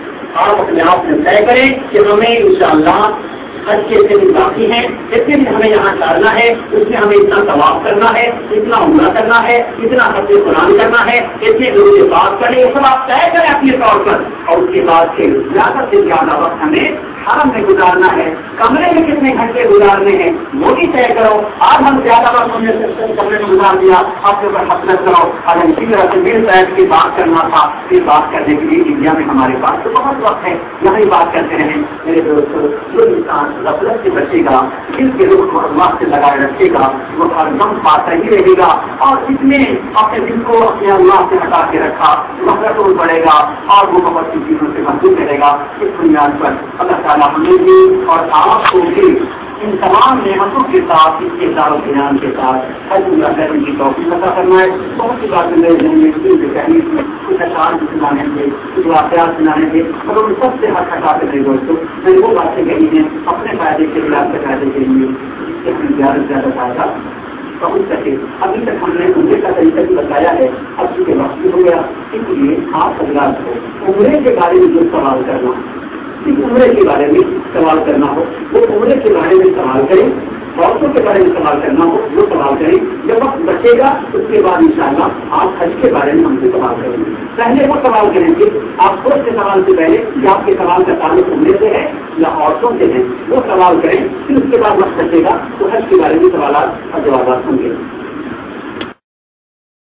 آپ اپنے آپ میں طے کریں کہ ہمیں انشاءاللہ حج کے دن باقی ہیں, جتنے دن ہمیں یہاں ڈالنا ہے اس میں ہمیں اتنا طواف کرنا ہے, اتنا عمرہ کرنا ہے, اتنا ختم قرآن کرنا ہے, اتنے لوگوں سے بات کریں. یہ سب آپ طے کریں اپنے طور پر, اور اس کے بعد پھر زیادہ سے زیادہ وقت ہمیں حرم میں گزارنا ہے. کمرے میں کتنے گھنٹے گزارنے ہیں وہ بھی طے کرو. آج ہم زیادہ وقت ہم نے کمرے میں گزار دیا, آپ کے اوپر حسرت کرو. آج ہم اسی طرح سے مل بیٹھ کے بات کرنا تھا, پھر بات کرنے کے لیے انڈیا میں ہمارے پاس تو بہت وقت ہے, یہاں بات کرتے رہیں. میرے دوستوں جو انسان غفلت سے بچے گا, دل کے رخ کو اللہ سے لگائے رکھے گا, وہ ہر دم پاتا ہی رہے گا. اور اس نے اپنے دل کو اپنے اللہ سے ہٹا کے رکھا, غفلت میں پڑے گا اور وہ بہت سی چیزوں سے محدود رہے گا. اس بنیاد پر اللہ تعالیٰ ہمیں بھی اور آپ کو بھی ان تمام نعمتوں کے ساتھ اس کے دار و بیان کے ساتھ حج کرنے کی توفیق عطا فرمائے. بہت سی باتیں میرے ذہن میں کہنی تھی, کچھ اشعار بھی سنانے تھے, کچھ واقعات سنانے تھے, اور ان سب سے ہاتھ ہٹاتے تھے. دوستوں میں وہ باتیں کہی ہیں اپنے فائدے کے لیے, آپ کے فائدے کے لیے, اس میں زیادہ سے زیادہ فائدہ پہنچ سکے. ابھی تک ہم نے عمرے کا طریقہ بھی بتایا ہے، اب چونکہ وقت ہو گیا اس لیے آپ حضرات کو عمرے کے بارے میں جو سوال کرنا، صرف عمرے کے بارے میں سوال کرنا ہو وہ عمرے کے بارے میں سوال کریں، عورتوں کے بارے میں سوال کرنا ہو وہ سوال کریں. جب وقت بچے گا اس کے بعد انشاءاللہ آپ حج کے بارے میں ہم سے سوال کریں گے. پہلے وہ سوال کریں گے آپ خود کے سوال سے پہلے کہ آپ کے سوال کا تعلق عمرے سے ہے یا عورتوں سے ہے، وہ سوال کریں. پھر اس کے بعد وقت بچے گا تو حج کے بارے میں سوالات اور جوابات ہوں گے.